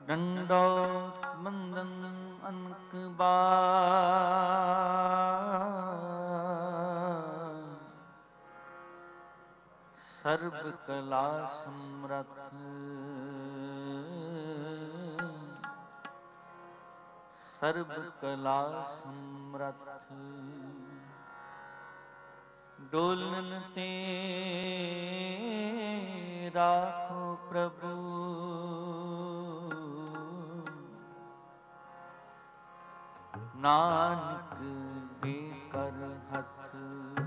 ਡੰਡੋਤ ਬੰਦਨ ਅਨਕ ਬਾਰ, ਸਰਬ ਕਲਾ ਸਮਰੱਥ, ਸਰਬ ਕਲਾ ਸਮਰੱਥ। ਡੋਲਨ ਤੇ ਰਾਖੋ ਪ੍ਰਭੂ, ਨਾਨਕ ਦੇ ਕਰ ਹੱਥ।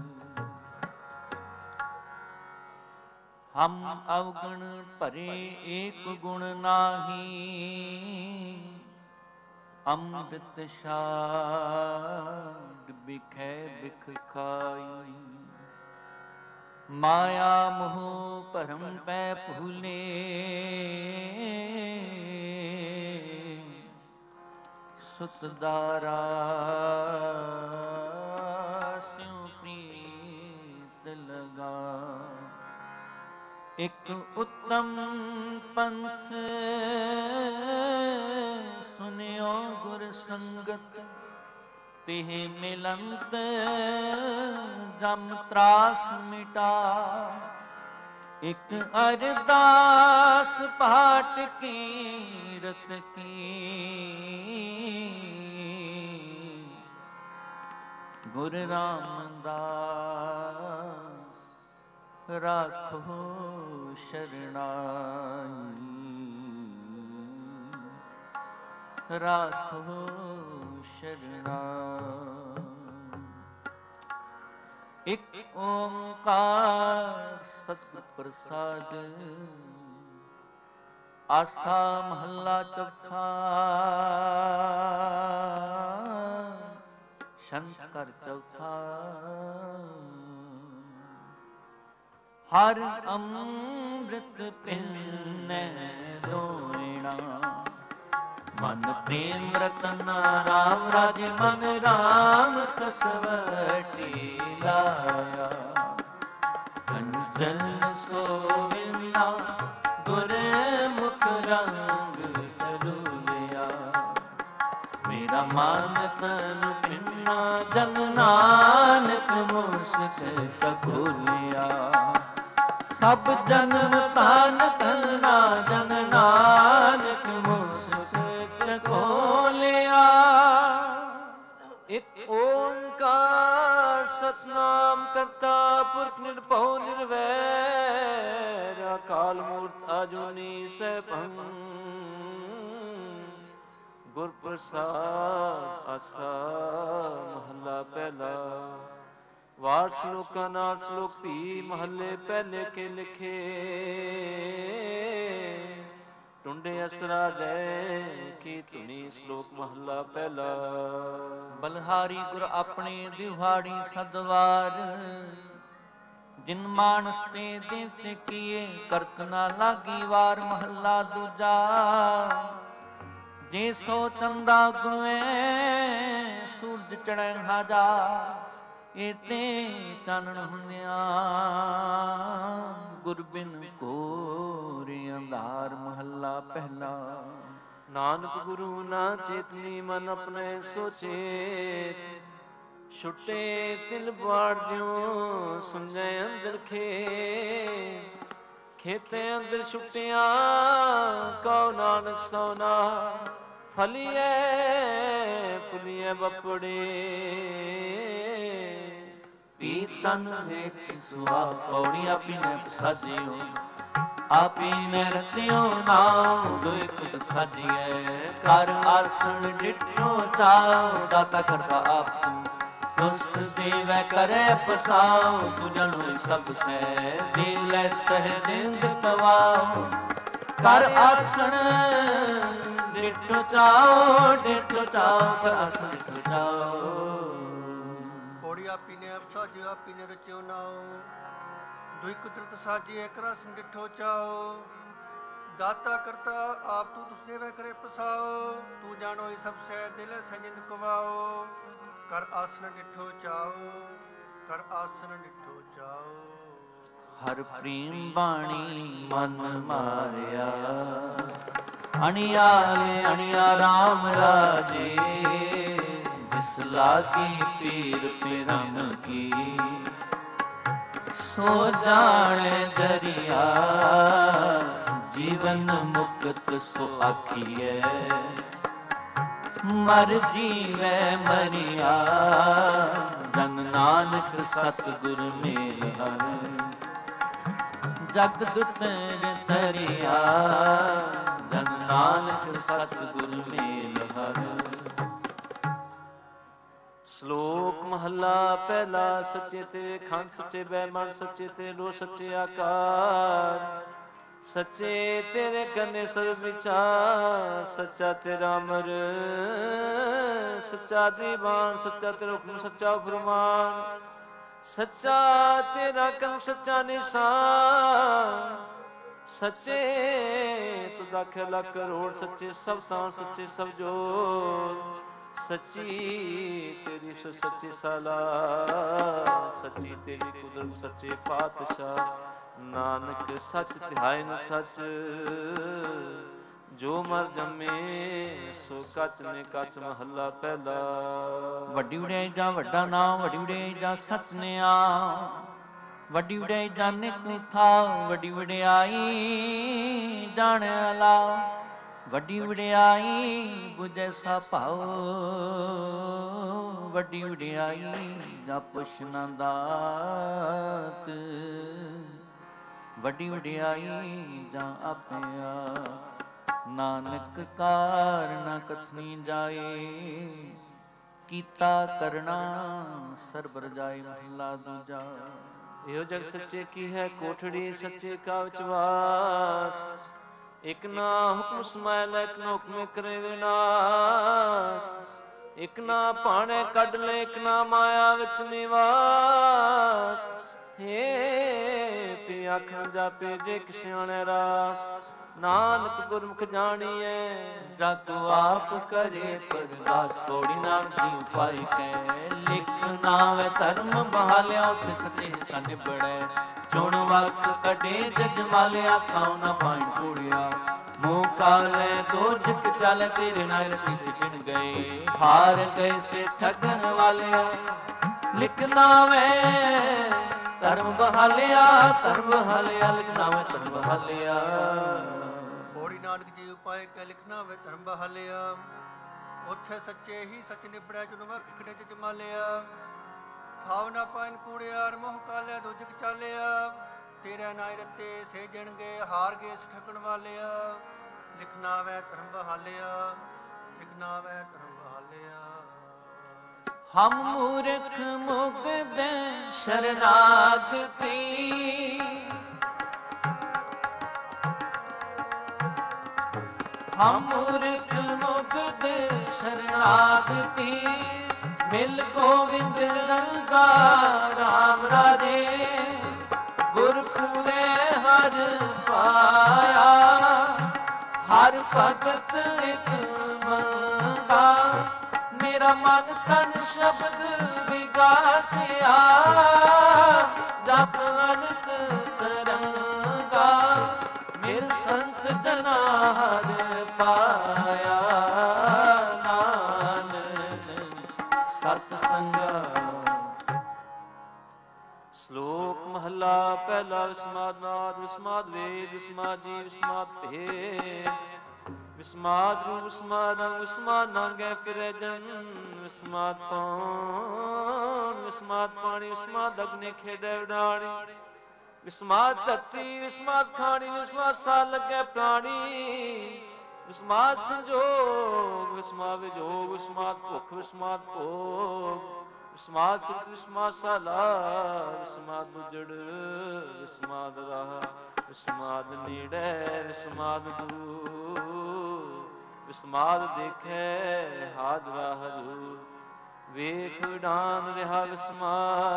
ਹਮ ਅਵਗੁਣ ਭਰੇ ਏਕ ਗੁਣ ਨਾਹੀ, ਅੰਮ੍ਰਿਤ ਛਾਡ ਬਿਖੈ ਬਿਖ ਖਾਈ। ਮਾਇਆ ਮੋਹ ਭਰਮ ਪੈ ਭੂਲੇ, ਸੁਤ ਦਾਰਾ ਸਿਉ ਪ੍ਰੀਤ ਲਗਾ। ਇਕ ਉੱਤਮ ਪੰਥ ਸੁਨਿਓ ਗੁਰ ਸੰਗਤ, ਤਿਹ ਮਿਲੰਤ ਜਮ ਤਰਾਸ ਮਿਟਾ। ਇਕ ਅਰਦਾਸ ਪਾਠ ਕੀਰਤ ਕੀ, ਗੁਰ ਰਾਮਦਾਸ ਰਾਖੋ ਸ਼ਰਣਾਈ, ਰਾਖੋ ਸ਼ਰਣਾਈ। ਇਕ ਓੰਕਾਰ ਸਤਿ ਪ੍ਰਸਾਦ, ਆਸਾ ਮਹੱਲਾ ਚੌਥਾ। ਸ਼ੰਤ ਘਰ ਚੌਥਾ। ਹਰ ਅੰਮ੍ਰਿਤ ਪਿੰਨੈ ਲੋਇਣਾ, ਮਨ ਪ੍ਰੇਮ ਰਤਨ ਰਾਮ ਰਾਜ ਮਨ ਰਾਮ ਕਸਵਟੀ ਲਾਇਆ। ਕੰਚਨ ਸੋਹਿਲਾ ਗੁਰ ਮੁਖ ਰੰਗ ਚਲੂਲਿਆ। ਮੇਰਾ ਮਨ ਤਨ ਪਿੰਨਾ ਜਨ ਨਾਨਕ ਮੁਸਕ ਕਖੋਲਿਆ। ਸਭ ਜਨਮ ਤਾਨ ਤਨਾ ਜਨ ਨਾਨਕ ਮੁਸਕ ਚਖੋਲਿਆ। ਇਕ ਓੰਕਾਰ ਸਤਿਨਾਮ ਕਰਤਾ ਪੁਰਖ ਨਿਰਭਉ ਨਿਰਵੈਰ, ਅਕਾਲ ਮੂਰਤ ਅਜੂਨੀ ਸੈਭੰ। ਗੁਰ ਪ੍ਰਸਾਦ ਆਸਾ ਮਹੱਲਾ ਪਹਿਲਾ। ਵਾਰ ਸਲੋਕਾਂ ਨਾਲ ਸਲੋਕ ਭੀ ਮਹੱਲੇ ਪਹਿਲੇ ਕੇ ਲਿਖੇ। ਟੁੰਡੇ ਅਸਰਾ ਜੈ ਕੀ ਧੁਨੀ ਸਲੋਕ ਮਹੱਲਾ ਪਹਿਲਾ। ਬਲਹਾਰੀ ਗੁਰ ਆਪਣੇ ਦਿਹਾੜੀ ਸਦਵਾਰ, ਜਿਨ ਮਾਨਸ ਤੇ ਦੇਵਤੇ ਕੀਏ ਕਰਤ ਨਾ ਲਾਗੀ ਵਾਰ। ਮਹੱਲਾ ਦੂਜਾ। ਜੇ ਸੋ ਚੰਦਾ ਗੁਏ ਸੂਰਜ ਚੜ੍ਹੈ ਹਜ਼ਾਰ, ਏਤੇ ਚਾਨਣ ਹੁੰਦਿਆਂ ਗੁਰ ਬਿਨ ਘੋਰ ਅੰਧਾਰ। ਮਹੱਲਾ ਪਹਿਲਾ। ਨਾਨਕ ਗੁਰੂ ਨਾ ਚੇਤਨੀ ਮਨ ਆਪਣੇ ਸੋਚੇ, ਛੁੱਟੇ ਤਿਲ ਬਾੜ ਦਿਓ ਸਮਝੈ ਅੰਦਰ ਖੇ। ਖੇਤੇ ਅੰਦਰ ਛੁੱਟਿਆ ਕਉ ਨਾਨਕ ਸੋਨਾ, ਫਲੀਐ ਫੁਲੀਐ ਬਪੜੇ। ਪੀਤਨ ਵਿੱਚ ਸੁਆ ਪੌੜੀਆਂ ਪੀਨੇ ਸਾਜਿਓ, ਆਪੀਨੇ ਰਚਿਓ ਨਾਉ ਦੁਇ ਕੁਟ ਸਾਜੀਐ। ਕਰ ਆਸਣ ਡਿਠੋ ਚਾਉ, ਦਾਤਾ ਕਰਤਾ ਆਪ ਤੁਸ ਦੇਵੈ ਕਰੈ ਪਸਾਉ। ਤੂ ਜਨੁ ਸਭ ਸੈ ਦਿਲੈ ਸਹਿਜਿੰਦ ਪਵਾਉ। ਕਰ ਆਸਣ ਡਿਠੋ ਚਾਉ, ਡਿਠੋ ਚਾਉ ਕਰ ਆਸਣ ਡਿਠੋ ਚਾਉ। ਪੌੜੀ ਆਪੀ ਨੇ ਆਪ ਸਾਜਿਓ, ਆਪੀ ਨੇ ਰਚਿਓ ਨਾਉ। ਦੁਇ ਕੁਦਰਤ ਸਾਜੀ ਇਕ ਰਸਮ ਡਿਠੋ ਚਾਉ। ਦਾਤਾ ਕਰਤਾ ਆਪ ਤੂ ਤੁਸ ਦੇਵੈ ਕਰੇ ਪਸਾਉ। ਤੂ ਜਾਣੋ ਸਭ ਸੈ ਦਿਲ ਸਹਿਜਿੰਦ ਕਵਾਉ। ਕਰ ਆਸਣ ਡਿਠੋ ਚਾਉ, ਕਰ ਆਸਣ ਡਿਠੋ ਚਾਉ। ਹਰ ਪ੍ਰੇਮ ਬਾਣੀ ਮਨ ਮਾਰਿਆ, ਅਣਿਆਲੇ ਅਣਿਆ ਰਾਮ ਰਾਜੇ, ਜਿਸ ਲਾਗੀ ਪੀਰ ਪਿਰਮ ਕੀ, ਸੋ ਜਾਣੇ ਦਰਿਆ ਜੀਵਨ ਮੁਕਤ ਸੋ ਆਖੀਐ, ਮਰ ਜੀਵੈ ਮਰਿਆ ਜਨ ਨਾਨਕ ਸਤਿਗੁਰ ਮੇਲ ਹਰ, ਜਗਤ ਤੇਰੇ ਤਰਿਆ ਜਨ ਨਾਨਕ ਸਤਿਗੁਰ ਮੇਲ ਹਰ। ਸ਼ਲੋਕ ਮਹੱਲਾ ਪਹਿਲਾ। ਸੱਚੇ ਤੇ ਖੰਡ ਸੱਚੇ ਬੈਮਾਨ, ਸੱਚੇ ਤੇ ਲੋ ਸੱਚੇ ਆਕਾਰ, ਸੱਚੇ ਤੇਰੇ ਕਰਨੇ ਸਰਬ ਵਿਚਾਰ, ਸੱਚਾ ਤੇਰਾ ਅਮਰ ਸੱਚਾ ਦੀਵਾਨ, ਸੱਚਾ ਤੇਰਾ ਹੁਕਮ ਸੱਚਾ ਫਰਮਾਨ, ਸੱਚਾ ਤੇਰਾ ਕਰਮ ਸੱਚਾ ਨਿਸ਼ਾਨ, ਸੱਚੇ ਤੁਧ ਆਖਿਆ ਲੱਖ ਕਰੋੜ, ਸੱਚੇ ਸਭ ਤਾਂ ਸੱਚੇ ਸਭ ਜੋਰ, ਸੱਚੀ ਤੇਰੀ ਸੱਚੀ ਸਲਾਹ, ਸੱਚੀ ਤੇਰੀ ਕੁਦਰਤ ਸੱਚੇ ਪਾਤਸ਼ਾਹ, ਨਾਨਕ ਸੱਚ ਧਿਆਇ ਨ ਸੱਚ, ਜੋ ਮਰ ਜੰਮੇ ਸੋ ਕਚ ਨੇ ਕਚ। ਮਹੱਲਾ ਪਹਿਲਾ। ਵੱਡੀ ਵਡਿਆਈ ਜਾਂ ਵੱਡਾ ਨਾਮ, ਵੱਡੀ ਵਡਿਆਈ ਜਾਂ ਸੱਚ ਨਿਆ, ਵੱਡੀ ਵਡਿਆਈ ਜਾਣੇ ਤੂੰ ਥਾ, ਵੱਡੀ ਵਡਿਆਈ ਜਾਣਿਆ ਲਾ, ਵੱਡੀ ਵਡਿਆਈ ਬੁਝੈ ਸਾ ਭਾਉ, ਵੱਡੀ ਵਡਿਆਈ ਜਾਂ ਪੁੱਛ ਨਾ ਦਾਤ, ਵੱਡੀ ਵਡਿਆਈ ਜਾਂ ਆਪਿਆ, ਨਾਨਕ ਕਾਰਣਾ ਕਥਨੀ ਜਾਏ, ਕੀਤਾ ਕਰਨਾ ਸਰਬ ਰਜਾਈ। ਮਹਲਾ ਦੂਜਾ। ਇਹੋ ਜਗ ਸੱਚੇ ਕੀ ਹੈ ਕੋਠੜੀ, ਸੱਚੇ ਕਾ ਵਿਚਵਾਸ, ਇਕ ਨਾ ਹੁਕਮ ਸਮਾਇਲ, ਇਕ ਨਾ ਹੁਕਮੇ ਕਰੇ ਵਿਨਾਸ਼, ਇਕ ਨਾ ਭਾਣੇ ਕੱਢ ਲੈ, ਇਕ ਨਾ ਮਾਇਆ ਵਿੱਚ ਨਿਵਾਸ, ਹੇ ਪੀ ਆਖਣ ਜਾਪੇ ਜੇ ਕਿ ਸਿਆਣੈ ਰਾਸ, ਨਾਨਕ ਗੁਰਮੁਖ ਜਾਣੀਐ ਜਗ ਆਪ ਕਰੇ ਪਰਦਾਸ। ਤੋੜੀ ਨਾਨਕ ਦੀ ਉਪਾਈ ਕੈ, ਲਿਖ ਨਾਵੇਂ ਧਰਮ ਬਹਾਲਿਆ, ਤਿਸ ਤੇ ਹਿੱਸਾ ਨਿਬੜੈ, ਚੁਣ ਵਕਤ ਕੱਢੇ ਜਜ ਮਾਲਿਆ, ਖਾਉ ਨਾ ਪਾਣੀ ਪੂੜਿਆ, ਮੂੰਹ ਕਾਲੇ ਦੋਜਕ ਚੱਲ, ਤੇਰੇ ਨਾਲ ਤਿਸ ਬਿਨ ਗਏ, ਹਾਰ ਗਏ ਸੇ ਠਗਣ ਵਾਲਿਆ, ਲਿਖ ਨਾਵੇਂ ਧਰਮ ਬਹਾਲਿਆ, ਧਰਮ ਬਹਾਲਿਆ, ਲਿਖ ਨਾਵੇਂ ਧਰਮ ਬਹਾਲਿਆ। ਬੋੜੀ ਨਾਨਕ ਜੀ ਉਪਾਏ ਕੈ, ਲਿਖਣਾ ਵੇ ਧਰਮ ਬਹਾਲਿਆ, ਉੱਥੇ ਸੱਚੇ ਹੀ ਸੱਚ ਨਿਬੜਿਆ, ਜਦੋਂ ਮੈਂ ਖਿਕੜੇ ਚ ਜਮਾਲਿਆ, ਥਾਵ ਨਾ ਪਾਇਨ ਕੂੜਿਆ, ਮੋਹ ਕਾਲਿਆ ਦੋਜਕ ਚਾਲਿਆ, ਤੇਰੇ ਨਾਇ ਰਤੇ ਸੇਜਣਗੇ, ਹਾਰ ਗਏ ਠੱਗਣ ਵਾਲਿਆ, ਲਿਖਣਾ ਵੇ ਧਰਮ ਬਹਾਲਿਆ, ਲਿਖਣਾ ਵੇ ਧਰਮ ਬਹਾਲਿਆ। ਹਮ ਮੂਰਖ ਮੁਗਧ ਸ਼ਰਨਾਗਤੀ, ਹਮ ਮੂਰਖ ਮੁਗਧ ਸ਼ਰਨਾਗਤੀ, ਮਿਲ ਗੋਵਿੰਦ ਰੰਗਾ ਰਾਮ ਰਾਜੇ, ਗੁਰ ਪੂਰੇ ਹਰ ਪਾਇਆ, ਹਰ ਭਗਤ ਇਕ ਮੰਗਾ, ਮੇਰਾ ਮਨ ਤਨ ਸ਼ਬਦ ਵਿਗਾਸਿਆ, ਜਪ ਅਨੰਤ ਤਰੰਗਾ, ਮੇਰੇ ਸੰਤ ਜਨਾ ਹਰਿ ਪਾਇਆ, ਨਾਨਕ ਸਤ ਸੰਗਾ। ਸ਼ਲੋਕ ਮਹੱਲਾ ਪਹਿਲਾ। ਵਿਸਮਾਦ ਨਾਦ, ਵਿਸਮਾਦ ਵੇਦ, ਵਿਸਮਾਦ ਜੀ, ਵਿਸਮਾਦ ਭੇਦ, ਵਿਸਮਾਦ ਰੂਪ, ਵਿਸਮਾਦ ਅੰਗ, ਵਿਸਮਾਦ ਨਾਂਗੈ ਫਿਰੈ ਜਨ, ਵਿਸਮਾਦ ਪੌਣ, ਵਿਸਮਾਦ ਪਾਣੀ, ਵਿਸਮਾਦ ਅਗਨੀ ਖੇਡੈ ਉਡਾਣੀ, ਵਿਸਮਾਦ ਧਰਤੀ, ਵਿਸਮਾਦ ਖਾਣੀ, ਵਿਸਮਾਦ ਸਾਹ ਲੱਗੈ ਪ੍ਰਾਣੀ, ਵਿਸਮਾਦ ਸੰਜੋਗ, ਵਿਸਮਾਦ ਵਿਜੋਗ, ਵਿਸਮਾਦ ਭੁੱਖ, ਵਿਸਮਾਦ ਭੋਗ, ਵਿਸਮਾਦ ਸੁਖ, ਵਿਸਮਾਦ ਸਾਲਾ, ਵਿਸਮਾਦ ਉਜੜ, ਵਿਸਮਾਦ ਰਾਹ, ਵਿਸਮਾਦ ਨੇੜੇ, ਵਿਸਮਾਦ ਦੂਰ, ਵਿਸਮਾਦ ਦੇਖੈ ਹਾਜ਼ਰਾ ਹਜ਼ੂਰ, ਵੇਖ ਵਿਡਾਨ ਰਿਹਾ ਵਿਸਮਾਦ,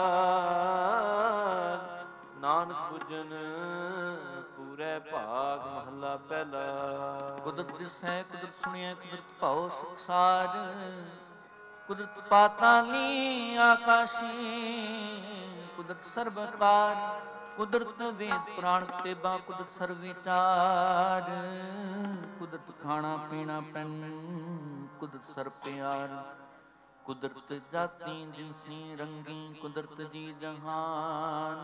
ਨਾਨਕ ਬੁੱਝਨ ਪੂਰੇ ਭਾਗ। ਮਹੱਲਾ ਪਹਿਲਾ। ਕੁਦਰਤ ਦਿਸੈ, ਕੁਦਰਤ ਸੁਣਿਐ, ਕੁਦਰਤ ਭਾਉ ਸੁਖਸਾਰ, ਕੁਦਰਤ ਪਾਤਾਲੀ ਆਕਾਸ਼ੀ, ਕੁਦਰਤ ਸਰਬਕਾਰ, ਕੁਦਰਤ ਵੇਦ ਪੁਰਾਣ ਤੇਬਾ, ਕੁਦਰਤ ਸਰਬ ਵਿਚਾਰ, ਕੁਦਰਤ ਖਾਣਾ ਪੀਣਾ ਪੈਨ, ਕੁਦਰਤ ਸਰ ਪਿਆਰ, ਕੁਦਰਤ ਜਾਤੀ ਜਿਸੀ ਰੰਗੀ, ਕੁਦਰਤ ਜੀ ਜਹਾਨ,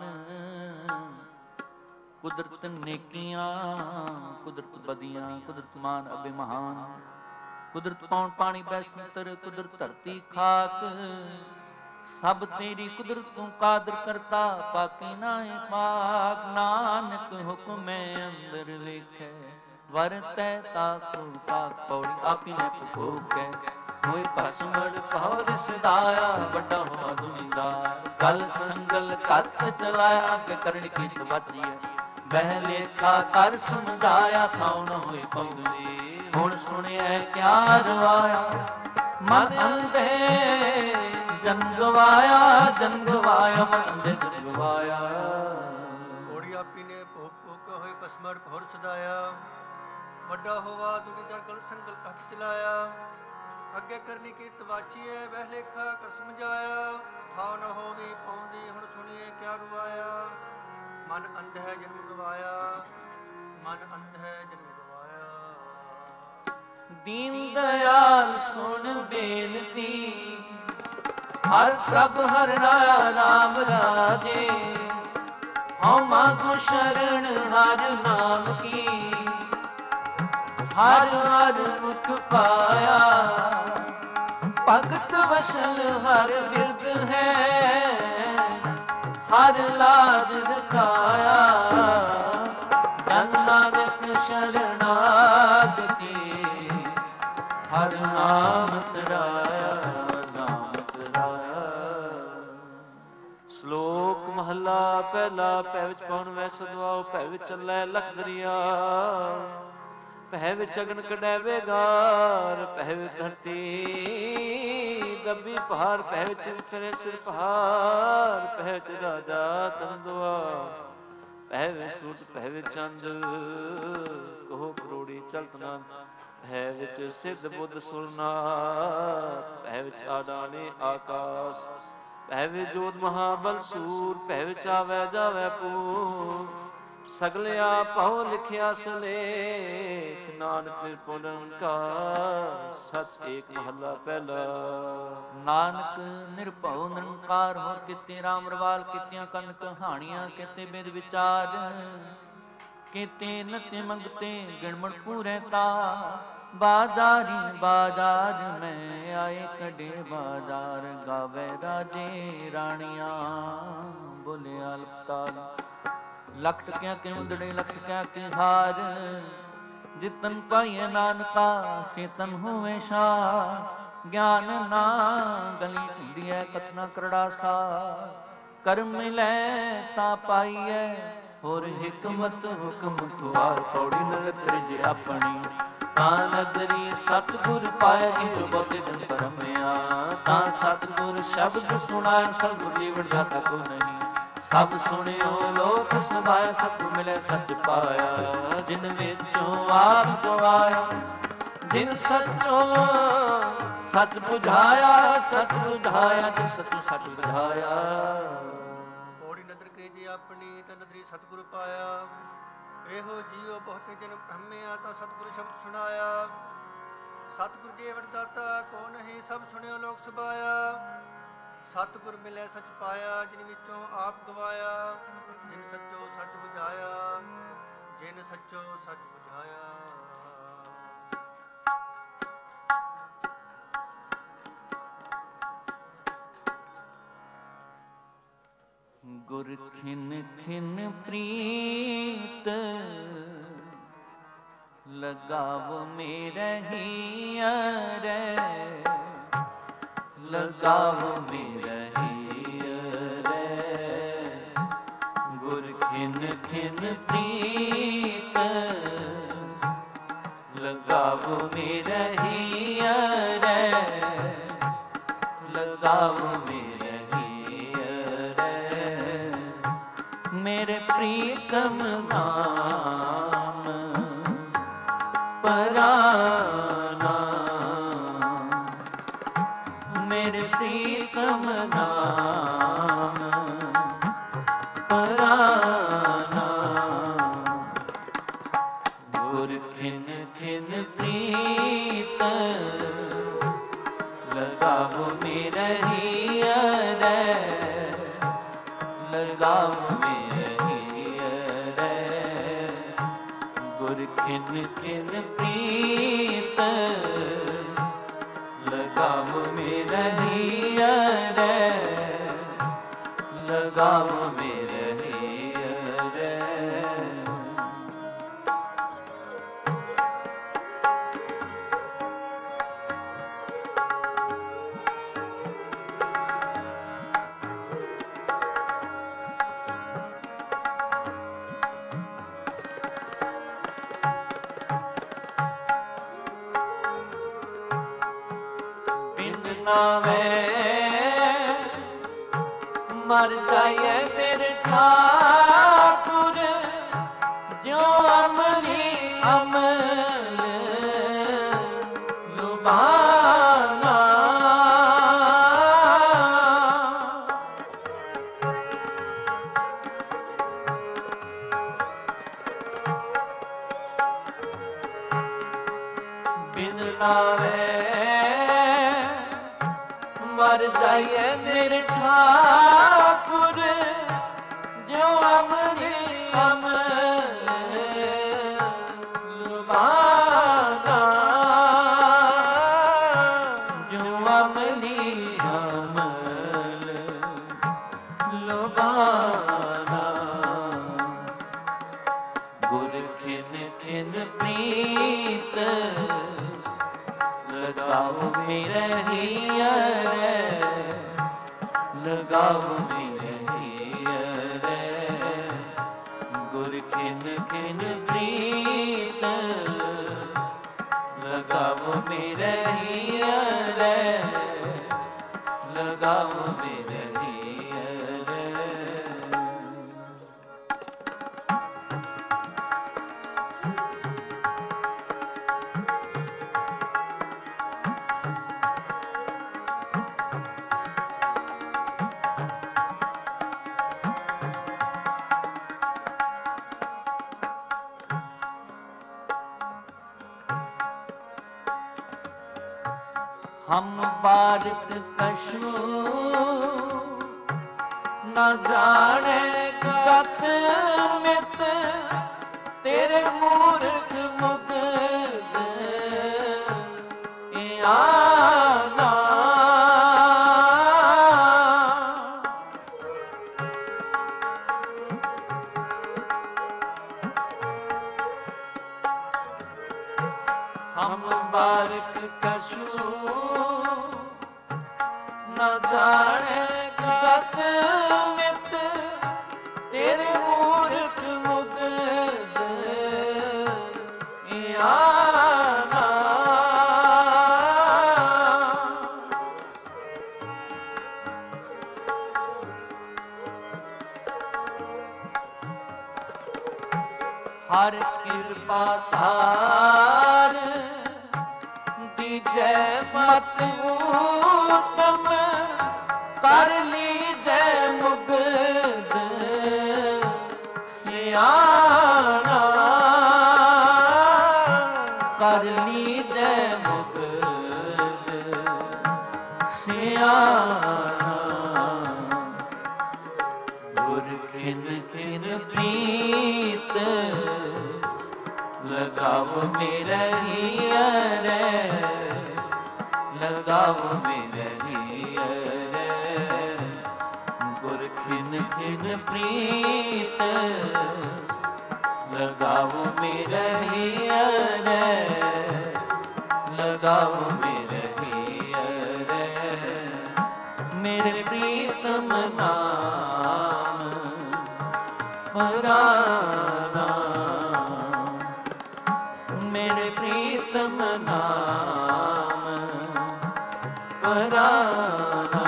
ਕੁਦਰਤ ਨੇਕੀਆਂ ਕੁਦਰਤ ਬਦੀਆਂ, ਕੁਦਰਤ ਮਾਨ ਅਭਿਮਾਨ, ਕੁਦਰਤ ਪੌਣ ਪਾਣੀ ਬੈਸੰਤਰ, ਕੁਦਰਤ ਧਰਤੀ ਖਾਕ, ਸਭ ਤੇਰੀ ਕੁਦਰਤ ਤੂੰ ਕਾਦਰ ਕਰਤਾ, ਪਾਕੀ ਨਾਏ ਪਾਕ। ਨਾਨਕ ਹੁਕਮੈ ਅੰਦਰ ਵੇਖੈ, ਵਰਤੈ ਤਾਕੂ ਤਾਕ। ਪੌੜੀ ਆਪੀ ਨੇ ਭੋਗੈ, ਹੋਏ ਭਸਮੜ ਪੌਰ ਸਦਾਇਆ, ਵੱਡਾ ਹੋਆ ਦੁਨੀਦਾਰ। ਕਲ ਸੰਗਲ ਕੱਤ ਚਲਾਇਆ, ਕਿ ਕਰਨ ਕੀਤ ਵਾਚੀਐ, ਬਹਿ ਲੇਖਾ ਕਰ ਸਮਝਾਇਆ, ਥਾਉ ਨ ਹੋਏ ਪਉਦੇ। ਹੁਣ ਸੁਣਿਐ ਕਿਆ ਰਵਾਇਆ, ਮਨ ਅੰਧੇ ਜਨ ਗਵਾਇਆ, ਜਨ ਗਵਾਇਆ, ਮਨ ਅੰਧੇ ਜਨ ਗਵਾਇਆ। ਪੌੜੀ ਆਪੀ ਨੇ ਭੋਗ ਭੋਗ ਹੋਏ ਭਸਮੜ ਪੌਰ ਸਦਾਇਆ, ਵੱਡਾ ਹੋਵਾ ਦੁਨੀਦਾਰ। ਕਲ ਸੰਗਲ ਕੱਤ ਚਲਾਇਆ, ਅੱਗੇ ਕਰਨੀ ਕੀਰਤ ਵਾਚੀਐ, ਬਹਿ ਲੇਖਾ ਕਰ ਸਮਝਾਇਆ, ਥਾਉ ਨ ਹੋਵੀ ਪਾਉਂਦੀ। ਹੁਣ ਸੁਣੀਏ ਕਿਆ ਰਵਾਇਆ, ਮਨ ਅੰਧ ਹੈ ਜਨਮ ਗਵਾਇਆ, ਮਨ ਅੰਧ ਹੈ ਜਨਮ ਗਵਾਇਆ। ਦੀਨ ਦਇਆਲ ਸੁਣ ਬੇਨਤੀ, ਹਰ ਪ੍ਰਭ ਹਰ ਰਾਮ ਰਾਜੇ। ਹਉ ਮਾਗੋ ਸ਼ਰਨ ਹਰ ਨਾਮ ਕੀ, ਹਰ ਹਰ ਮੁਖ ਪਾਇਆ। ਭਗਤ ਵਸਨ ਹਰ ਬਿਰਦ ਹੈ, ਹਰ ਲਾਜ ਰਖਾਇਆ। ਜਨ ਨਾਨਕ ਸ਼ਰਨਾਗਤੀ, ਹਰ ਨਾਮ ਤਰਾਇਆ, ਨਾਮ ਤਰਾਇਆ। ਸ਼ਲੋਕ ਮਹਲਾ ਪਹਿਲਾ। ਭੈ ਵਿੱਚ ਪਉਣ ਵੈ ਸਦਵਾਓ, ਭੈ ਵਿੱਚ ਚੱਲੈ ਲਖ ਦਰਿਆ। ਭੈ ਵਿੱਚ ਅਗਨ ਕਢੈ ਵੇਗਾਰ, ਭੈ ਵਿੱਚ ਧਰਤੀ ਦੱਬੀ ਪਹਾੜ। ਭੈ ਵਿੱਚ ਉਤਰੇ ਸਿਰ ਪਹਾੜ, ਭੈ ਵਿੱਚ ਰਾਜਾ ਤਨ ਦੁਆਰ। ਭੈ ਵਿੱਚ ਸੂਰਜ, ਭੈ ਵਿੱਚ ਚੰਦ, ਕਹੋ ਕਰੋੜੀ ਚਲਤ ਨਾ। ਭੈ ਵਿੱਚ ਸਿੱਧ ਬੁੱਧ ਸੁਰਨਾਥ, ਭੈ ਵਿੱਚ ਆਡਾਣੇ ਆਕਾਸ਼। ਭੈ ਵਿੱਚ ਜੋਤ ਮਹਾਬਲ ਸੂਰ, ਭੈ ਵਿੱਚ ਆਵੈ ਜਾਵੈ ਪੂਰ। ਸਗਲ ਆਪਹੁ ਲਿਖਿਆ ਸਲੇਖ, ਨਾਨਕ ਨਿਰਭਉ ਨਿਰੰਕਾਰ। ਸਚ ਏਕ ਮਹੱਲਾ ਪਹਿਲਾ। ਨਾਨਕ ਨਿਰਭਉ ਨਿਰੰਕਾਰ, ਹੋਰ ਕੀਤੇ ਰਾਮ ਰਵਾਲ। ਕੀਤੀਆਂ ਕੰਨ ਕਹਾਣੀਆਂ, ਕੀਤੇ ਬਿਦ ਵਿਚਾਰ। ਕੀਤੇ ਨਤੇ ਮੰਗਤੇ ਗਿਣਮਣ ਪੂਰੇ ਤਾ। ਬਾਜ਼ਾਰੀ ਬਾਜ਼ਾਰ ਮੈਂ ਆਏ ਕੱਢੇ ਬਾਜ਼ਾਰ। ਗਾਵੇ ਰਾਜੇ ਰਾਣੀਆਂ, ਬੋਲੇ ਅਲਪਤਾਲ। ਲਖ ਟਕਿਆ ਕੇ ਉਂਦੜੇ, ਲਖ ਟਕਿਆ ਕੇ ਹਾਰ। ਜਿਤਨ ਪਾਈਏ ਨਾਨਕਾ, ਸੇਤਨ ਹੋਵੇ ਸ਼ਾਹ। ਗਿਆਨ ਨਾ ਗਲੀ ਢੂੰਡੀਐ, ਕਥਨਾ ਕਰੜਾ ਸਾਰ। ਕਰਮ ਮਿਲੈ ਤਾਂ ਪਾਈਐ, ਹੋਰ ਹਿਕਮਤ ਹੁਕਮ ਖੁਆਰ। ਪੌੜੀ ਨਗਰ ਤ੍ਰਿਜ ਆਪਣੀ, ਤਾਂ ਨਗਰੀ ਸਤਿਗੁਰ ਪਾਇਆ। ਇਹ ਬਹੁਤੇ ਦਿਨ ਪਰਮਿਆ, ਤਾਂ ਸਤਿਗੁਰ ਸ਼ਬਦ ਸੁਣਾਇਆ। ਸਤਿਗੁਰ ਲੀਵੜ ਜਾਤਾ ਕੋ ਨਹੀਂ, ਸਭ ਸੁਣਿਓ ਲੋਕ ਸਮਾਇਆ। ਸਤਿਗੁਰ ਮਿਲੇ ਸੱਚ ਪਾਇਆ, ਜਿਨ ਵਿੱਚੋਂ ਆਪ ਗਵਾਇਆ। ਜਿਨ ਸੱਚੋ ਸੱਚ ਬੁਝਾਇਆ, ਸੱਚ ਬੁਝਾਇਆ। ਜਿਨ ਸੱਚੋ ਸੱਚ ਬੁਝਾਇਆ। ਪੌੜੀ ਨਦਰ ਕ੍ਰੇਜੀ ਆਪਣੀ, ਤਾਂ ਨਦਰੀ ਸਤਿਗੁਰ ਪਾਇਆ। ਇਹੋ ਜੀਉ ਬਹੁਤੇ ਜਨ ਭ੍ਰਮਿਆ, ਤਾਂ ਸਤਿਗੁਰ ਸ਼ਬਦ ਸੁਣਾਇਆ। ਸਤਿਗੁਰ ਜੀ ਵਰਦਾਤਾ ਕੋ ਨਹੀਂ, ਸਭ ਸੁਣਿਓ ਲੋਕ ਸਬਾਇਆ। ਸਤਿਗੁਰ ਮਿਲੇ ਸੱਚ ਪਾਇਆ, ਜਿਨ ਵਿੱਚੋਂ ਆਪ ਗਵਾਇਆ। ਜਿਨ ਸੱਚੋ ਸੱਚ ਬੁਝਾਇਆ, ਜਿਨ ਸੱਚੋ ਸੱਚ ਬੁਝਾਇਆ। ਗੁਰ ਖਿਨ ਖਿਨ ਪ੍ਰੀਤ, ਲਗਾਵ ਮੇਰੇ ਹੀਅਰੇ। ਲਗਾਵ ਮੇਰੇ ਹੀਅਰੇ। ਗੁਰ ਖਿਨ ਖਿਨ ਪ੍ਰੀਤ, ਲਗਾਵ ਮੇਰੇ ਹੀਅਰੇ। ਲਗਾਵ ਮੇਰੇ ਹੀਅਰੇ। ਮੇਰੇ ਪ੍ਰੀਤਮ ਨਾਮ ਪਰਾਨਾ। ਮੇਰੇ ਪ੍ਰੀਤਮ ਨਾਮ ਪਰਾਨਾ। ਗੁਰ ਖਿਨ ਖਿਨ प्रीत लगाओ मेरही रे, लगाओ मेरही रे। गुर खिन खिन प्रीत लगाओ मेरही रे, लगाओ मेरही रे। नावे मर जाए मेरे ठाकुर, जो अमली अमल लुभाना। बिन नावे मर जाइए मेरे ठाकुर, जो अमली अमल लुभाना, जो अमली अमल लुभाना। गुर खिन खिन प्रीत लगाओ मेरही रे, लगाओ मेरही रे। गुर खिन खिन प्रीत लगाओ मेरही रे, लगाओ मेरही रे। हम बारिक कशु न जाने गत मित, तेरे मूर्ख मुग्ध आना। हम बारिक कशु न जाने गत मित, तेरे मूर्ख मुग्ध आना। हर कृपा धार दीजै मत उत्तम, कर लीजै मुग्ध सियाना, कर लीजै मुग्ध सियाना। गुर खिन खिन प्रीत लगाओ मेरही रे, लगाओ मेरही रे। गुर खिन खिन प्रीत लगाओ मेरही रे, लगाओ मेरही रे। मेरे प्रीतम नाम पराना, मेरे प्रीतम नाम पराना।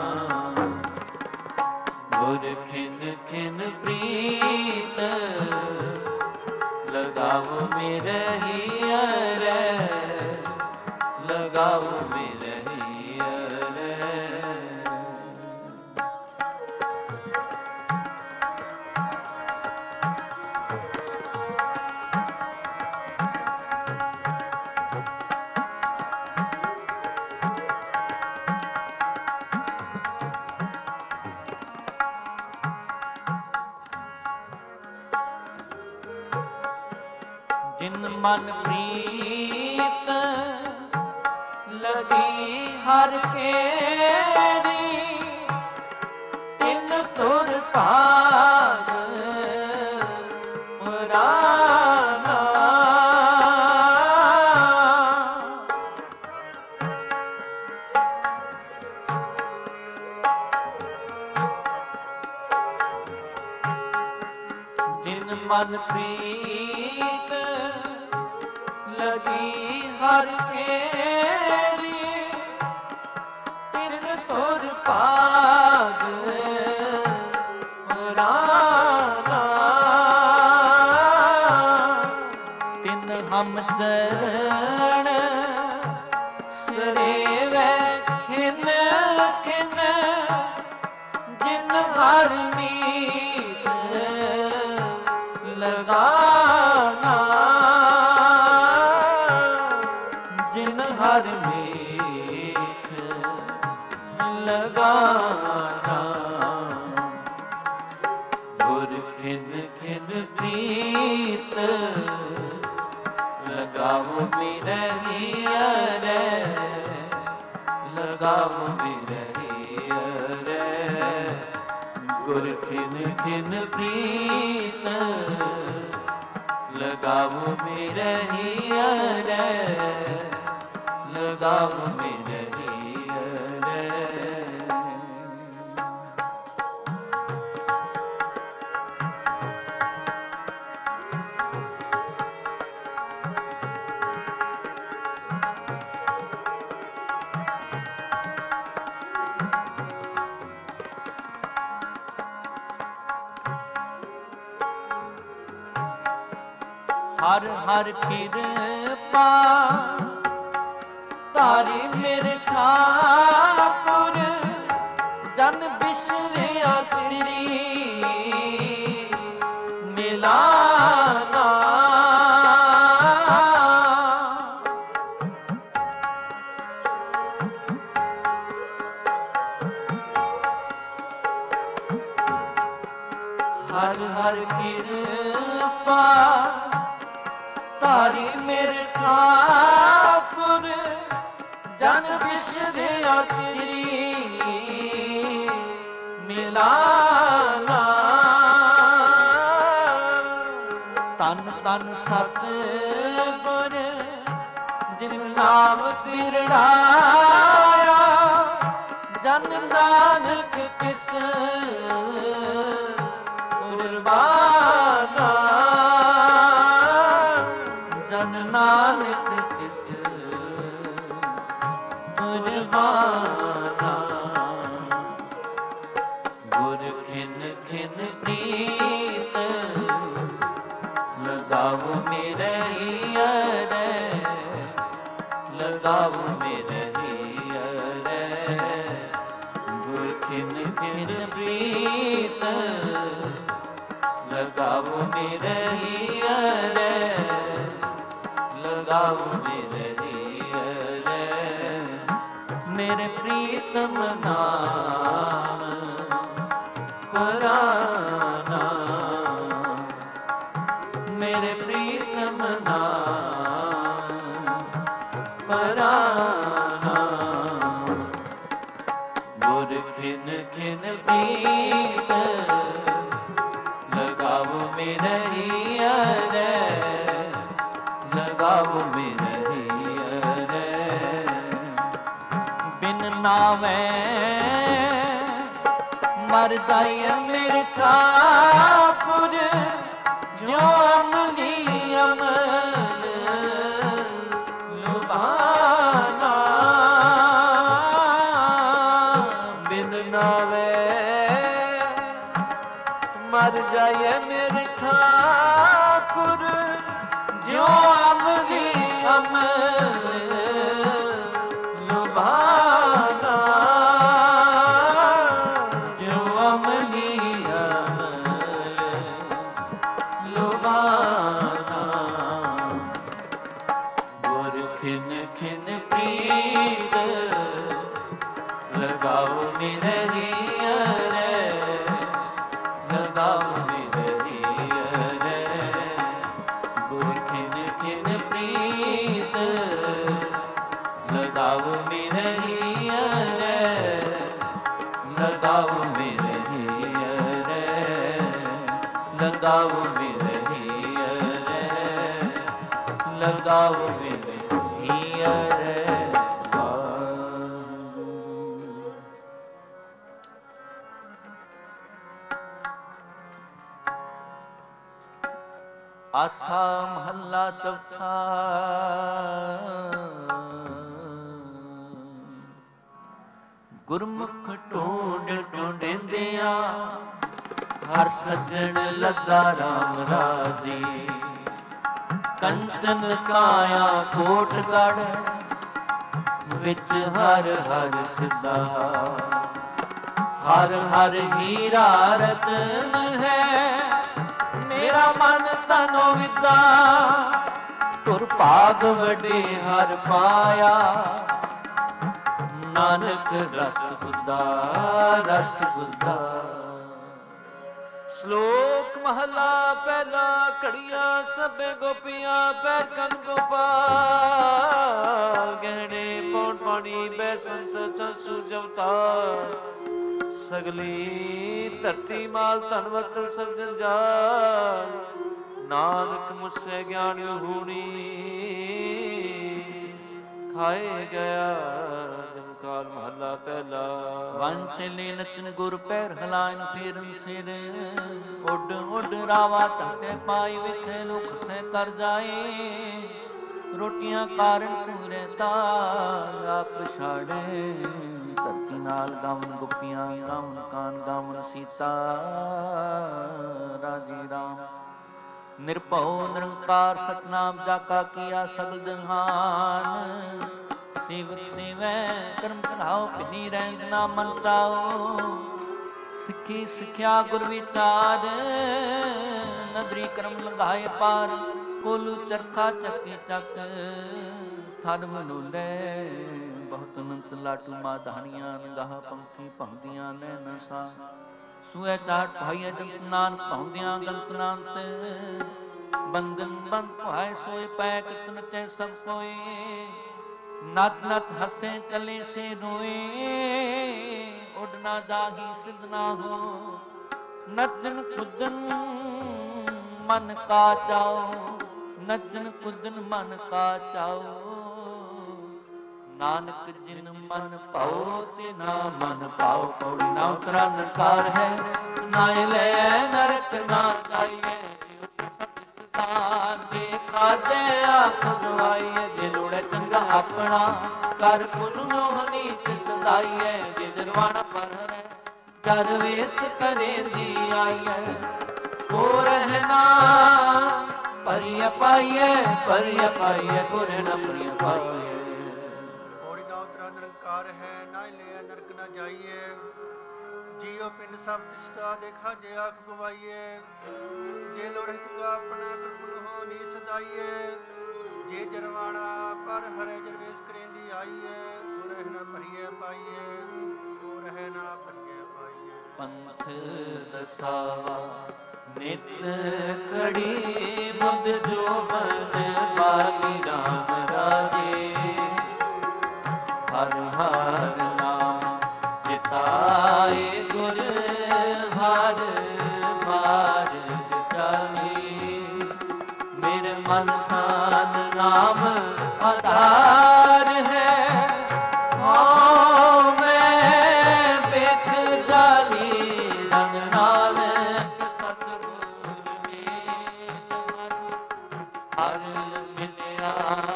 गुर खिन खिन प्रीत लगाओ मेरही रे, लगाओ मेरही रे। ਮਨ ਪ੍ਰੀਤ ਲਗੀ ਹਰ ਕੇਰੀ, ਤਿਨ ਤੁਰ ਭਾਗ ਪੁਰਾਨਾ। ਜਿਨ ਮਨ ਪ੍ਰੀਤ ਲਗੀ ਹਰ ਕੇਰੀ, ਤਿਨ ਤੁਰ ਭਾਗ ਪੁਰਾਨਾ। ਤਿਨ ਹਮ ਚਰਨ ਸਰੇਵੈ ਖਿਨ ਖਿਨ, ਜਿਨ ਹਰ ਨੀਤ ਲਗਾਨਾ। ਜਿਨ ਹਰ ਮੀਠ ਲਗਾਨਾ, ਗੁਰ ਖਿਨ ਖਿਨ ਪ੍ਰੀਤ ਲਗਾਵੋ ਮਿਰਹਿ ਅਰੇ, ਲਗਾਵੋ ਮਿਰਹਿ ਅਰੇ। ਗੁਰ ਖਿਨ ਖਿਨ ਪ੍ਰੀਤ ਲਗਾਵੋ ਮਿਰਹਿ ਅਰੇ, ਲਗਾਵੋ ਮਿਰਹਿ ਅਰੇ। ਹਰ ਹਰ ਕਿਰਪਾ ਧਾਰੀ ਮੇਰੇ ਠਾਕੁਰ, ਜਨ ਬਿਸਰਿਆ ਤੇਰੀ ਮਿਲਾਨਾ। ਹਰ ਹਰ ਕਿਰਪਾ ਧਾਰੀ ਮੇਰੇ ਠਾਕੁਰ, ਜਨ ਬਿਸਰਿਆ ਤੇਰੀ ਮਿਲਾਨਾ। ਤਨ ਤਨ ਸਤਿਗੁਰ ਜਿਨ ਨਾਮ ਪਿਰੜਾਇਆ, ਜਨ ਨਾਨਕ ਤਿਸ ਕੁਰਬਾਨਾ। ਜਨ ਨਾਨਕ ਤਿਸ ਕੁਰਬਾਨਾ। ਗੁਰ ਖਿਨ ਖਿਨ ਪ੍ਰੀਤ ਲਗਾਵੋ ਮਿਰਹਿ ਅਰੇ, ਲਗਾਵੋ ਮਿਰਹਿ ਅਰੇ। ਗੁਰ ਖਿਨ ਖਿਨ ਪ੍ਰੀਤ ਲਗਾਵੋ ਮਿਰਹਿ ਅਰੇ, ਲਗਾਵੋ ਮਿਰਹਿ ਅਰੇ। ਮੇਰੇ ਪ੍ਰੀਤਮ ਨਾਮ ਪੁਰਾਨਾ, ਮੇਰੇ ਪ੍ਰੀਤਮ ਨਾਮ ਪੁਰਾਨਾ। ਗੁਰ ਖਿਨ ਖਿਨ ਪ੍ਰੀਤ ਲਗਾਵੋ ਮਿਰਹਿ ਅਰੇ, ਲਗਾਵੋ ਮਿਰਹਿ ਅਰੇ। ਬਿਨ ਨਾਵੇਂ ਮਰ ਜਾਏ ਮੇਰੇ ਠਾਕੁਰ, ਜੋ ਅਮਲੀ ਅਮਲ ਲੁਭਾਨਾ। ਬਿਨ ਨਾਵੇਂ ਮਰ ਜਾਏ ਮੇਰੇ ਠਾਕੁਰ, ਜੋ ਅਮਲੀ ਅਮਲ ਲੁਭਾਨਾ। ਜੋ ਅਮਲੀ ਅਮਲ ਲੁਭਾਨਾ। ਗੁਰ ਖਿਨ ਖਿਨ ਪ੍ਰੀਤ ਲਗਾਓ ਮਿਰਹਿ ਅਰੇ, ਲਗਾਓ ਮਿਰਹਿ ਅਰੇ। ਗੁਰ ਖਿਨ ਖਿਨ ਲਗਾਵ ਮੇਰੇ ਹੀਰੇ, ਲਗਾਵ ਮੇਰੇ ਹੀਰੇ, ਲਗਾਵ ਮੇਰੇ ਹੀਰੇ, ਲਗਾਵ ਮੇਰੇ ਹੀਰੇ। ਆਸਾ ਮਹੱਲਾ ਚੌਥਾ। ਗੁਰਮੁਖ ਢੂੰਡ ਢੂੰਡਿੰਦਿਆਂ ਹਰ ਸੱਜਣ ਲੱਗਾ ਰਾਮ ਰਾਜੇ। ਕੰਚਨ ਕਾਇਆ ਕੋਟਗੜ੍ਹ ਵਿੱਚ ਹਰ ਹਰ ਸਿੱਧਾ। ਹਰ ਹਰ ਹੀਰਾ ਰਤਨ ਹੈ ਮੇਰਾ ਮਨ ਤਨੋ ਵਿਦਾ। ਤੁਰ ਭਾਗ ਵੱਡੇ ਹਰ ਪਾਇਆ ਨਾਨਕ ਰਸ ਬੁੱਧਾ, ਰਸ ਬੁੱਧਾ। ਸ਼ਲੋਕ ਮਹਲਾ ਪਹਿਲਾ। ਘੜੀਆਂ ਸਭੇ ਗੋਪੀਆਂ ਪੈਰ ਕੰਨ ਗੋਪਾਲ। ਗਹਿਣੇ ਪੌਣ ਪਾਣੀ ਬੈ ਸੰਸ ਸੰਸੂ ਜਵਤਾਰ। ਸਗਲੀ ਧਰਤੀ ਮਾਲ ਧਨਵਤ ਸਭ ਜੰਜਾਲ। ਨਾਨਕ ਮੁਸੇ ਗਿਆਨ ਵਿਹੂਣੀ ਖਾਏ ਗਿਆ ਜਮਕਾਲ। ਮਹੱਲਾ ਪਹਿਲਾ। ਵੰਚਲੇ ਨਚਨ ਗੁਰ ਪੈਰ ਹਲਾਇਨ ਫੇਰਨ ਸਿਰ। ਉੱਡ ਉੱਡ ਰਾਵਾ ਝਾਟੇ ਪਾਈ ਵਿਥੇ ਲੁਕ ਸੇ ਕਰ ਜਾਏ। ਰੋਟੀਆਂ ਕਾਰਨ ਪੂਰੇ ਤਾਲ ਆਪ ਛਾੜੇ। ਧਰਤੀ ਨਾਲ ਗਾਵਨ ਗੋਪੀਆਂ ਗਾਵਨ ਕਾਨ ਗਾਵਨ ਸੀਤਾ ਰਾਜੀ ਰਾਮ। ਨਿਰਭਉ ਨਿਰੰਕਾਰ ਸਤਨਾਮ ਜਾਕਾ ਕੀਆ ਸਗਲ ਜਹਾਨ। ਸੇਵਕ ਸੇਵੈ ਕਰਮ ਕਰਾਓ ਭਿੰਨੀ ਰਹਿੰਦ ਨਾ ਮਨ ਚਾਓ। ਸਿੱਖੀ ਸਿੱਖਿਆ ਗੁਰ ਵਿਚਾਰ ਨਦਰੀ ਕਰਮ ਲੰਘਾਏ ਪਾਰ। ਕੋਲੂ ਚਰਖਾ ਚੱਕੇ ਚੱਕ ਥਨ ਮਨੂਲੇ। ਬਹੁਤ ਅਨੰਤ ਲਾਟੂ ਮਾਧਾਣੀਆਂ ਨਗਾਹ ਪੰਖੀ ਭੰਦੀਆਂ ਨੈਣ ਸਾ। ਸੂਏ ਚਾਟ ਭਾਈਏ ਜੰਤ ਨਾਨਕ ਭਾਉਂਦਿਆਂ ਗੰਤ ਨਾਨਤ। ਬੰਧਨ ਬੰਦ ਭਾਏ ਸੋਏ ਪੈ ਕਿਤ ਨਚੈ ਸਭ ਸੋਏ। ਨਚ ਨਚ ਹੱਸੇ ਚਲੇ ਸੇ ਰੋਏ। ਉੱਡ ਨਾ ਜਾਹੀ ਸਿੱਧ ਨਾ ਹੋ। ਨੱਚਨ ਕੁੱਦਨ ਮਨ ਕਾ ਚਾਓ। ਨੱਚਨ ਕੁੱਦਨ ਮਨ ਕਾ ਚਾਓ। ਨਾਨਕ ਜਿਨ ਮਨ ਭਾਉ ਤੇ ਨਾ ਮਨ ਭਾਉ। ਪੌੜੀ ਨਾ ਉਤਰਾ ਨਕਾਰ ਹੈ ਨਾਇ ਲੈ ਨਰਕ ਨਾ ਜਾਈਏ। ਦੇ ਖਾਦੇ ਆਖ ਗਵਾਈਏ। ਜੇ ਲੋੜੇ ਚੰਗਾ ਆਪਣਾ ਕਰ ਪੁਨ ਮੋਹ ਨੀਚ ਸਦਾਈਏ। ਜੇ ਨਿਰਵਾਣ ਪਰ ਹੈ ਜਰ ਵੇਸ ਕਰੇ ਦੀ ਆਈਏ। ਕੋ ਰਹਿਣਾ ਪਰਿਆ ਪਾਈਏ, ਪਰਿਆ ਪਾਈਏ ਗੁਰ ਨ ਪਰਿਆ ਪਾਈਏ। ਪੌੜੀ ਨਾ ਉਤਰਾ ਨਿਰੰਕਾਰ ਹੈ ਨਾ ਲਿਆ ਨਰਕ ਨਾ ਜਾਈਏ। ਜੀਉ ਪਿੰਡ ਸਭ ਤਿਸਕਾ ਦੇਖਾ ਜੇ ਆਖ ਗਵਾਈਏ। ਜੇ ਲੋੜੇ ਚੰਗਾ ਆਪਣਾ ਕਰਪੁਨ ਹੋ ਨੀ ਸਦਾਈਏ। ਜੇ ਜਰਵਾਣਾ ਪਰ ਹਰੇ ਜਰਵੇਸ ਕਰੇਂਦੀ ਆਈਏ। ਕੋ ਰਹਿ ਨਾ ਭਰੀਏ ਪਾਈਏ, ਕੋ ਰਹਿ ਨਾ ਭਰੀਏ ਪਾਈਏ। ਪੰਥ ਦਸਾਵਾ ਨਿਤ ਕੜੀ ਬੁੱਧ ਜੋਬਨ ਬਾਲੀ ਰਾਮ ਰਾਜੇ। ਹਰ ਹਰ ਨਾਮ ਚਿਤਾਏ ਗੁਰ ਹਰ ਮਾਰਗ ਚਾਲੀ। ਮੇਰੇ ਮਨ ਤਨ ਨਾਮ ਆਧਾਰ ਹੈ। ਹਉ ਮੈਂ ਵੇਖ ਜਾਲੀ ਰੰਗ ਨਾਨਕ ਸਤਿਗੁਰ ਮੇਲ ਮਨ। ਹਰ ਮਿਲਿਆ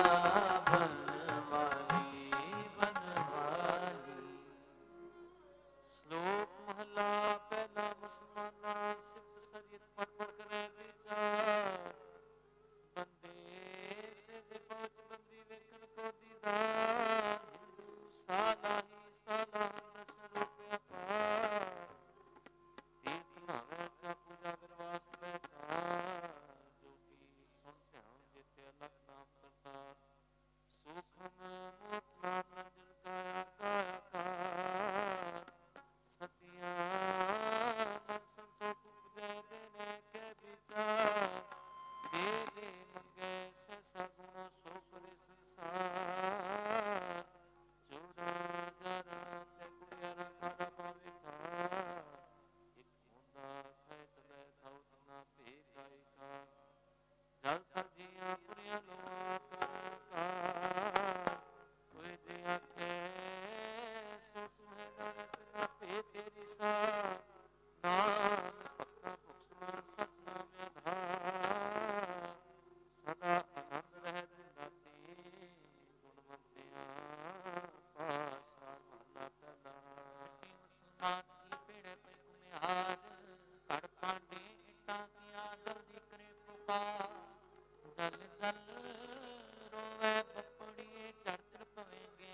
ਬਨਵਾਲੀ ਬਨਵਾਲੀ। ਸ਼ਲੋਕ ਮਹਲਾ ਪਹਿਲਾ। ਮੁਸਲਮਾਨਾ ਸਿਫਤ ਸਰੀਤ ਪੜ ਪੜ ਕਰੇ ਵਿਚਾਰ। ਬੰਦੇ ਸੇ ਪਹੁੰਚ ਬੰਦੀ ਵੇਖਣ ਕੋ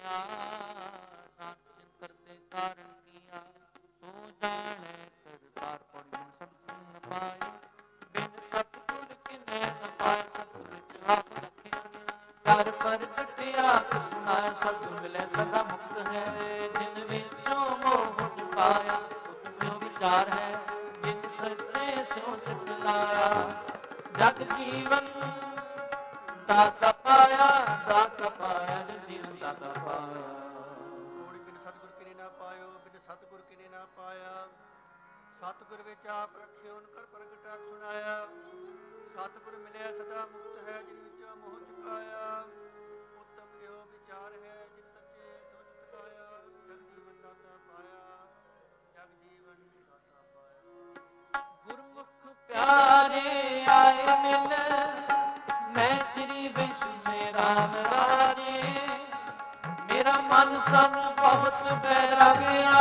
ਕੀਆ, ਨਾਨਕ ਕਰਤੇ ਕਾਰਨ ਕੀਆ, ਸੋ ਜਾਣੈ ਕਰਤਾਰ। ਪੌੜੀ ਸਤਿਗੁਰ ਨ ਪਾਇਆ, ਬਿਨ ਸਤਿਗੁਰ ਕਿਨੈ ਨ ਪਾਇਆ। ਸਤਿਗੁਰ ਵਿੱਚ ਆਪ ਰੱਖਿਆ, ਘਰ ਪ੍ਰਗਟਿਆ ਸੁਨਾਇਆ। ਸਤਿਗੁਰ ਮਿਲੈ ਸਦਾ ਮੁਕਤ ਹੈ, ਜਿਨ ਵਿੱਚੋਂ ਮੋਹ ਪਾਇਆ। ਉਤਮਿ ਵਿਚਾਰ ਹੈ, ਜਿਨ ਸਜਦੇ ਸਿਉ ਚਿਤ ਲਾਇਆ। ਜਗ ਜੀਵਨ ਦਾਤਾ ਪਾਇਆ, ਦਾਤਾ ਪਾਇਆ, ਜਗ ਜੀਵਨ ਦਾਤਾ ਪਾਇਆ। ਕੋੜੀ ਬਿਨ ਸਤਿਗੁਰ ਕਿਨੇ ਨਾ ਪਾਇਓ, ਬਿਨ ਸਤਿਗੁਰ ਕਿਨੇ ਨਾ ਪਾਇਆ। ਸਤਿਗੁਰ ਵਿੱਚ ਆਪ ਰੱਖਿਓ, ਕਰ ਪ੍ਰਗਟਾ ਸੁਣਾਇਆ। ਸਤਿਗੁਰ ਮਿਲਿਆ ਸਦਾ ਮੁਕਤ ਹੈ, ਜਿਨ ਵਿੱਚੋਂ ਮੋਹ ਚੁਕਾਇਆ। ਉੱਤਮ ਇਹੋ ਵਿਚਾਰ ਹੈ, ਜਿਨ ਸੱਚੇ ਸੋ ਚਿਤ ਲਾਇਆ। ਜਗ ਜੀਵਨ ਦਾਤਾ ਪਾਇਆ, ਜਗ ਜੀਵਨ ਦਾਤਾ ਪਾਇਆ। ਗੁਰਮੁਖ ਪਿਆਰੇ ਆਏ ਮਿਲ, ਮੈਂ ਚਿਰੀ ਵਿਸ਼ੇ ਰਾਮ ਰਾਜੇ। ਮੇਰਾ ਮਨ ਸਨ ਬਹੁਤ ਬੈਰਾਗਿਆ,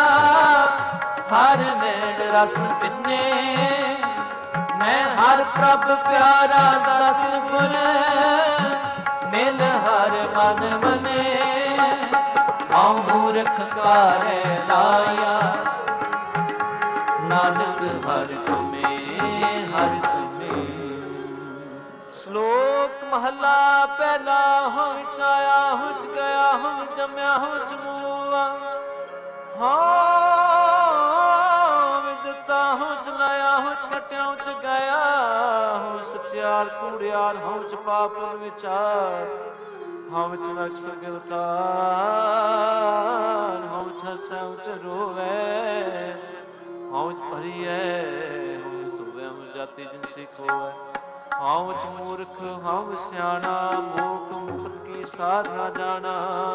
ਹਰ ਨੈਣ ਰਸ ਪਿੰਨੇ। ਮੈਂ ਹਰ ਪ੍ਰਭ ਪਿਆਰਾ ਦਸ ਗੁਰ, ਮਿਲ ਹਰ ਮਨ ਮਨੇ। ਹਉ ਮੂਰਖ ਕਾਰੈ ਲਾਇਆ, ਨਾਨਕ ਹਰਿ ਤੁਮੇ, ਹਰਿ ਤੁਮੇ। ਸ਼ਲੋਕ ਮਹਲਾ ਪਹਿਲਾ। ਹਉ ਵਿੱਚ ਆਇਆ, ਹਉ ਵਿੱਚ ਗਿਆ, ਹਉ ਵਿੱਚ ਜੰਮਿਆ, ਹਉ ਵਿੱਚ ਮੂਆ। ਹਉ ਵਿੱਚ ਦਿੱਤਾ, ਹਉ ਵਿੱਚ ਲਾਇਆ, ਹਉ ਵਿੱਚ ਕੱਟਿਆ, ਹਉ ਵਿੱਚ ਗਾਇਆ। ਹਉ ਸਚਿਆਰ ਕੂੜਿਆਰ, ਹਉ ਵਿੱਚ ਪਾਪ ਪੁੰਨ ਵਿਚਾਰ। ਹਉ ਵਿੱਚ ਨਰਕ ਸੁਰਗ ਅਵਤਾਰ, ਹਉ ਵਿੱਚ ਹੱਸੈ, ਹਉ ਵਿੱਚ ਰੋਵੈ। ਹਉ ਵਿੱਚ ਭਰੀਐ, ਹਉ ਵਿੱਚ ਧੋਵੈ, ਹਉ ਵਿੱਚ ਜਾਤੀ ਜਿਨ ਸਿੱਖ ਹੋਵੈ। ਹਉ ਵਿੱਚ ਮੂਰਖ, ਹਉ ਵਿੱਚ ਸਿਆਣਾ, ਮੂਰਖ ਮੁਕਤ ਕੀ ਸਾਰ ਨਾ ਜਾਣਾ।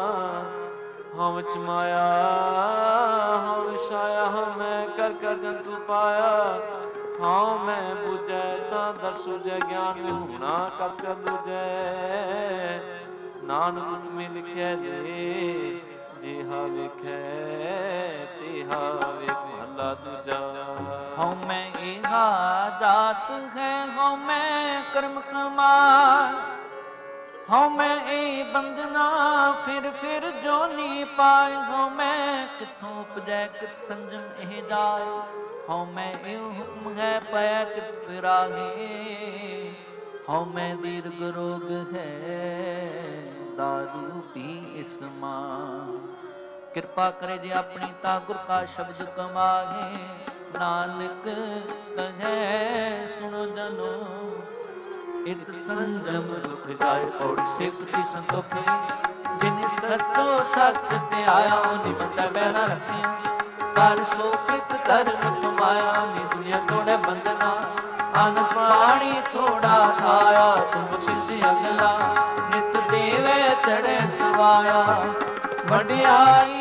ਹਉ ਵਿੱਚ ਮਾਇਆ, ਹਉ ਵਿੱਚ ਛਾਇਆ, ਹਉ ਮੈਂ ਕਰ ਕਰ ਜੰਤੂ ਪਾਇਆ। ਹਉ ਮੈਂ ਬੁਝੈ ਤਾਂ ਦਰ ਸੂਝੈ, ਗਿਆਨ ਵਿਹੂਣਾ ਕਤ ਕਰ ਦੂਜੈ। ਨਾਨਕ ਹੁਕਮੀ ਲਿਖਿਆ ਦੇ, ਜਿਹਾ ਵੇਖੈ ਤਿਹਾ ਵੇਖ। ਮਹਲਾ ਦੂਜਾ। ਹਉ ਮੈਂ ਏਹਾ ਜਾਤ ਹੈ, ਹਉ ਮੈਂ ਕਰਮ ਕਮਾਰ। ਹਉ ਮੈਂ ਇਹ ਬੰਧਨਾ, ਫਿਰ ਫਿਰ ਜੋਨੀ ਪਾਏ। ਹਉ ਮੈਂ ਕਿੱਥੋਂ ਉਪਜੈ, ਕਿਤ ਸੰਜਮ ਇਹ ਜਾਏ। ਹਉ ਮੈਂ ਇਹ ਹੁਕਮ ਹੈ, ਪਇਆ ਕਿਤ ਫਿਰਾਗੇ। ਹਉ ਮੈਂ ਦੀਰਘ ਰੋਗ ਹੈ, ਦਾਰੂ ਪੀ ਇਸ ਮਾਂ। ਕਿਰਪਾ ਕਰੇ ਜੇ ਆਪਣੀ, ਤਾਂ ਗੁਰ ਕਾ ਸ਼ਬਦ ਕਮਾਹੇ। ਨਾਨਕ ਕਹੈ ਸੁਣੋ ਜਨੋ, ਇਤ ਸੰਜਮ ਦੁਖ ਜਾਏ। ਪੌੜੀ ਸਿਫਤ ਕੀ ਸੰਤੋਖੀ, ਜਿਨ ਸੱਚੋ ਸੱਚ ਧਿਆਇਆ। ਓਨੀ ਬੰਦਾ ਬਹਿ ਨਾ ਰੱਖਿਆ, ਕਰ ਸੋ ਕਿਤ ਧਰਮ ਕਮਾਇਆ। ਨੀ ਦੁਨੀਆ ਤੋੜੈ ਬੰਧਨਾ, ਅਨ ਪਾਣੀ ਥੋੜਾ ਖਾਇਆ। ਤੁਮ ਬਖਸ਼ਿਸ਼ ਅਗਲਾ, ਨਿਤ ਦੇਵੇ ਚੜੈ ਸਵਾਇਆ। ਵਡਿਆਈ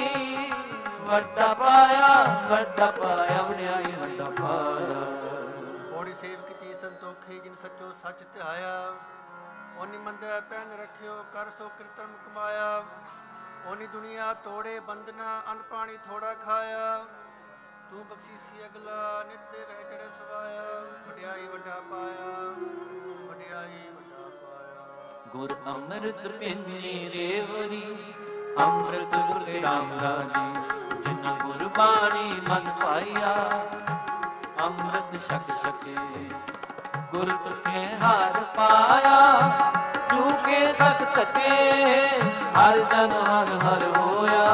ਵੱਡਾ ਪਾਇਆ, ਵੱਡਾ ਪਾਇਆ, ਵਡਿਆਈ ਵੱਡਾ ਪਾਇਆ। ਪੌੜੀ ਸੇਵ ਕੀਤੀ ਸੰਤੋਖੀ, ਜਿਨ ਸੱਚੋ ਸੱਚ ਧਿਆਇਆ। ਓਨੀ ਮੰਦੈ ਪਹਿਨ ਰੱਖਿਓ, ਕਰ ਸੋ ਕਿਰਤਨ ਕਮਾਇਆ। ਓਨੀ ਦੁਨੀਆ ਤੋੜੇ ਬੰਧਨਾ, ਅਨ ਪਾਣੀ ਥੋੜਾ ਖਾਇਆ। ਤੂੰ ਬਖਸ਼ੀਸੀ ਅਗਲਾ, ਨਿਤ ਦੇਵੈ ਚੜ੍ਹੈ ਸਵਾਇਆ। ਵਡਿਆਈ ਵੱਡਾ ਪਾਇਆ, ਵਡਿਆਈ ਵੱਡਾ ਪਾਇਆ। ਗੁਰ ਅੰਮ੍ਰਿਤ ਪਿੰਨੀ ਰੇਵਰੀ, ਅੰਮ੍ਰਿਤ ਗੁਰ ਕੇ ਰਾਮ ਰਾਜੀ। ਜਿਨ ਗੁਰ ਬਾਣੀ ਮਨ ਪਾਈਆ, ਅੰਮ੍ਰਿਤ ਛਕ ਛਕੇ। ਗੁਰ ਤੁਖੇ ਹਾਰ ਪਾਇਆ, ਝੂਕੇ ਤਕ ਥਕੇ। ਹਰ ਜਨ ਹਰ ਹਰ ਹੋਇਆ,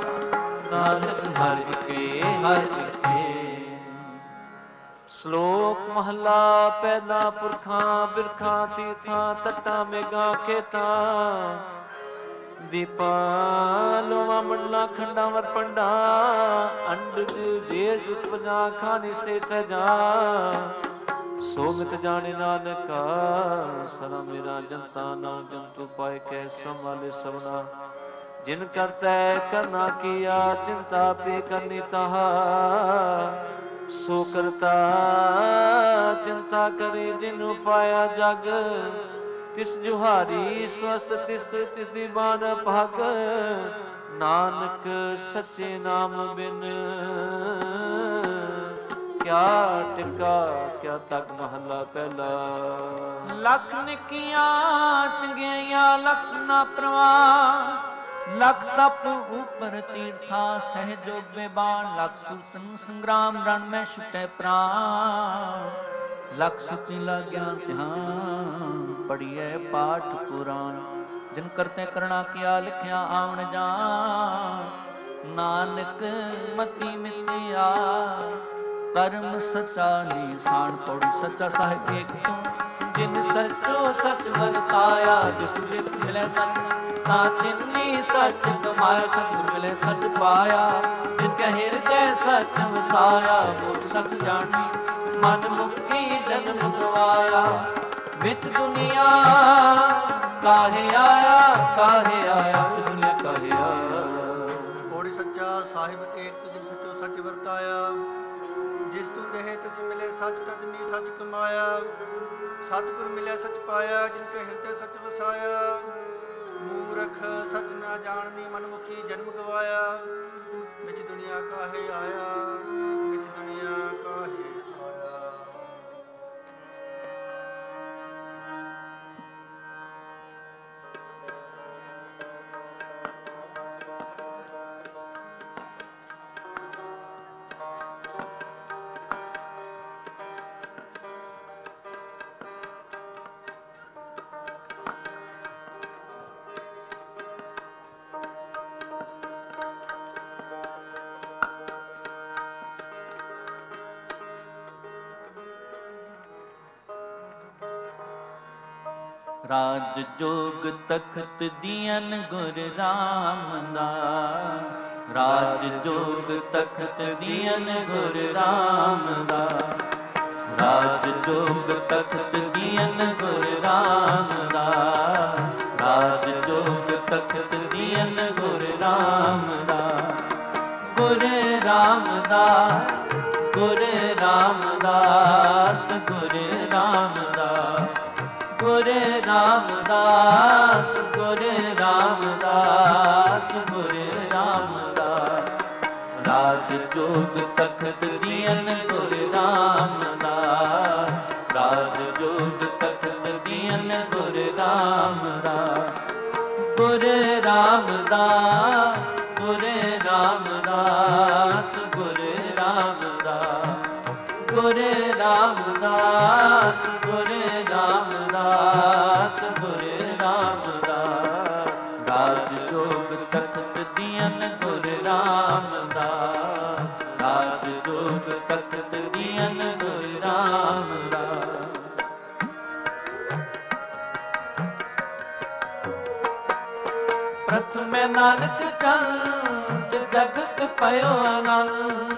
ਨਾਨਕ ਹਰ ਇਕੇ, ਹਰ ਇਕੇ। ਸ਼ਲੋਕ ਮਹਲਾ ਪਹਿਲਾ। ਪੁਰਖਾਂ ਬਿਰਖਾਂ ਤੀਰਥਾਂ, ਤੱਟਾਂ ਮੇਘਾਂ ਖੇਤਾਂ। ਦੀਪਾਂ ਲੋਵਾਂ ਮੰਡਲਾਂ, ਖੰਡਾਂ ਵਰ ਪੰਡਾਂ। ਅੰਡਜ ਜੇਰ ਉਪਜਾ, ਖਾਣੀ ਸੇ ਸਜਾ। ਸੋਗਤ ਜਾਣੇ ਨਾਨਕਾ, ਸਰਾ ਮੇਰਾ ਜਨਤਾ। ਨਾਮ ਜੰਤੂ ਪਾਏ ਕੈ ਸੰਭਾਲੇ ਸਭਨਾ। ਜਿਨ ਕਰਤੈ ਕਰਨਾ ਕੀਆ, ਚਿੰਤਾ ਪੇ ਕਰਨੀ ਤਾਹਾ। ਸੋ ਕਰਤਾ ਚਿੰਤਾ ਕਰੇ, ਜਿਨੁ ਪਾਇਆ ਜਗ। ਤਿਸ ਜੁਹਾਰੀ ਸਵਸਤ, ਤਿਸ ਸਥਿਤੀ ਬਾਨ ਭਾਗ। ਨਾਨਕ ਸੱਚੇ ਨਾਮ ਬਿਨ, ਕਿਆ ਟਿਕਾ ਕਿਆ ਤੱਕ। ਮਹਲਾ ਪਹਿਲਾ। ਲੱਖ ਨਿੱਕੀਆਂ ਚੰਗਿਆਈਆਂ, ਲੱਖ ਨਾ ਪ੍ਰਵਾਹ। ਲਖ ਤਪ ਉਪਰ ਤੀਰਥਾ ਸਹਿਜੋਗ ਬੇਬਾਨ ਲਖ ਸੁਰਤਨ ਸੰਗਰਾਮ ਰਣ ਮੈਂ ਛੁਟੈ ਪ੍ਰਾਨ ਲਖ ਸੁਤੀ ਲਾਗਿਆ ਧਿਆਨ ਪੜੀਐ ਪਾਠ ਪੁਰਾਨ ਜਿਨ ਕਰਤੇ ਕਰਣਾ ਕੀਆ ਲਿਖਿਆ ਆਵਣ ਜਾਣ ਨਾਨਕ ਮਤੀ ਮਿਥਿਆ ਕਰਮ ਸਚਾ ਨਿਸ਼ਾਨ ਪੌੜੀ ਸੱਚਾ ਸਾਹਿਬ ਏਕ ਤੂੰ ਜਿਨ ਸਚੋ ਸਚ ਵਰਤਾਇਆ ਜਿਸ ਵਿੱਚ ਮਿਲੇ ਸਚ ਤਾਂ ਤਿੰਨੀ ਸਚ ਕਮਾਇਆ ਸਚ ਮਿਲੇ ਸਚ ਪਾਇਆ ਜਿਨ ਕੈ ਹਿਰਦੈ ਸਚ ਵਸਾਇਆ ਮੂਲ ਸਚ ਜਾਣੀ ਮਨ ਮੁਕਤੀ ਜਨਮ ਗਵਾਇਆ ਵਿੱਚ ਦੁਨੀਆ ਕਾਹੇ ਆਇਆ ਵਿੱਚ ਦੁਨੀਆ ਕਾਹੇ ਆਇਆ ਪੌੜੀ ਸੱਚਾ ਸਾਹਿਬ ਏਕ ਤੂੰ ਜਿਨ ਸਚੋ ਸਚ ਵਰਤਾਇਆ ਜਿਸ ਤੂੰ ਦੇਹ ਤਿਸ ਮਿਲੇ ਸਚ ਤਜਨੀ ਸਚ ਕਮਾਇਆ ਸਤਿਗੁਰ ਮਿਲਿਆ ਸਚ ਪਾਇਆ ਜਿਨ ਕੇ ਹਿਰਦੇ ਸਚ ਵਸਾਇਆ ਮੂਰਖ ਸਚ ਨਾ ਜਾਣਨੀ ਮਨਮੁਖੀ ਜਨਮ ਗਵਾਇਆ ਵਿੱਚ ਦੁਨੀਆ ਕਾਹੇ ਆਇਆ ਵਿੱਚ ਦੁਨੀਆ ਕਾਹੇ ਆਇਆ। ਰਾਜ ਜੋਗ ਤਖਤ ਦੀਨ ਗੁਰ ਰਾਮਦਾਸ ਰਾਜ ਜੋਗ ਤਖਤ ਦੀਨ ਗੁਰ ਰਾਮਦਾਸ ਰਾਜ ਜੋਗ ਤਖਤ ਦੀਨ ਗੁਰ ਰਾਮਦਾਸ ਰਾਜ ਜੋਗ ਤਖਤ ਦੀਨ ਗੁਰ ਰਾਮਦਾਸ ਗੁਰ ਰਾਮਦਾਸ ਗੁਰ ਰਾਮਦਾਸ ਗੁਰ ਰਾਮਦਾਸ ਗੁਰ ਰਾਮਦਾਸ ਗੁਰ ਰਾਮਦਾਸ ਗੁਰ ਰਾਮਦਾਸ ਰਾਜ ਜੋਗ ਤਖਤ ਦੀਨ ਗੁਰ ਰਾਮਦਾਸ ਰਾਜ ਜੋਗ ਤਖਤ ਦੀਨ ਗੁਰ ਰਾਮਦਾਸ ਗੁਰ ਰਾਮਦਾਸ ਗੁਰ ਰਾਮਦਾਸ ਗੁਰ ਰਾਮਦਾਸ ਗੁਰ ਰਾਮਦਾਸ ਗੁਰ ਰਾਮਦਾਸ ਗੁਰ ਰਾਮਦਾਸ ਰਾਜ ਜੋਗ ਤਖਤ ਦੀਨ ਗੁਰ ਰਾਮਦਾਸ ਰਾਜ ਜੋਗ ਤਖਤ ਦੀਨ ਗੁਰ ਰਾਮਦਾਸ ਪ੍ਰਥਮੇ ਨਾਨਕ ਚੰਦ ਜਗਤ ਪਇਓ ਆਨੰਦ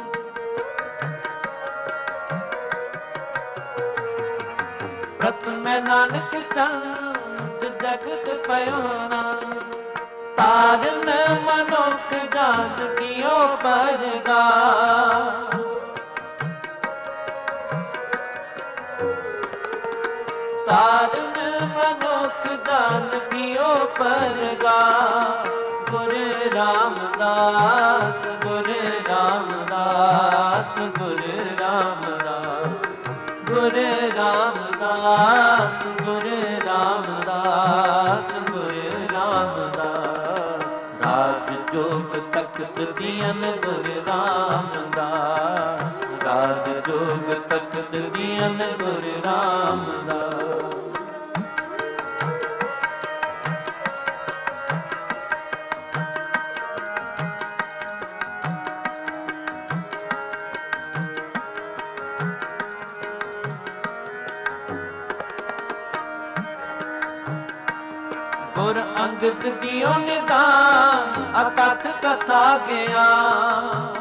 ਪ੍ਰਥਮੇ ਨਾਨਕ ਚੰਦ ਜਗਤ ਪਇਓ ਆਨੰਦ ਤਾਰਨ ਮਨੁੱਖ ਜਾਤ ਕੀਓ ਪਰਗਾਸ ਤਾਰਨ ਮਨੁੱਖ ਜਾਤ ਕੀਓ ਪਰਗਾਸ ਗੁਰ ਰਾਮਦਾਸ ਗੁਰ ਰਾਮਦਾਸ ਗੁਰ ਰਾਮਦਾਸ ਗੁਰ ਰਾਮਦਾਸ ਗੁਰ ਰਾਮਦਾਸ ਗੁਰ ਰਾਮਦਾਸ ਰਾਜ ਜੋਗ ਤਖਤ ਦੀਨ ਗੁਰ ਰਾਮਦਾਸ ਰਾਜ ਜੋਗ ਤਖਤ ਦੀਨ ਗੁਰ ਰਾਮਦਾਸ ਗੁਰ ਅੰਗਦ ਦਿਓ ਨਿਦਾਨ ਅਕਥ ਕਥਾ ਗਿਆਨ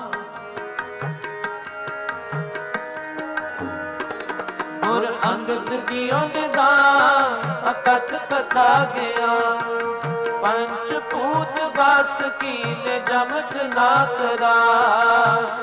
ਗੁਰ ਅੰਗਦ ਦਿਓ ਨਿਦਾਨ ਅਕਥ ਕਥਾ ਗਿਆਨ ਪੰਚ ਭੂਤ ਬਸ ਕੀਲ ਜਮਤ ਨਾ ਕਰਾਸ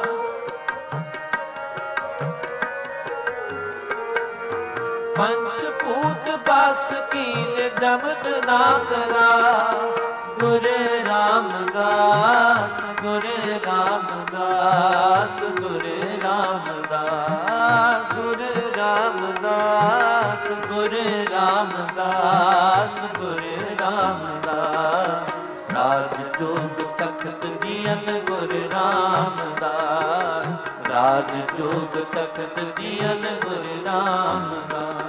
ਪੰਚ ਭੂਤ ਬਸ ਕੀਲ ਜਮਤ ਨਾ ਕਰਾ ਗੁਰ ਰਾਮਦਾਸ ਗੁਰ ਰਾਮਦਾਸ ਗੁਰ ਰਾਮਦਾਸ ਗੁਰ ਰਾਮਦਾਸ ਗੁਰ ਰਾਮਦਾਸ ਗੁਰ ਰਾਮਦਾਸ ਰਾਜ ਜੋਗ ਤਖਤ ਦੀਨ ਗੁਰ ਰਾਮਦਾਸ, ਰਾਜ ਜੋਗ ਤਖਤ ਦੀਨ ਗੁਰ ਰਾਮਦਾਸ।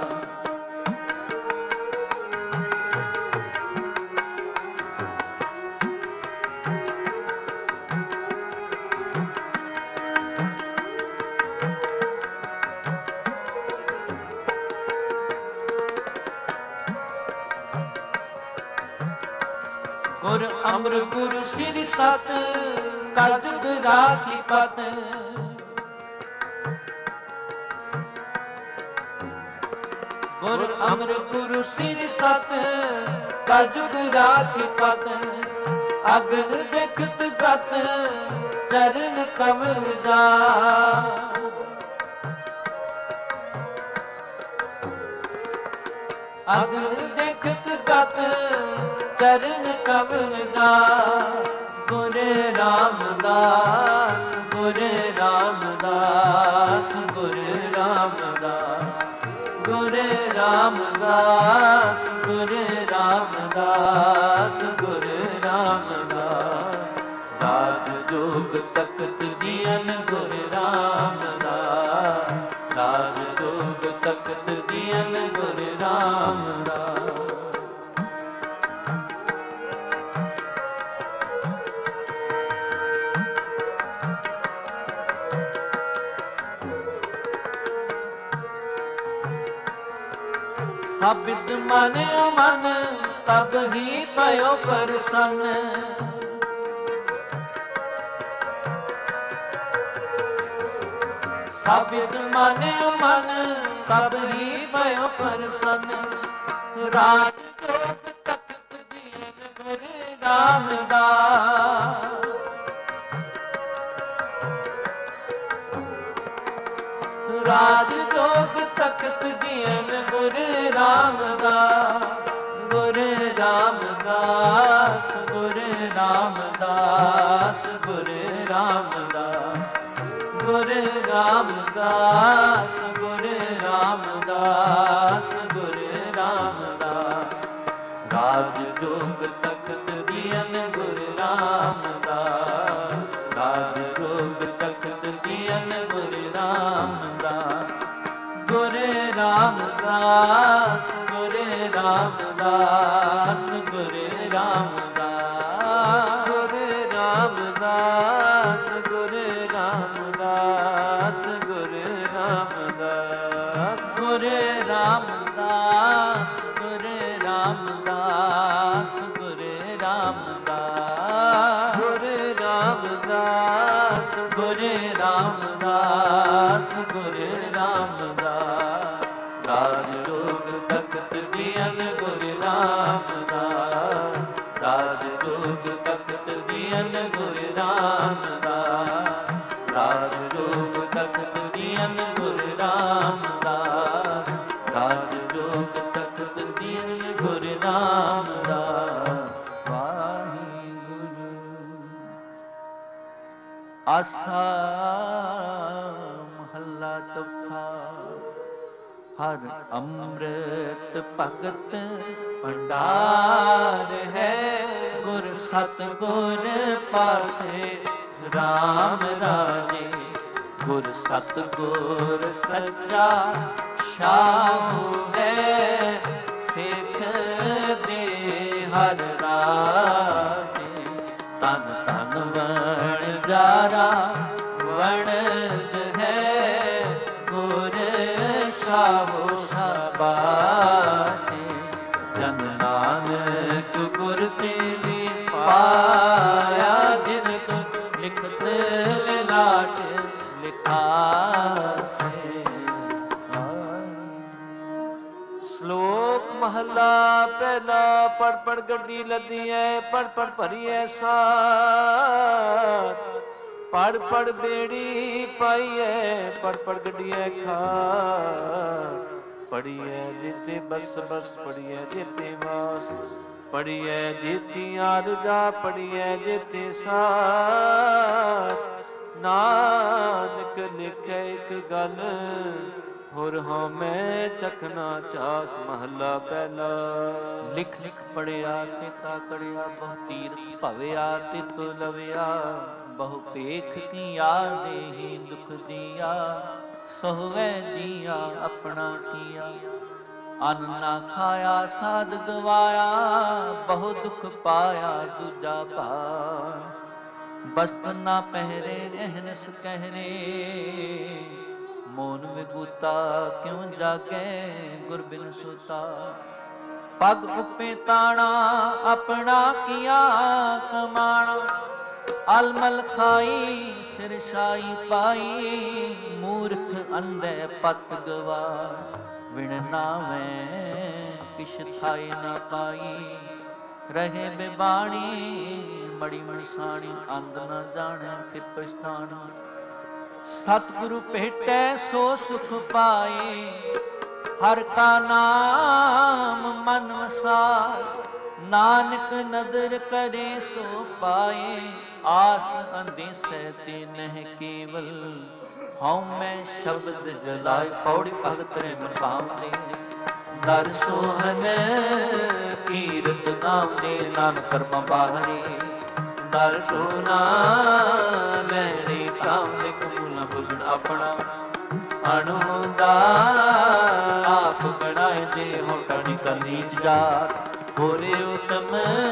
ਗੁਰ ਅਮਰ ਗੁਰੂ ਸ੍ਰੀ ਸਤ ਕਲਯੁਗ ਰਾਖੀ ਪਤ, ਗੁਰ ਅਮਰ ਗੁਰੂ ਸ੍ਰੀ ਸਤ ਕਲਯੁਗ ਰਾਖੀ ਪਤ, ਅਗਨ ਦੇਖਤ ਗਤ ਚਰਨ ਕਮਲ ਦਾਸ, ਅਗਨ ਦੇਖਤ ਗਤ ਚਰਨ ਕਮਲ ਦਾਸ। ਗੁਰ ਰਾਮਦਾਸ, ਗੁਰ ਰਾਮਦਾਸ, ਗੁਰ ਰਾਮਦਾਸ, ਗੁਰ ਰਾਮਦਾਸ, ਗੁਰ ਰਾਮਦਾਸ, ਗੁਰ ਰਾਮਦਾਸ। ਰਾਜ ਜੋਗ ਤਖਤ ਦੀਨ ਗੁਰ ਰਾਮਦਾਸ, ਰਾਜ ਜੋਗ ਤਖਤ ਦੀਨ ਗੁਰ ਰਾਮਦਾਸ। ਸਬਿਦ ਮਨਿ ਮਨ ਤਬ ਹੀ ਭਇਓ ਪ੍ਰਸੰਨ, ਸਬਿਦ ਮਨਿ ਮਨ ਤਬ ਹੀ ਭਇਓ ਪ੍ਰਸੰਨ। ਰਾਜ ਜੋਗ ਤਖਤ ਦੀਨ ਗੁਰ ਰਾਮਦਾਸ, ਰਾਜ ਜੋਗ ਤਖਤ ਦੀਨ ਗੁਰ ਰਾਮਦਾਸ, ਗੁਰ ਰਾਮਦਾਸ, ਗੁਰ ਰਾਮਦਾਸ, ਗੁਰ ਰਾਮਦਾਸ, ਗੁਰ ਰਾਮਦਾਸ, ਗੁਰ ਰਾਮਦਾਸ, ਗੁਰ ਰਾਮਦਾਸ। ਰਾਜ ਜੋਗ ਤਖਤ ਦੀਨ ਗੁਰ ਰਾਮਦਾਸ, ਰਾਜ ਜੋਗ ਤਖਤ ਦੀਨ ਗੁਰ ਰਾਮਦਾਸ। ਗੁਰ ਰਾਮਦਾਸ, ਗੁਰ ਰਾਮਦਾਸ, ਗੁਰ ਰਾਮਦਾਸ, ਗੁਰ ਰਾਮਦਾਸ, ਗੁਰ ਰਾਮਦਾਸ, ਗੁਰ ਰਾਮਦਾਸ, ਗੁਰ ਰਾਮਦਾਸ, ਗੁਰ ਰਾਮਦਾਸ, ਗੁਰ ਰਾਮਦਾਸ, ਗੁਰ ਰਾਮਦਾਸ, ਗੁਰ ਰਾਮਦਾਸ, ਗੁਰ ਰਾਮਦਾਸ। ਰਾਜ ਜੋਗ ਤਖਤ ਦੀਨ ਗੁਰ ਰਾਮਦਾਸ, ਰਾਜ ਜੋਗ ਤਖਤ ਦੀਨ ਗੁਰ ਰਾਮਦਾਸ, ਰਾਜ ਜੋਗ ਤਖਤ ਦੀਨ ਗੁਰ ਰਾਮਦਾਸ, ਰਾਜ ਜੋਗ ਤਖਤ ਦੀਨ ਗੁਰ ਰਾਮਦਾਸ। ਵਾਹਿਗੁਰੂ। ਆਸਾ ਮਹੱਲਾ ਚੌਥਾ। ਹਰ ਅੰਮ੍ਰਿਤ ਭਗਤ ਭੰਡਾਰ ਹੈ, ਗੁਰ ਸਤਿਗੁਰ ਪਾਸੇ ਰਾਮ ਰਾਜੇ। ਗੁਰ ਸਤਿਗੁਰ ਸੱਚਾ ਸਾਹੂ ਹੈ, ਸਿੱਖ ਦੇ ਹਰ ਰਾਜੇ। ਤਨ ਤਨ ਵਣ ਜਾਰਾ ਵਣਜ ਹੈ, ਗੁਰ ਸਾਹੋ ਸਬਾਸ਼ੇ। ਜਨ ਨਾਨਕ ਗੁਰ ਤੇਰੀ ਪਾਇਆ, ਜਿਨ ਤੁ ਲਿਖਤ ਲਿਲਾਟ ਲਿਖਾਸੇ। ਸ਼ਲੋਕ ਮਹਲਾ ਪਹਿਲਾ। ਪੜ ਪੜ ਗੱਡੀ ਲੱਦੀ ਐ, ਪੜ ਪੜ ਭਰੀ ਐ ਸਾਰ। ਪੜ ਪੜ ਬੇੜੀ ਪਾਈਐ, ਪੜ ਪੜ ਗੱਡੀਐ ਖਾਰ। ਪੜੀਐ ਜਿਤੇ ਬਸ ਬਸ, ਪੜੀਐ ਜਿਤੇ ਵਾਸ। ਪੜੀਐ ਜਿਤੀ ਆਰਜਾ, ਪੜੀਐ ਜਿਤੇ ਸਾਸ। ਨਾਨਕ ਲਿਖੇ ਇੱਕ ਗੱਲ ਹੋਰ ਹਉ ਮੈਂ ਚਖਨਾ ਚਾਕ ਮਹਲਾ ਪਹਿਲਾ। ਲਿਖ ਲਿਖ ਪੜਿਆ ਤੇ ਤਾ ਕੜਿਆ, ਬਹੁ ਤੀਰਥ ਭਵਿਆ ਤੇ ਤੋ ਲਵਿਆ। ਬਹੁ ਪੇਖ ਕੀਆ ਦੇਹੀ ਦੁਖ ਦੀਆ, ਸੋਹਵੈ ਜੀਆ ਆਪਣਾ ਕੀਆ। ਅੰਨ ਨਾ ਖਾਇਆ ਸਾਧ ਗਵਾਇਆ, ਬਹੁ ਦੁਖ ਪਾਇਆ ਦੂਜਾ ਭਾਰ। ਬਸਤ ਨਾ ਪਹਿਰੇ ਅਹਨਸ ਕਹਿਰੇ, ਮੋਨ ਵਿਗੂਤਾ ਕਿਉ ਜਾਗੈ ਗੁਰ ਬਿਨ ਸੁਤਾ। ਪਗ ਉਪੇ ਤਾਣਾ ਆਪਣਾ ਕੀਆ ਕਮਾਣਾ, ਅਲਮਲ ਖਾਈ ਸਿਰ ਛਾਈ ਪਾਈ। ਮੂਰਖ ਅੰਧੇ ਪਤ ਗਵਾਰ, ਵਿਣ ਨਾਵੇਂ ਕਿਛ ਥਾਈ ਨਾ ਪਾਈ। ਰਹੇ ਬਿਬਾਣੀ ਮੜੀ ਮਣਸਾਣੀ, ਅੰਧ ਨ ਜਾਣੈ ਫਿਰ ਪਛਤਾਣਾ। ਸਤਿਗੁਰੂ ਭੇਟੈ ਸੋ ਸੁਖ ਪਾਏ, ਹਰਿ ਕਾ ਨਾਮ ਮਨ ਵਸਾਰ। ਨਾਨਕ ਨਦਰ ਕਰੇ ਸੋ ਪਾਏ, ਆਸ ਅੰਦੇਸੈ ਤੇ ਨਹਿ ਕੇਵਲ। ਹਉ ਮੈਂ ਸ਼ਬਦ ਜਲਾਏ, ਪੌੜੀ ਭਗਤ ਰਹਿ ਮਨ ਭਾਵਦੇ। ਦਰ ਸੋਹਨ ਕੀਰਤ ਨਾਮ ਦੇ, ਨਾਨਕ ਕਰਮ ਬਾਹਰੇ। ਦਰ ਟੋਨਾ ਲੈਣੇ ਕਾਮ ਦੇ, ਕਬੂਲਾ ਬੁਝਣ ਆਪਣਾ। ਅਣੁਦਾ ਆਪ ਬਣਾਏ ਦੇ, ਹੋ ਟਣੀ ਕਾ ਨੀਚ ਜਾਤ। ਹੋਰੇ ਉਤਮ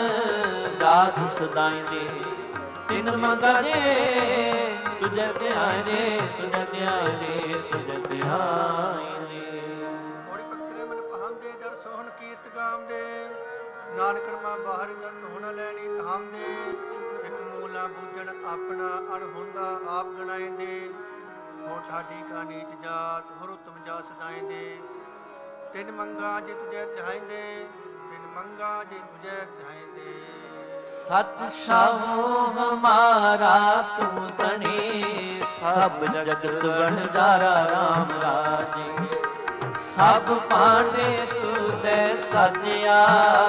ਜਾਤ ਸਦਾਈ ਦੇ, ਤਿਨ ਮੰਗਾ ਜੇ ਤੁਝੇ ਧਿਆਏ ਦੇ। ਤੁਝੇ ਧਿਆਏ ਦੇ, ਤੁਝੇ ਧਿਆਏ ਦੇ। ਔੜੀ ਭਗਤ ਰੇ ਮਨ ਭਾਂਦੇ, ਦਰ ਸੋਹਣ ਕੀਰਤ ਗਾਮ ਦੇ। ਨਾਨਕ ਕਰਮਾ ਬਾਹਰ ਦਰ ਢੋਣਾ ਲੈਣੀ ਧਾਮ ਦੇ। ਇੱਕ ਮੂਲਾ ਬੂਝਣ ਆਪਣਾ, ਅਣਹੁੰਦਾ ਆਪ ਗਣਾਏ ਦੇ। ਹੋ ਠਾਡੀ ਕਾ ਨੀਚ ਜਾਤ, ਹੋਰ ਉਤਮ ਜਾ ਸਦਾਏ ਦੇ। ਤਿਨ ਮੰਗਾ ਜੇ ਤੁਝੇ ਧਿਆਇਂਦੇ, ਤਿਨ ਮੰਗਾ ਜੇ ਤੁਝੇ ਧਿਆਇਂਦੇ। ਸਚ ਸਾਹੋ ਹਮਾਰਾ ਤੂੰ ਤਣੀ, ਸਭ ਜਗਤ ਵਣਜਾਰਾ ਰਾਮ ਰਾਜੇ। ਸਭ ਭਾਂਡੇ ਤੂੰ ਦੇ ਸਾਜਿਆ,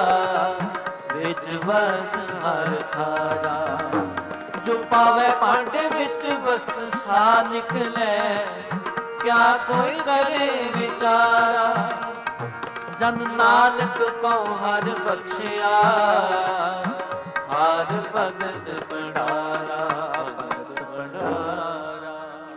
ਵਿੱਚ ਵਸ ਹਰ ਖਾਰਾ। ਜੋ ਪਾਵੇ ਭਾਂਡੇ ਵਿੱਚ ਵਸਤ ਸਾ ਨਿਕਲੇ, ਕਿਆ ਕੋਈ ਕਰੇ ਵਿਚਾਰਾ। ਜਨ ਨਾਨਕ ਕਉ ਹਰਿ ਬਖਸ਼ਿਆ, ਹਰ ਭਗਤ ਭੰਡਾਰਾ। ਭਗਤ ਭੰਡਾਰਾ।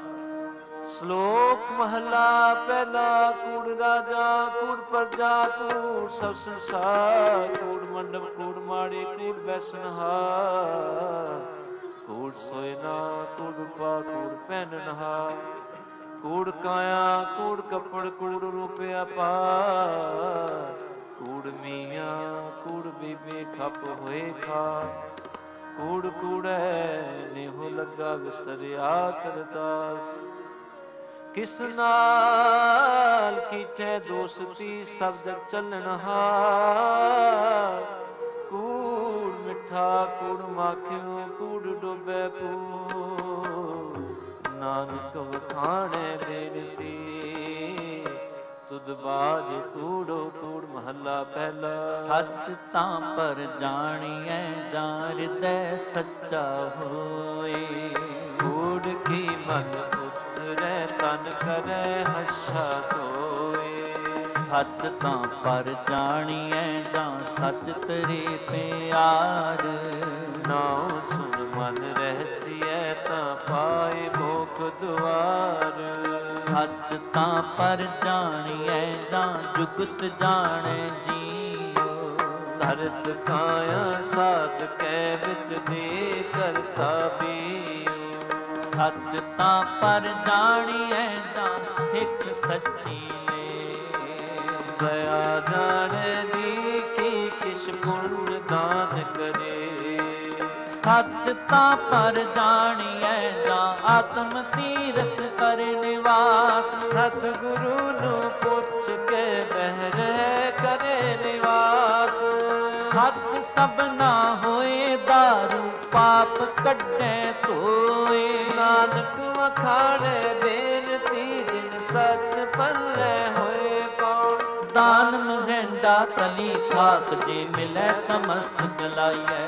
ਸ਼ਲੋਕ ਮਹਲਾ ਪਹਿਲਾ। ਕੂੜ ਰਾਜਾ ਕੂੜ ਪ੍ਰਜਾ, ਕੂੜ ਸਭ ਸੰਸਾਰ। ਕੂੜ ਮੰਡਪ ਕੂੜ ਮਾੜੇ, ਕੂੜ ਬੈਸਨਹਾਰ। ਕੂੜ ਸੋਇਨਾ ਕੂੜ ਪਾ, ਕੂੜ ਪਹਿਨਨਹਾਰ। ਕੂੜ ਕਾਇਆ ਕੂੜ ਕੱਪੜ, ਕੂੜ ਰੂਪਿਆ ਪਾਰ। ਕੂੜ ਮੀਆਂ ਕੂੜ ਬੀਬੀ ਖਪ ਹੋਏ ਖਾ। ਕੂੜ ਕੂੜੈ ਨਿਹੁ ਲੱਗਾ ਵਿਸਰਿਆ ਕਰਤਾਰ। ਕਿਸ ਨਾਲ ਕੀਚੈ ਦੋਸਤੀ, ਸਭ ਜਗ ਚੱਲਣਹਾਰ। ਕੂੜ ਮਿੱਠਾ ਕੂੜ ਮਾਖਿਓ, ਕੂੜ ਡੋਬੈ ਪੂਰ। ਨਾਨਕ ਵਖਾਣੈ ਬੇਨਤੀ, ਤੁਧ ਬਾਜ ਕੂੜੋ ਕੂੜ ਮਹੱਲਾ ਪਹਿਲਾ। ਸੱਚ ਤਾਂ ਪਰ ਜਾਣੀਐ, ਜਾਂ ਹਿਰਦੈ ਸੱਚਾ ਹੋਏ। ਕੂੜ ਕੀ ਮਨ ਉਤਰੈ, ਤਨ ਕਰੈ ਹੱਛਾ ਧੋਏ। ਸੱਚ ਤਾਂ ਪਰ ਜਾਣੀਐ, ਜਾਂ ਸੱਚ ਤੇਰੇ ਪਿਆਰ। ਨਾਉ ਸੁਨ ਮਨ ਰਹਿਸੀਐ, ਤਾਂ ਪਾਏ ਭੋਖ ਦੁਆਰ। ਸੱਚ ਤਾਂ ਪਰ ਜਾਣੀਐ, ਜਾਂ ਜੁਗਤ ਜਾਣੈ ਜੀਉ। ਧਰਤ ਕਾਇਆ ਸਾਧ ਕੈ, ਵਿੱਚ ਦੇ ਕਰਤਾ ਬੀਉ। ਸੱਚ ਤਾਂ ਪਰ ਜਾਣੀਐ, ਜਾਂ ਸਿੱਖ ਸੱਚੀ ਲੇ। ਦਇਆ ਜਾਣੈ ਦੀ ਕੀ, ਕਿਛ ਪੁੰਨ ਦਾਨ ਕਰੇ। ਸੱਚ ਤਾਂ ਪਰ ਜਾਣੀਐ, ਜਾਂ ਆਤਮ ਤੀਰਥ ਕਰ ਨਿਵਾਸ। ਸਤਿਗੁਰੂ ਨੂੰ ਪੁੱਛ ਕੇ ਬਹਿ ਕਰੇ ਨਿਵਾਸ। ਸੱਚ ਸਭਨਾ ਹੋਏ, ਦਾਰੂ ਪਾਪ ਕੱਢੈ ਧੋਏ। ਨਾਨਕ ਵਖਾਣੈ ਬੇਨਤੀ, ਜਿਨ ਸੱਚ ਪੱਲੇ ਹੋਏ ਪਾਉ। ਦਾਨ ਮਹਿੰਡਾ ਤਲੀ ਖਾਕ, ਜੇ ਮਿਲੈ ਤਾਂ ਮਸਤਕ ਲਾਈਐ।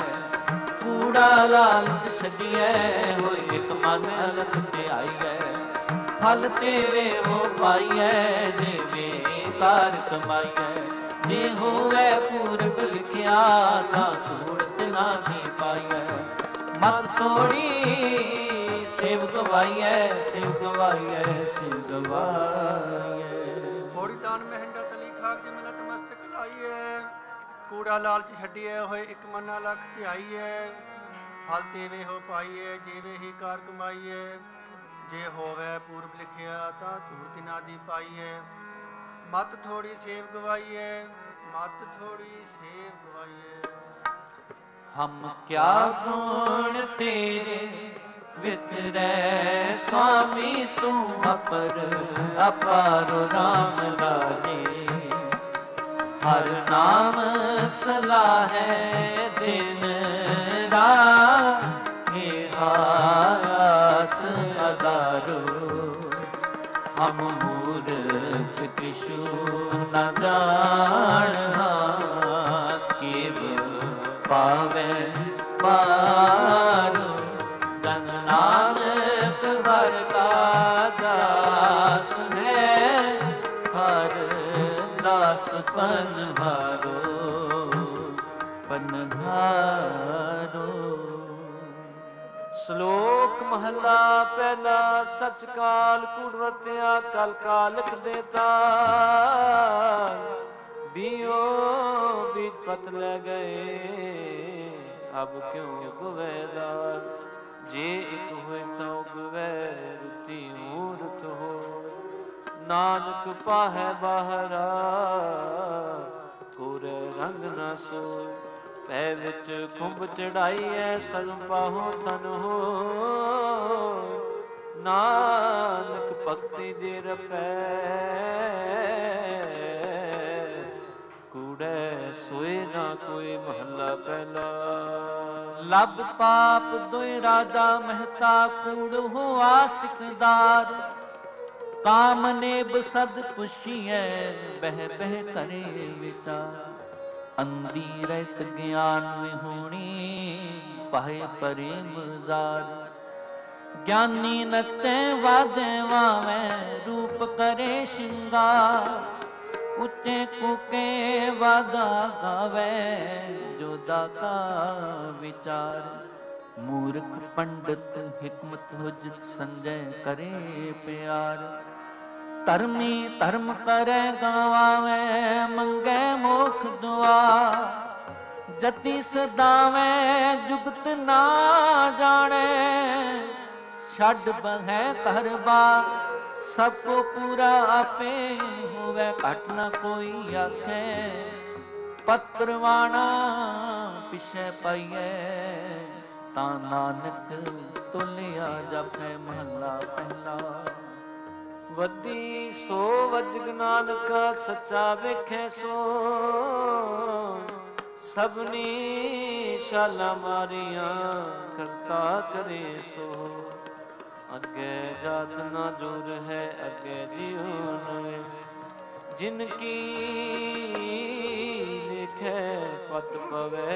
ਕੂੜਾ ਲਾਲਚ ਛੱਡੀਐ, ਹੋਏ ਇੱਕ ਮਨ ਅਲਖ ਧਿਆਈਐ। ਫਲ ਤੇਰੇ ਹੋ ਪਾਈਐ, ਜਿਵੇਂ ਕਾਰ ਕਮਾਈਐ। ਜੇ ਹੋਵੇ ਪੂਰਬ ਲਿਖਿਆ, ਤਾਂ ਸੂਰਤ ਨਾ ਦੀ ਪਾਈਐ। ਮਤ ਤੋੜੀ ਸੇਵ ਗਵਾਈਐ, ਸੇਵ ਗਵਾਈਐ, ਸੇਵ ਗਵਾਈਐ। ਪੌੜੀ ਦਾਨ ਮਹਿੰਡਾ ਤਲੀ ਖਾਕ ਜਿ ਮਿਲਤ ਮਸਤਕ ਲਾਈਐ। ਕੂੜਾ ਲਾਲਚ ਛੱਡੀਐ, ਹੋਏ ਇੱਕ ਮਨਾ ਲੱਖ ਧਿਆਈਐ। ਫਲ ਤੇਵੇ ਹੋ ਪਾਈਐ, ਜੀਵੇ ਹੀ ਕਾਰ ਕਮਾਈਐ। ਜੇ ਹੋਵੇ ਪੂਰਬ ਲਿਖਿਆ, ਤਾਂ ਧੂਰਤਿ ਨਾ ਦੀ ਪਾਈਐ। ਮਤ ਥੋੜੀ ਸੇਵ ਗਵਾਈਐ, ਮਤ ਥੋੜੀ ਸੇਵ ਗਵਾਈਐ। ਹਮ ਕਿਆ ਗੁਣ ਤੇਰੇ ਵਿਚਰੈ, ਸੁਆਮੀ ਤੂੰ ਅਪਰ ਅਪਾਰ ਰਾਮ ਰਾਜੇ। ਹਰ ਨਾਮ ਸਲਾਹੈ ਦਿਨ ਰਾਤ, ਹੇ ਆਸ ਅਦਾਰੋ। ਹਮ ਮੂਰਖ ਕਿਛੂ ਨ ਜਾਣਿਆ, ਕੇਵਲ ਪਾਵੈ ਪਾਰੋ। ਜਨ ਨਾਨਕ ਹਰਿ ਕਾ ਦਾਸ ਹੈ, ਹਰ ਦਾਸ ਪਨਘਾਰੋ ਪਨਘਾਰੋ। ਸ਼ਲੋਕ ਮਹਲਾ ਪਹਿਲਾ। ਸਚ ਕਾਲ ਕੂੜ ਵਰਤਿਆ, ਕਲ ਕਾਲਕ ਦੇਤਾ। ਬੀਓ ਬੀਜ ਪਤ ਲੈ ਗਏ, ਅਬ ਕਿਉਂ ਉਗਵੈਦਾਰ। ਜੇ ਇਕ ਹੋਏ ਤਾਂ ਉਗਵੈ, ਰੁਤੀ ਮੂਰਤ ਹੋ। ਨਾਨਕ ਪਾਹੈ ਬਾਹਰਾ, ਕੋਰੇ ਰੰਗ ਨਾ ਸੋਇ। ਪੈ ਵਿੱਚ ਕੁੰਭ ਚੜਾਈਐ, ਸਰਮ ਪਾਹੋ ਤਨ ਹੋਇ। ਨਾਨਕ ਭਗਤੀ ਜੇ ਰਪੈ, ਕੂੜੈ ਸੋਏ ਨਾ ਕੋਈ। ਮਹੱਲਾ ਪਹਿਲਾ। ਲਬ ਪਾਪ ਦੋਇ ਰਾਜਾ ਮਹਿਤਾ, ਕੂੜ ਹੋਆ ਸਿਕਦਾਰ। ਕਾਮ ਨੇਬ ਸਦ ਪੁਛੀਐ, ਬਹਿ ਬਹਿ ਕਰੇ ਵਿਚਾਰ। ਅੰਧੀ ਰਹਿਤ ਗਿਆਨ ਵਿਹੂਣੀ, ਪਾਏ ਪ੍ਰੇਮ ਜ਼ਾਰ। ਗਿਆਨੀ ਨਚੈ ਵਾਜੈ ਵਾਵੈ, ਰੂਪ ਕਰੇ ਸ਼ਿੰਗਾਰ। ਉੱਚੇ ਕੂਕੇ ਵਾਗਾ ਗਾਵੈ, ਜੋ ਦਾਤਾ ਵਿਚਾਰ। ਮੂਰਖ ਪੰਡਤ ਹਿਕਮਤ ਹੁਜਤ, ਸੰਜੈ ਕਰੇ ਪਿਆਰ। ਧਰਮੀ ਧਰਮ ਕਰੈ ਗਵਾਵੈ, ਮੰਗੈ ਮੋਖ ਦੁਆਰ। ਜਤੀ ਸਦਾਵੈ ਜੁਗਤ ਨਾ ਜਾਣੈ, ਛੱਡ ਬਹੈ ਘਰ ਬਾਰ। ਸਭ ਕੋ ਪੂਰਾ ਆਪੇ ਹੋਵੈ, ਘਟ ਨ ਕੋਈ ਆਖੈ। ਪਤਰਵਾਣਾ ਪਿਛੈ ਪਾਈਐ, ਤਾਂ ਨਾਨਕ ਤੁਲਿਆ ਜਾਪੈ। ਮਹੱਲਾ ਪਹਿਲਾ। ਵੱਡੀ ਸੋ ਵਜਗ ਨਾਨਕ, ਸੱਚਾ ਵੇਖੈ ਸੋ। ਸਭਨੀ ਸ਼ਾਲਾ ਮਾਰੀਆਂ, ਕਰਤਾ ਕਰੇ ਸੋ। ਅੱਗੇ ਜਾਤ ਨਾ ਜੁਰ ਹੈ, ਅੱਗੇ ਜਿਉ ਨਵੇਂ। ਜਿਨ ਕੀ ਲਿਖੈ ਪਤ ਪਵੈ,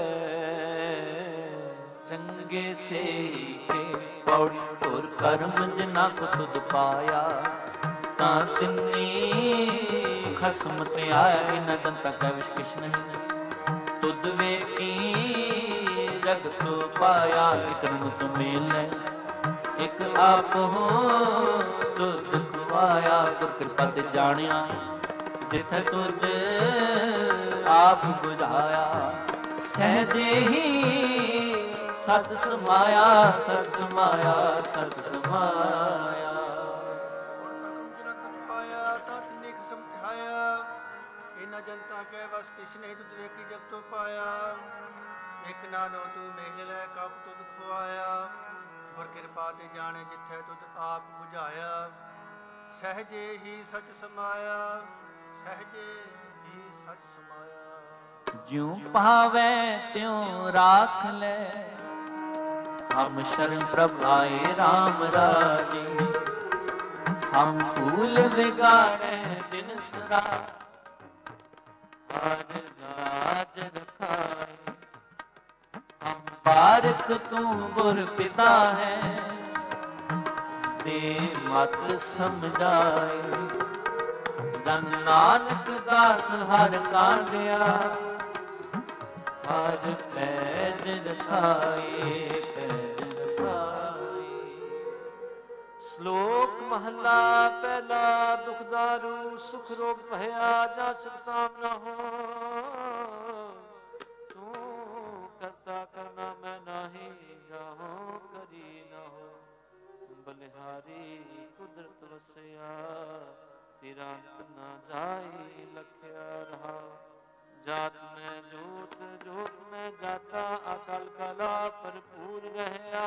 ਚੰਗੇ ਸੇ ਕੇ ਪੌੜੀ ਢੁਰ ਕਰਮ। ਜਿਨਾ ਕੋ ਤੁਧ ਪਾਇਆ, ਤਾਂ ਤਿੰਨੀ ਖਸਮ ਧਿਆਇਆ। ਇਨ ਦੰਤਾ ਕੈ ਵਿਸ਼ ਕਿਛ ਨਹੀਂ, ਤੁਧ ਵੇਖੀ ਜਗਤ ਪਾਇਆ। ਇਕ ਰੰਗ ਤੁ ਮੇਲੈ, ਇਕ ਆਪ ਹੋ ਤੁਧ ਖਵਾਇਆ। ਗੁਰ ਕਿਰਪਾ ਤੇ ਜਾਣਿਆ, ਜਿਥੈ ਤੁਧ ਆਪ ਬੁਝਾਇਆ। ਸਹਿਜੇ ਹੀ ਸਚ ਸਮਾਇਆ, ਸਚ ਸਮਾਇਆ, ਸਚ ਸਮਾਇਆ। ਤਾਂ ਤਿੰਨੇ ਖਸਮ ਧਿਆਇਆ। ਇਹਨਾਂ ਜਨਤਾ ਕੈ ਵਸ ਕਿਛ ਨਹੀਂ, ਤੁਧ ਵੇਖੀ ਜਗ ਤੋਂ ਪਾਇਆ। ਇਕ ਨਾਨੋ ਤੂੰ ਮੇਲ ਲੈ, ਕਬ ਤੁਧ ਖਵਾਇਆ। ਗੁਰ ਕਿਰਪਾ ਤੇ ਜਾਣੇ, ਜਿੱਥੈ ਤੁਧ ਆਪ ਬੁਝਾਇਆ। ਸਹਿਜੇ ਹੀ ਸਚ ਸਮਾਇਆ, ਸਹਿਜੇ ਹੀ ਸਚ ਸਮਾਇਆ। ਜਿਉ ਭਾਵੈ ਤਿਉ ਰਾਖ ਲੈ, ਹਮ ਸ਼ਰਨ ਪ੍ਰਭ ਆਏ RAM ਰਾਜੇ। ਹਮ ਭੂਲ ਵਿਗਾੜੈ ਦਿਨ ਸਦਾ, ਹਰ ਰਾਜ ਰਖਾਏ। ਹਮ ਬਾਰਕ ਤੂੰ ਗੁਰ ਪਿਤਾ ਹੈ, ਦੇ ਮਤ ਸਮਝਾਏ। ਜਨ ਨਾਨਕ ਦਾਸ ਹਰ ਕਾਂਡਿਆ, ਹਰ ਪੈਜ ਰਖਾਏ, ਪੈਜ ਰਖਾਏ। ਸ਼ਲੋਕ ਮਹਲਾ ਪਹਿਲਾ। ਦੁਖ ਦਾਰੂ ਸੁਖ ਰੋਗ ਭਇਆ, ਜਾ ਸੁਖਤਾਮ ਨਾ ਹੋ। ਤੂੰ ਕਰਤਾ ਕਰਨਾ ਮੈਂ ਨਾਹੀ, ਜਾਹੋ ਕਰੀ ਨਾ ਹੋ। ਬਲਿਹਾਰੀ ਕੁਦਰਤ ਵਸਿਆ, ਤੇਰਾ ਅੰਤ ਨਾ ਜਾਏ ਲਖਿਆ ਰਹਾ। ਜਾਤ ਮੈਂ ਜੋਤ, ਜੋਤ ਮੈਂ ਜਾਤਾ, ਅਕਲ ਕਲਾ ਭਰਪੂਰ ਰਹਿਆ।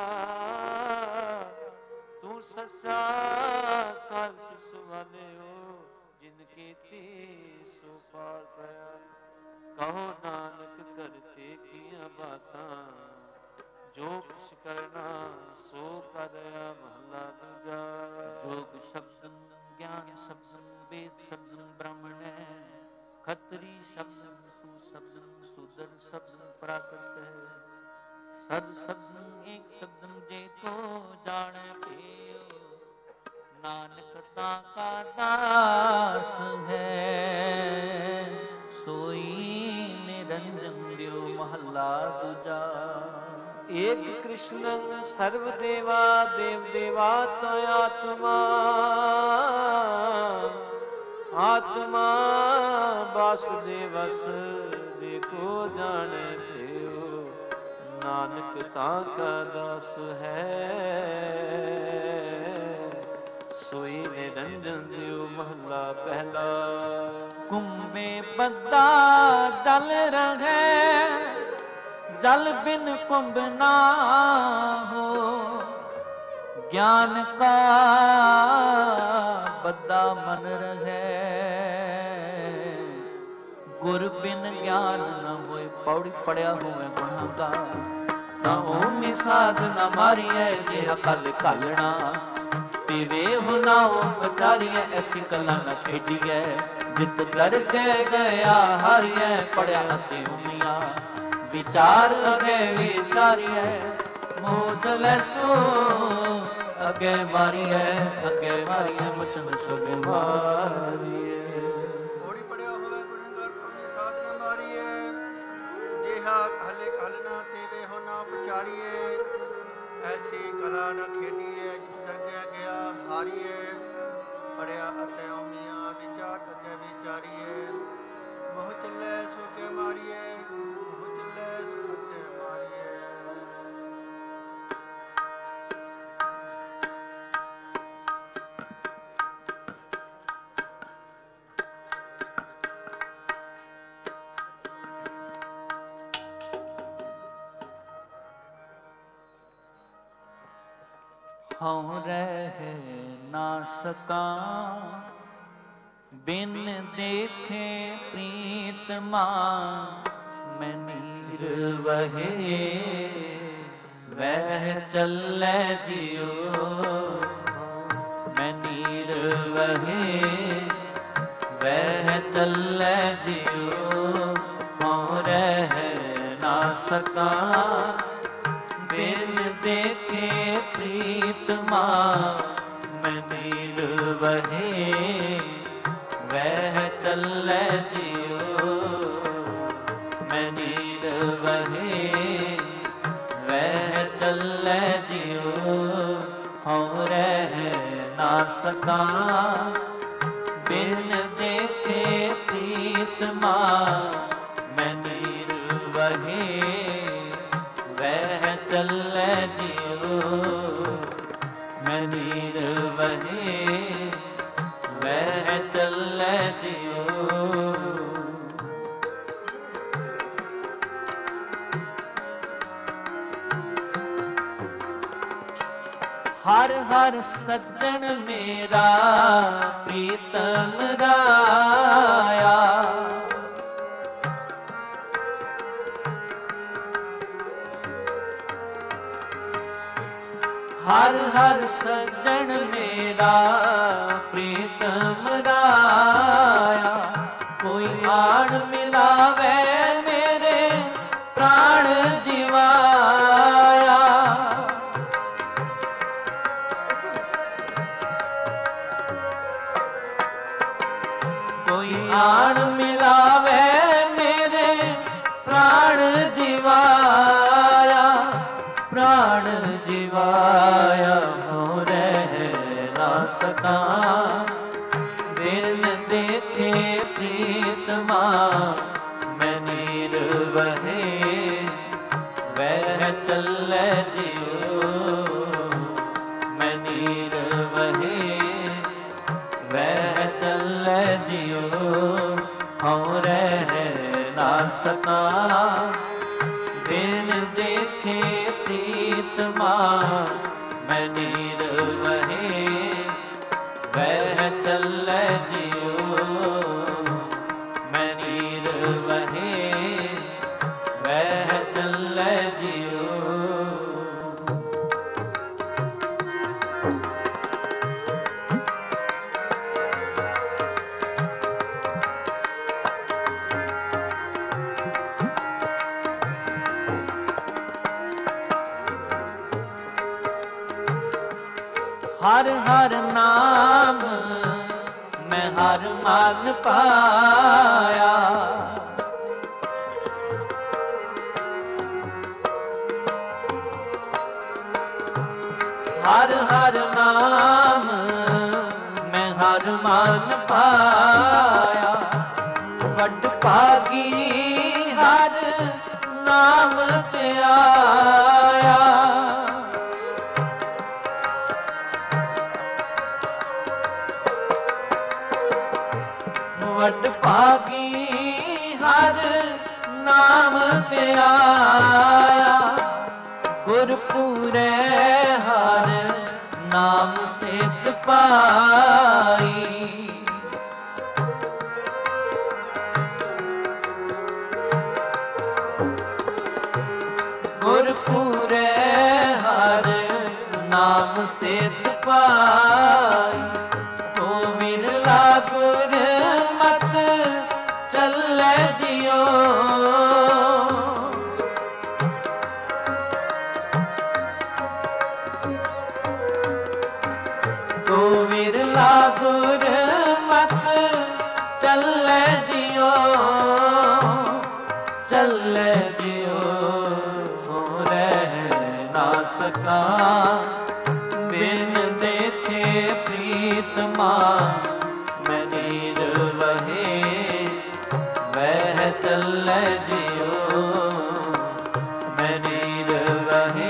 ਤੂੰ ਸੱਚਾ ਸਾਧ ਸੁਸਵਾਲਿਓ, ਜਿਨ ਕੀਤੀ ਸੋ ਪਾਰ ਪਿਆ। ਕਹੋ ਨਾਨਕ ਕਰਤੇ ਕੀਆਂ ਬਾਤਾਂ, ਜੋ ਕੁਛ ਕਰਨਾ ਸੋ ਕਰਿਆ। ਮਹਲਾ ਦੂਜਾ। ਜੋਗ ਸ਼ਬਦ ਗਿਆਨ ਸ਼ਬਦ ਵੇਦ ਸ਼ਬਦ ਬ੍ਰਾਹਮਣੈ, ਖੱਤਰੀ ਸ਼ਬਦ ਸੂ ਸ਼ਬਦ ਸੂਦਰ ਸ਼ਬਦ ਪ੍ਰਾਕ੍ਰਿਤ ਹੈ। ਸਦ ਸ਼ਬਦ ਏਕ ਸ਼ਬਦ ਜੇ ਕੋ ਜਾਣੈ ਪਿਓ, ਨਾਨਕ ਤਾਂ ਕਾ ਦਾਸ ਹੈ। ਸੋਈ ਨਿਰੰਜਨ ਦਿਓ। ਮਹੱਲਾ ਦੂਜਾ। ਏਕ ਕ੍ਰਿਸ਼ਨ ਸਰਵ ਦੇਵਾ, ਦੇਵ ਦੇਵਾ ਤੈ ਆਤਮਾ। ਆਤਮਾ ਵਾਸੁਦੇਵਸ, ਦੇਖੋ ਜਾਣੈ ਦਿਓ। ਨਾਨਕ ਤਾਂ ਕਾ ਦਾਸ ਹੈ, ਸੋਈ ਨਿਰੰਜਨ ਦਿਓ। ਮਹਲਾ ਪਹਿਲਾ। ਕੁੰਭੇ ਬੱਦਾ ਜਲ ਰਹੈ, ਜਲ ਬਿਨ ਕੁੰਭ ਨਾ ਹੋ। ਗਿਆਨ ਕਾ ਬੱਦਾ ਮਨ ਰਹੈ, ਗੁਰ ਬਿਨ ਗਿਆਨ ਨ ਹੋਏ। ਪੌੜੀ ਪੜਿਆ ਹੋਵੇ ਗੁਣਾਂ ਦਾ, ਤਾਂ ਓਮੀ ਸਾਧ ਨ ਮਾਰੀਐ। ਜਿਹ ਕਲ ਘਾਲਣਾ ਪੀਵੇ ਹੁਨਾਓ ਵਿਚਾਰੀਐ। ਐਸੀ ਕਲਾ ਨ ਖੇਡੀਐ, ਜਿਤ ਕਰਕੇ ਗਿਆ ਹਾਰੀਐ। ਪੜਿਆ ਅਤੇ ਉਮੀਆਂ ਵਿਚਾਰ ਅਗੇ ਵਿਚਾਰੀਐ। ਮੋਦ ਲੈਸੋ ਅੱਗੇ ਮਾਰੀਐ, ਅੱਗੇ ਮਾਰੀਐ। ਮੁਚਨ ਸੁਗ ਮਾਰੀਐ। ਹੋੜੀ ਪੜਿਆ ਹੋਵੇ ਗੁਣਗਰ ਤੁਮੀ ਸਾਧ ਨ ਮਾਰੀਐ। ਜਿਹਾ ਹਲੇ ਹਲਣਾ ਤੇਵੇ ਹੋ ਨਾ ਵਿਚਾਰੀਐ। ਐਸੀ ਕਲਾ ਨ ਖੇਡੀਐ, ਜਿਤ ਦਰਗਹਿ ਗਿਆ ਹਾਰੀਐ। ਪੜਿਆ ਅਤੇ ਉਮੀਆਂ ਵਿਚਾਰ ਅਗੇ ਵਿਚਾਰੀਐ। ਮੋਹ ਚੱਲੈ ਸੋ ਕੇ ਮਾਰੀਐ, ਮੋਹ ਚੱਲੈ ਸੋ ਅੱਗੇ ਮਾਰੀਐ। ਹਉ ਰਹਿ ਨਾ ਸਕਾਂ, ਬਿਨ ਦੇਖੇ ਪ੍ਰੀਤਮਾ। ਮੈਂ ਨੀਰ ਵਹੇ ਵਹਿ ਚੱਲੈ ਜਿਉ। ਮੈਂ ਨੀਰ ਵਹੇ ਵਹਿ ਚੱਲੈ ਜਿਉ। ਹਉ ਰਹਿ ਨਾ ਸਕਾਂ, ਬਿਨ ਦੇਖੇ ਪ੍ਰੀਤਮਾ। ਮੈਂ ਨੀਰ ਵਹੇ ਵਹਿ ਚੱਲੈ ਜਿਉ। ਮੈਂ ਨੀਰ ਵਹੇ ਵਹਿ ਚੱਲੈ ਜਿਉ। ਹਉ ਰਹਿ ਨਾ ਸਕਾਂ, ਬਿਨ ਦੇਖੇ ਪ੍ਰੀਤਮਾ। ਮੈਂ ਨੀਰ ਵਹੇ ਵਹਿ ਚੱਲੈ ਜਿਉ। ਮੈਂ ਨੀਰ ਵਹੇ ਵਹਿ ਚੱਲੈ ਜਿਉ। ਹਰ ਹਰ ਸੱਜਣ ਮੇਰਾ ਪ੍ਰੀਤਮ ਰਾਇਆ। ਹਰ ਹਰ ਸੱਜਣ ਮੇਰਾ ਪ੍ਰੀਤਮ ਰਾਇਆ। ਕੋਈ ਆਣ ਮਿਲਾਵੇ ਮੇਰੇ ਪ੍ਰਾਣ ਜਿਵਾਇਆ। पाया हो रह ना सका, बिन देखे प्रीतमा मैं नीर वहे, वह चले जियो मैं नीर वहे, वह चले जियो हूँ रह ना सका, बिन देखे प्रीतमा मैं नीर वहे, वह चले जियो मैं नीर वहे, वह चले जियो। हर हर नाम मैं हर मान पाया, हर हर नाम मैं हर मान पाया, वड भागी हर नाम ते आया, वड भागी हर नाम ते आया, गुरपुरे हर नाम सेत पाई, गुरपुरे हर नाम सेत पाई, तो विरला गुर मत चले जियो, तो विरला गुर मत चले जियो, चले जियो रह ना सका, बिन देखे प्रीतमा मैं नीर वहे, वह चले जियो मैं नीर वहे,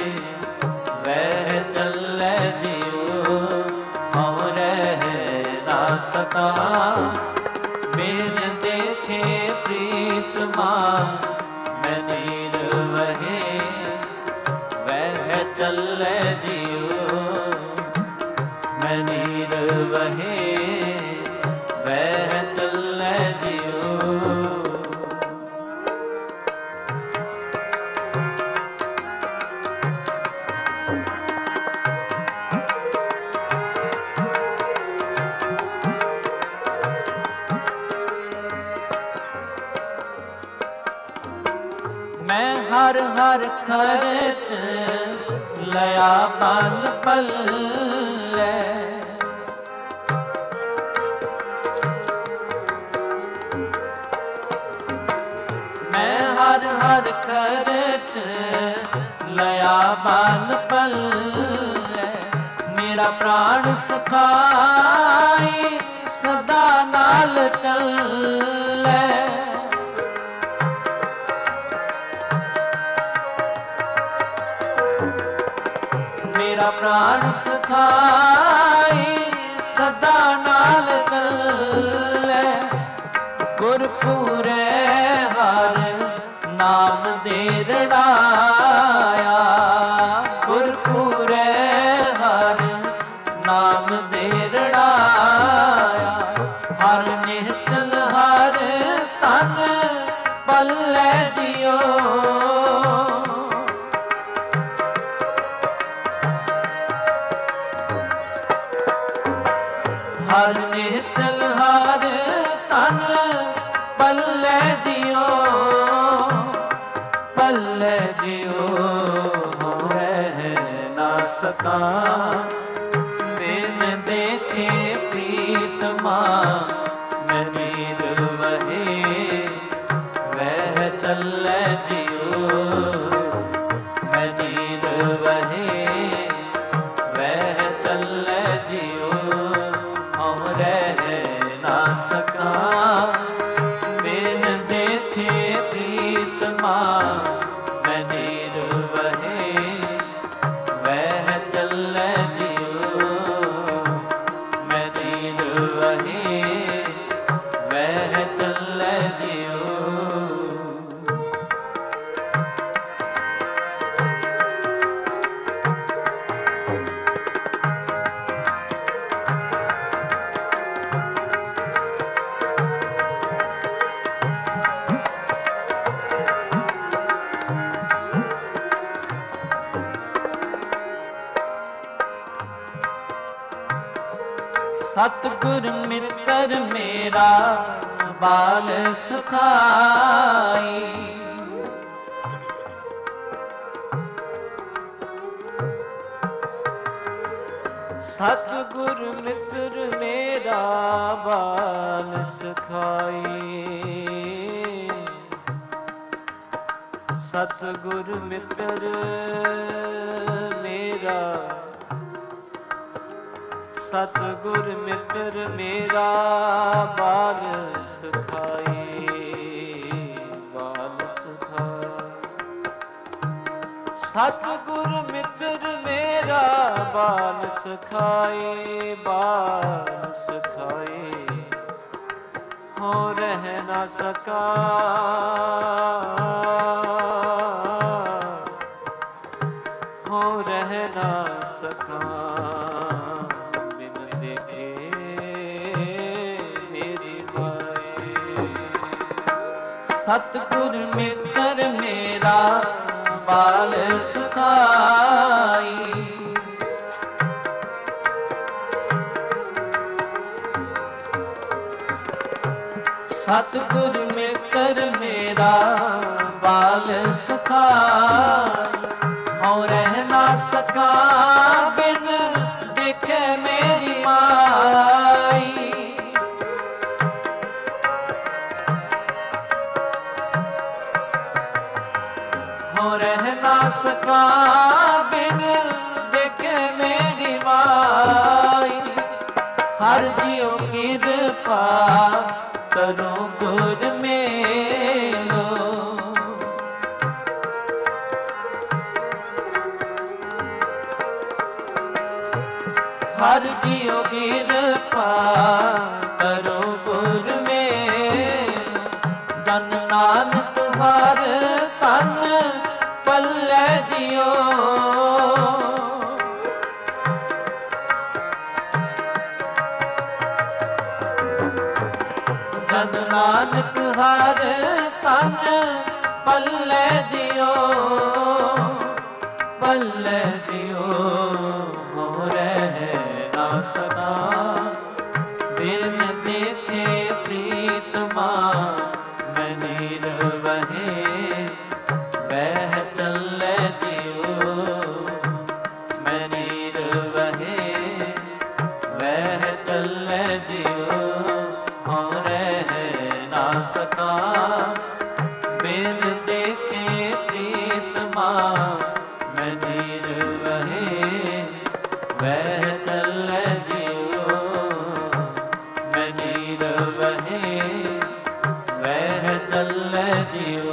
वह चले जियो हम रह ना सका, बिन देखे प्रीतमा मैं नीर वहे, वह चले जियो मैं नीर वहे, वह चले जियो। मैं हर हर खर्च लया बन पल्ले, मैं हर हर खर्च लया बन पल्ले, मेरा प्राण सखाई सदा नाल चले, मेरा प्राण सखाई सदा नाल चले, गुरपुरे हर नाम दे रड़ाया, गुरपुरे हर नाम दे रड़ाया, हर निश्चल हर तन पल्ले जियो, हर निश्चल हर तन पल्ले जियो, पल्ले जियो रह ना सका, बिन देखे प्रीतमा मैं नीर वहे, वह चले जियो मैं नीर वहे, ਸਤਿਗੁਰ ਮਿੱਤਰ ਮੇਰਾ ਬਾਲ ਸਖਾਈ। ਸਤਿਗੁਰ ਮਿੱਤਰ ਮੇਰਾ ਬਾਲ ਸਖਾਈ। ਸਤਿਗੁਰ ਮਿੱਤਰ ਮੇਰਾ, ਸਤਿਗੁਰ ਮਿੱਤਰ ਮੇਰਾ ਬਾਲ ਸਖਾਈ, ਬਾਲ ਸਖਾਈ। ਸਤਿਗੁਰ ਮਿੱਤਰ ਮੇਰਾ ਬਾਲ ਸਖਾਈ, ਬਾਲ ਸਖਾਈ। ਹੋ ਰਹਿ ਨਾ ਸਕਾ, ਹੋ ਰਹਿ ਨਾ ਸਕਾ, ਬਿਨ ਦੇਖੇ ਮੇਰੀ ਮਾਏ। ਸਤਿਗੁਰ ਮਿੱਤਰ ਮੇਰਾ ਬਾਲ ਸਖਾਈ। ਸਤਿਗੁਰ ਮਿੱਤਰ ਮੇਰਾ ਬਾਲ ਸਖਾਈ। ਹਉ ਰਹਿ ਨਾ ਸਕਾ ਬਿਨ ਦੇਖੇ ਮੇਰੀ ਮਾਈ। ਹਉ ਰਹਿ ਨਾ ਸਕਾ ਬਿਨ ਦੇਖੇ ਮੇਰੀ ਮਾਈ। ਹਰ ਜਿਉ ਕਿਰਪਾ ਕਰੋ ਗੁਰ ਮੇਲੋ। ਹਰ ਜਿਉ ਕਿਰਪਾ ਕਰੋ ਗੁਰ ਮੇਲੋ। ਜਨ ਨਾਨਕ ਹਰ ਤਨ ਪੱਲੇ ਜਿਉ। ਜਨ ਨਾਨਕ ਹਰ ਤਨ ਪੱਲੇ ਜਿਉ, ਪੱਲੇ ਜਿਉ। ਹੋ ਰਹਿ ਨਾ ਸਕਾ ਬਿਨ ਦੇਖੇ ਪ੍ਰੀਤਮਾ। ਮੈਂ ਨਿਰਵਹੇ ਬਹਿ ਚੱਲੇ ਜਿਉ, ਮੈਂ ਨਿਰਵਹੇ ਬਹਿ ਚੱਲੇ ਜਿਉ। ਹਉ ਰਹਿ ਨਾ ਸਕਾ ਬਿਨ ਦੇਖੇ ਪ੍ਰੀਤਮਾ। ਮੈਂ ਨਿਰਵਹੇ ਬਹਿ ਚੱਲੇ ਜਿਉ, ਮੈਂ ਨਿਰਵਹੇ ਬਹਿ ਚੱਲੇ ਜਿਉ।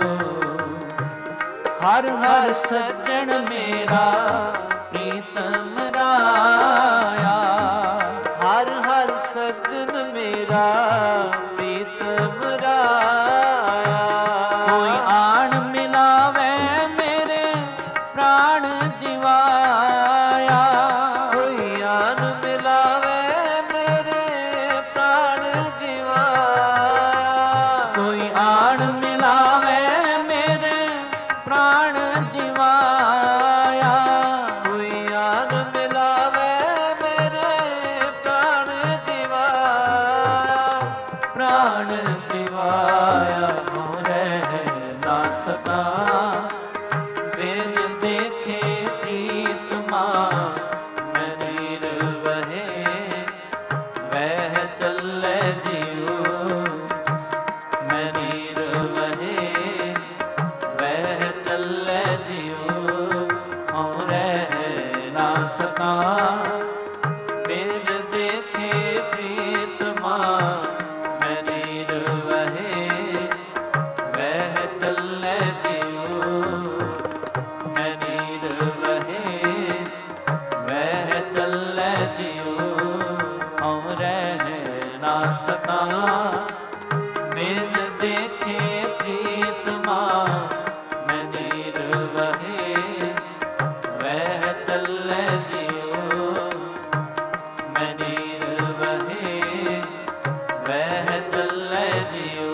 ਹਰ ਹਰ ਸੱਜਣ ਮੇਰਾ ਪ੍ਰੀਤਮ ਰਾਇਆ। ਹਰ ਹਰ ਸੱਜਣ ਮੇਰਾ ਪ੍ਰੀਤਮ ਰਾਇਆ। ਕੋਈ ਆਣ ਮਿਲਾਵੇ ਮੇਰੇ ਪ੍ਰਾਣ ਜਿਵਾਇਆ। ਕੋਈ ਆਨ ਮਿਲਾਵੇ ਮੇਰੇ ਪ੍ਰਾਣ ਜਿਵਾਇਆ। ਕੋਈ ਆਣ ਮਿਲਾਵੇ ਮੇਰੇ ਪ੍ਰਾਣ ਜਿਵਾਇਆ। ਕੋਈ ਆਨ ਮਿਲਾਵੇ ਮੇਰੇ ਪ੍ਰਾਣ ਜਿਵਾਇਆ। ਪ੍ਰਾਣ ਜਿਵਾਇਆ। ਹਉ ਰਹਿ ਨਾ ਸਕਾ ਬਿਨ ਦੇਖੇ ਪ੍ਰੀਤਮਾ। ਮੈਂ ਨਿਰਵਹੇ ਬਹਿ ਚੱਲੇ ਜਿਉ, ਮੈਂ ਨਿਰਵਹੇ ਬਹਿ ਚੱਲੇ ਜਿਉ। ਹਉ ਰਹਿ ਨਾ ਸਕਾ ਬਿਨ ਦੇਖੇ ਪ੍ਰੀਤਮਾ। ਮੈਂ ਨਿਰਵਹੇ ਬਹਿ ਚੱਲੇ ਜਿਉ, ਮੈਂ ਨਿਰਵਹੇ ਬਹਿ ਚੱਲੇ ਜਿਉ। ਹਉ ਰਹਿ ਨਾ ਸਕਾ ਬਿਨ ਦੇਖੇ ਪ੍ਰੀਤਮਾ। ਮੈਂ ਨਿਰਵਹੇ ਬਹਿ ਚੱਲੇ ਜਿਉ, ਮੈਂ ਨਿਰਵਹੇ ਬਹਿ ਚੱਲੇ ਜਿਉ।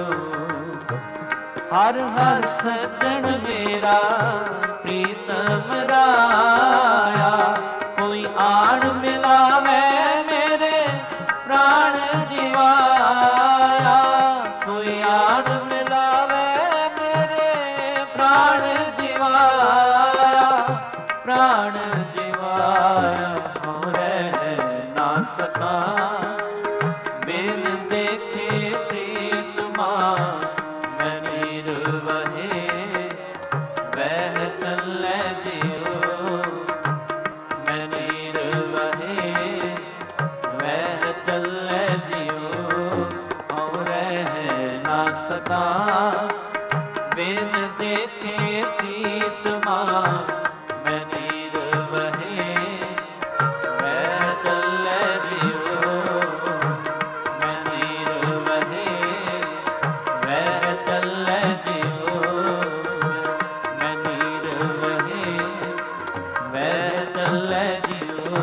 ਹਰ ਹਰ ਸੱਜਣ ਮੇਰਾ ਪ੍ਰੀਤਮ ਰਾਇਆ। ਕੋਈ ਆਣ ਮਿਲਾਵੇ ਮੇਰੇ ਪ੍ਰਾਣ ਜਿਵਾਇਆ ਹਉ ਰਹਿ ਨਾ ਸਕਾਂ ਬਿਨ ਦੇਖੇ ਪ੍ਰੀਤਮਾ ਮੈਂ ਨੀਰ ਵਹੇ ਵਹਿ ਚੱਲੇ ਜਿਉ ਮੈਂ ਨੀਰ ਵਹੇ ਵਹਿ ਚੱਲੇ ਜਿਉ ਹਉ ਰਹਿ ਨਾ ਸਕਾਂ ਬਿਨ ਦੇਖੇ ਪ੍ਰੀਤਮਾ ਮੈਂ ਨੀਰ ਵਹੇ ਵਹਿ ਚੱਲੇ ਜਿਉ ਮੈਂ ਨੀਰ ਵਹੇ ਵਹਿ ਚੱਲੇ ਜਿਉ ਮੈਂ ਨੀਰ ਵਹੇ ਵਹਿ ਚੱਲੇ ਜਿਉ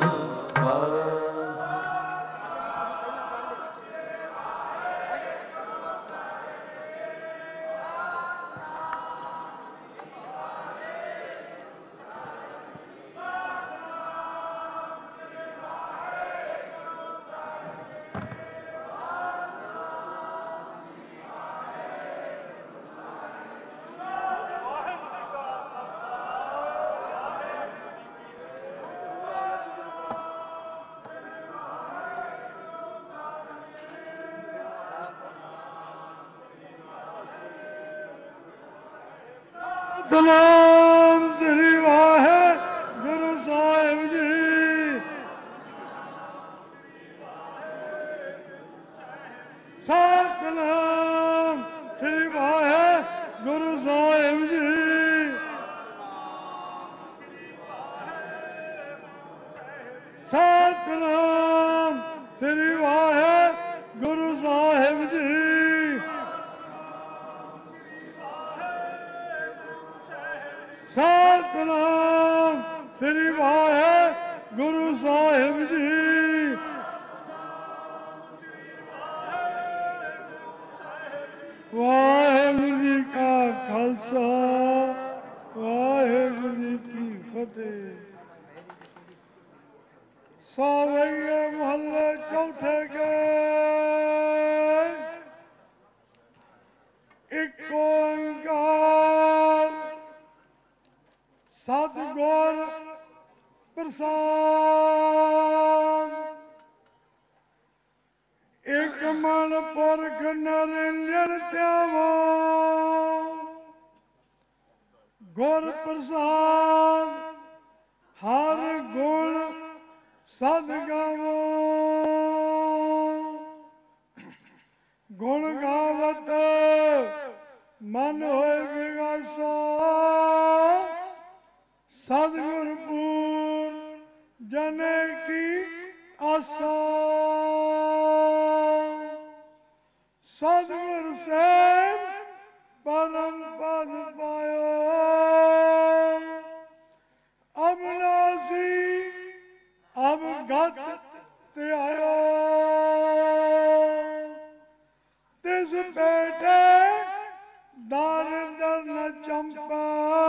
ਸਤਿਨਾਮ ਸ੍ਰੀ ਵਾਹਿਗੁਰੂ ਸਾਹਿਬ ਜੀ। ਸਤਿਨਾਮ ਸ੍ਰੀ ਵਾਹਿਗੁਰੂ ਸਾਹਿਬ ਜੀ। ਸਤਿਨਾਮ ਸ੍ਰੀ ਵਾਹਿਗੁਰੂ ਸਾਹਿਬ ਜੀ। ਸਤਿਨਾਮ ਸ੍ਰੀ ਵਾਹਿਗੁਰੂ ਸਾਹਿਬ ਜੀ। ਵਾਹਿਗੁਰੂ ਜੀ ਕਾ ਖਾਲਸਾ ਵਾਹਿਗੁਰੂ ਜੀ ਕੀ ਫਤਿਹ। ਸਾਵਈਏ ਮਹੱਲੇ ਚੌਥੇ ਕੇ ਇੱਕ ਓੰਕਾਰ ਸਤਿਗੁਰ ਪ੍ਰਸਾਦ। ਇਕ ਮਨ ਪੁਰਖ ਨਿਰੰਜਨ ਧਿਆਵੋ ਗੁਰ ਪ੍ਰਸਾਦ ਹਰ ਗੁਣ ਸਦ ਗਾਵੋ। ਗੁਣ ਗਾਵਤ ਮਨ ਹੋਏ ਵਿਗਾਸਾ ਸਤਿਗੁਰ ਪੂਰ ਜਨੇ ਕੀ ਆਸਾ। ਸਤਿਗੁਰ ਸੇਵ ਪਰਮ ਪਦ ਪਾਇਓ ਅਬਨਾਸੀ ਅਵਗਤ ਧਿਆਇਓ। ਤਿਸ ਬੇਟੇ ਦਾਰਿੰਦਰ ਨ ਚੰਪੈ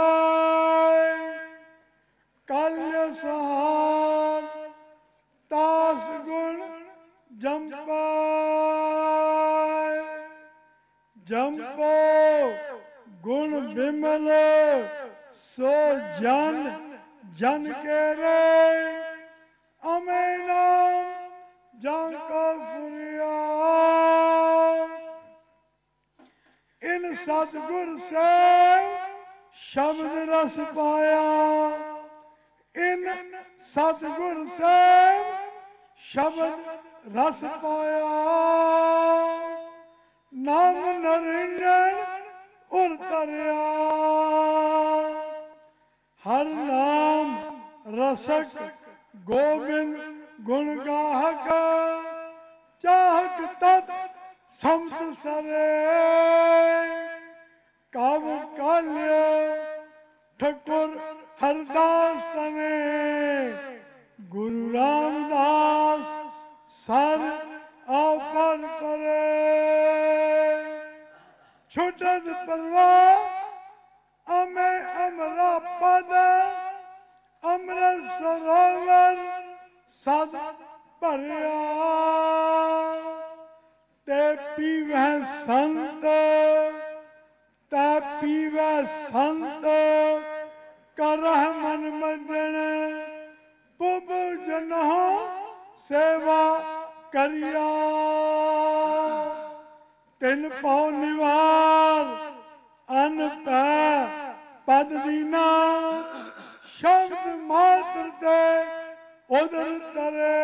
ਕਲ ਸਹਾਰ ਤਾਸ ਗੁਣ ਜੰਪੈ। ਜੰਪੋ ਗੁਣ ਬਿਮਲ ਸੋ ਜਨ ਜਨ ਕੇ ਰੇ ਅਮੇ ਨਾਮ ਜਨ ਕੋ ਫੁਰਿਆ। ਇਨ ਸਤਿਗੁਰ ਸੇਵ ਸ਼ਬਦ ਰਸ ਪਾਇਆ। ਇਨ ਸਤਿਗੁਰ ਸੇਵ ਸ਼ਬਦ ਰਸ ਪਾਇਆ। ਨਾਮ ਨਰਿੰਜਨ ਉਰ ਤਰਿਆ। ਹਰ ਨਾਮ ਰਸਕ ਗੋਬਿੰਦ ਗੁਣ ਗਾਹਕ ਚਾਹਕ ਤਤ ਸੰਤ ਸਰੇ। ਕਵ ਕਾਲਿਆ ਠਕੁਰ ਹਰਦਾਸ ਤਨੇ ਗੁਰੂ ਰਾਮਦਾਸ ਸਰ ਆਪਰ ਪਰੇ। ਛੁਟਤ ਪਰਵਾਹ ਅਮੇ ਅਮਰਾ ਪਦ ਅੰਮ੍ਰਿਤ ਸਰੋਵਰ ਸਦ ਭਰਿਆ। ਤੇ ਪੀਵੈ ਸੰਤ ਤੈ ਪੀਵੈ ਸੰਤ ਕਰਹਿ ਮਨ सेवा करिया। तिन पाओ निवार अन पै पद दीना, शब्द मात्र ते उदर तरे।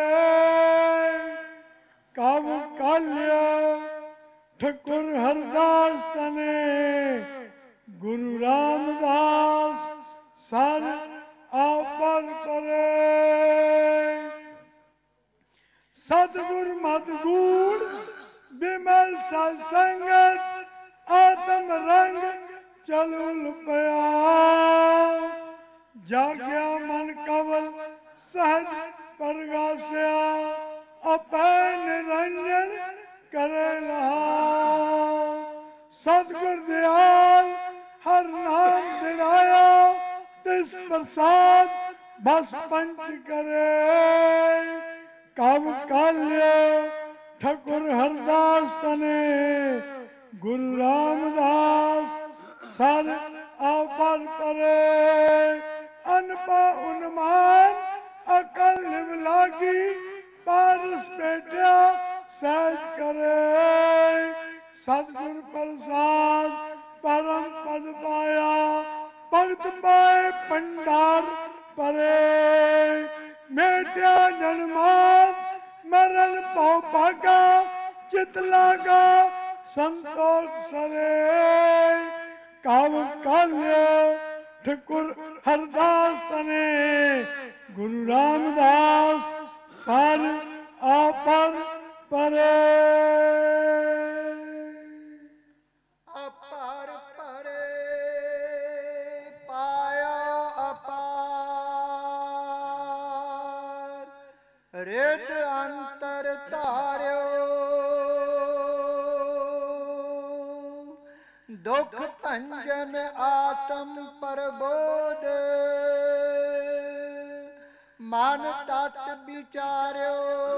कब काल्य ठकुर हरदास तने, गुरु रामदास सर आपर करे। सतगुर मदगूढ़ विमल सत्संगत, आत्म रंग चलुल पया। जाग्या मन कवल सहज परगास्या, अपै निरंजन करे लहा। सतगुर दयाल हर नाम दिलाया, तिस प्रसाद बस पंच करे। कब काल्य ठकुर हरदास तने, गुरु रामदास सर आपर परे। अनपा उन्मान अकल निव लागी, पारस बेटिया सहज करे। सतगुर प्रसाद परम पद पाया, भगत पाए भंडार परे। मेटिया जन्मान मरण पाओ भागा, चित लागा संतोष सरे। काव काल्य ठकुर हरदास तने, गुरु रामदास सर आपर परे। अपार परे पाया अपार, रेत अंतर तार्यो। दुख भंजन आत्म प्रबोध, मन तत् विचार्यो।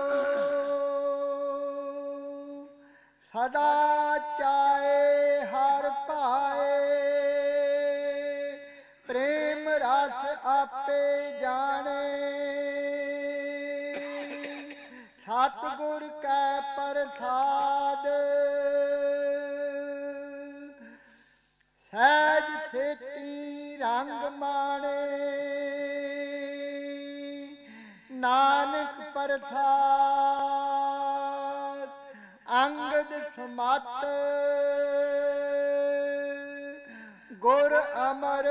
सदा चाहे हर पाए, प्रेम रस आपे जाने। सतगुर कै प्रसाद, सहज खेती रंग माने। नानक प्रसाद अंगद समत, गुर अमर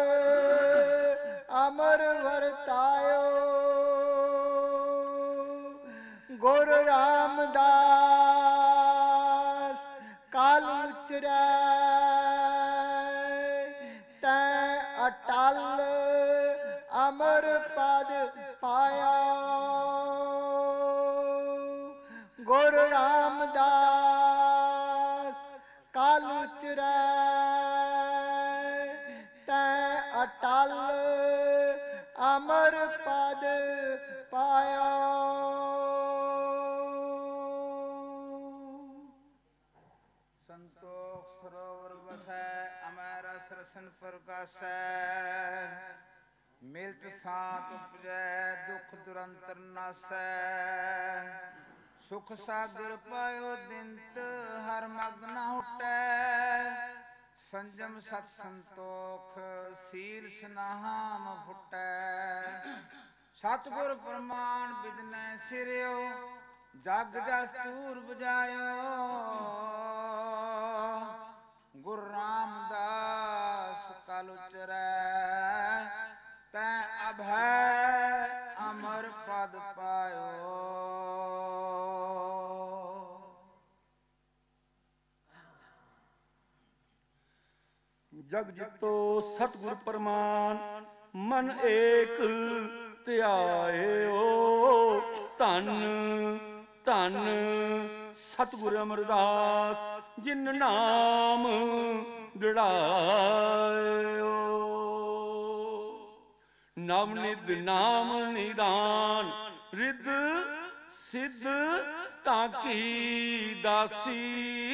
अमर वरतायो। गुरु रामदास काल उचरै, तैं अटल अमर पद पाया। गुरु रामदास काल उचरै, तैं अटल अमर पद पाया। संतोख सरोवर बसै, अमर सरसन प्रकाशै। मिलत सात उपजै, दुख दुरंतर नासै। सुख सागर पायो दिनत, हर मग न हुटै। संजम सत संतोख, सील स्नाहम फुटै। सतगुर प्रमाण बिदनै सिरयो, जग जस तूर बजायो। गुरु रामदास कल उचरै, तैं अभय अमर पद पायो। जग जितो सतगुर प्रमाण, मन एक ਧਿਆਇਓ। ਧੰਨ ਧੰਨ ਸਤਿਗੁਰ ਅਮਰਦਾਸ, ਜਿਨ ਨਾਮ ਗੜਾਇਓ। ਨਵ ਨਿਧ ਨਾਮ ਨਿਦਾਨ, ਰਿੱਧ ਸਿੱਧ ਤਾਂ ਕੀ ਦਾਸੀ।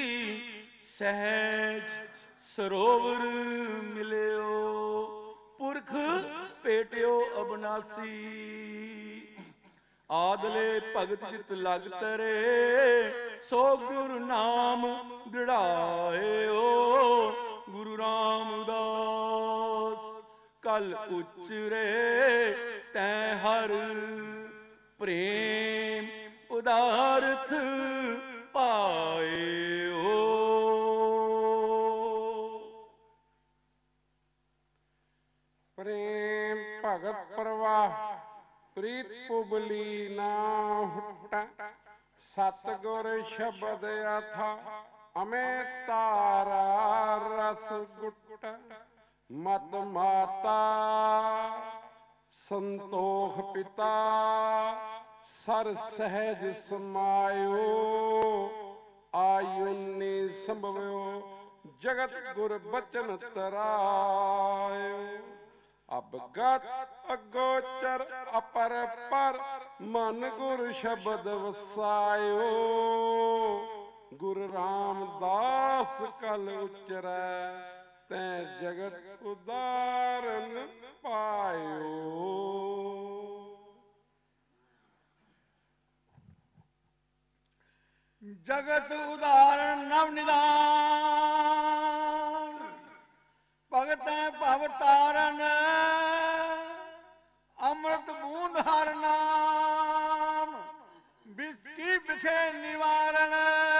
ਸਹਿਜ ਸਰੋਵਰ ਮਿਲਿਓ, ਪੁਰਖ ਭੇਟਿਓ ਅਬਨਾਸੀ। ਆਦਲੇ ਭਗਤ ਚਿਤ ਲਗ ਤਰੇ, ਸੋ ਗੁਰੂ ਨਾਮ ਦ੍ਰਿੜਾਇਓ। ਗੁਰੂ ਰਾਮਦਾਸ ਕਲ ਉਚਰੇ, ਤੈ ਹਰ ਪ੍ਰੇਮ ਉਦਾਰਥ ਪਾਇਓ। ਪ੍ਰੇਮ ਭਗਤ ਪ੍ਰਵਾਹ ਪ੍ਰੀਤ ਪੁਬਲੀ ਨਾ ਹੁਟਾ, ਸਤਿਗੁਰ ਸ਼ਬਦ ਅਥਾ ਅਮੇ ਤਾਰਾ ਰਸ ਗੁਟ। ਮਤ ਮਾਤਾ ਸੰਤੋਖ ਪਿਤਾ, ਸਰ ਸਹਿਜ ਸਮਾਇਓ। ਆਯੁਨੀ ਸੰਭਵਿਓ, ਜਗਤ ਗੁਰ ਬਚਨ ਤਰਾਇਓ। ਅਬਗਤ ਅਗੋਚਰ ਅਪਰ ਪਰ, ਮਨ ਗੁਰ ਸ਼ਬਦ ਵਸਾਇਓ। ਗੁਰੂ ਰਾਮਦਾਸ ਕਲ ਉਚਰੈ, ਤੈ ਜਗਤ ਉਦਾਰਨ ਪਾਇਓ। ਜਗਤ ਉਦਾਰਨ ਨਵ ਨਿਦਾਨ, ਭਗਤੈ ਭਵ ਤਾਰਨ। ਅੰਮ੍ਰਿਤ ਬੂੰਦ ਹਰ ਨਾਮ, ਬਿਸਕੀ ਬਿਖੇ ਨਿਵਾਰਨ।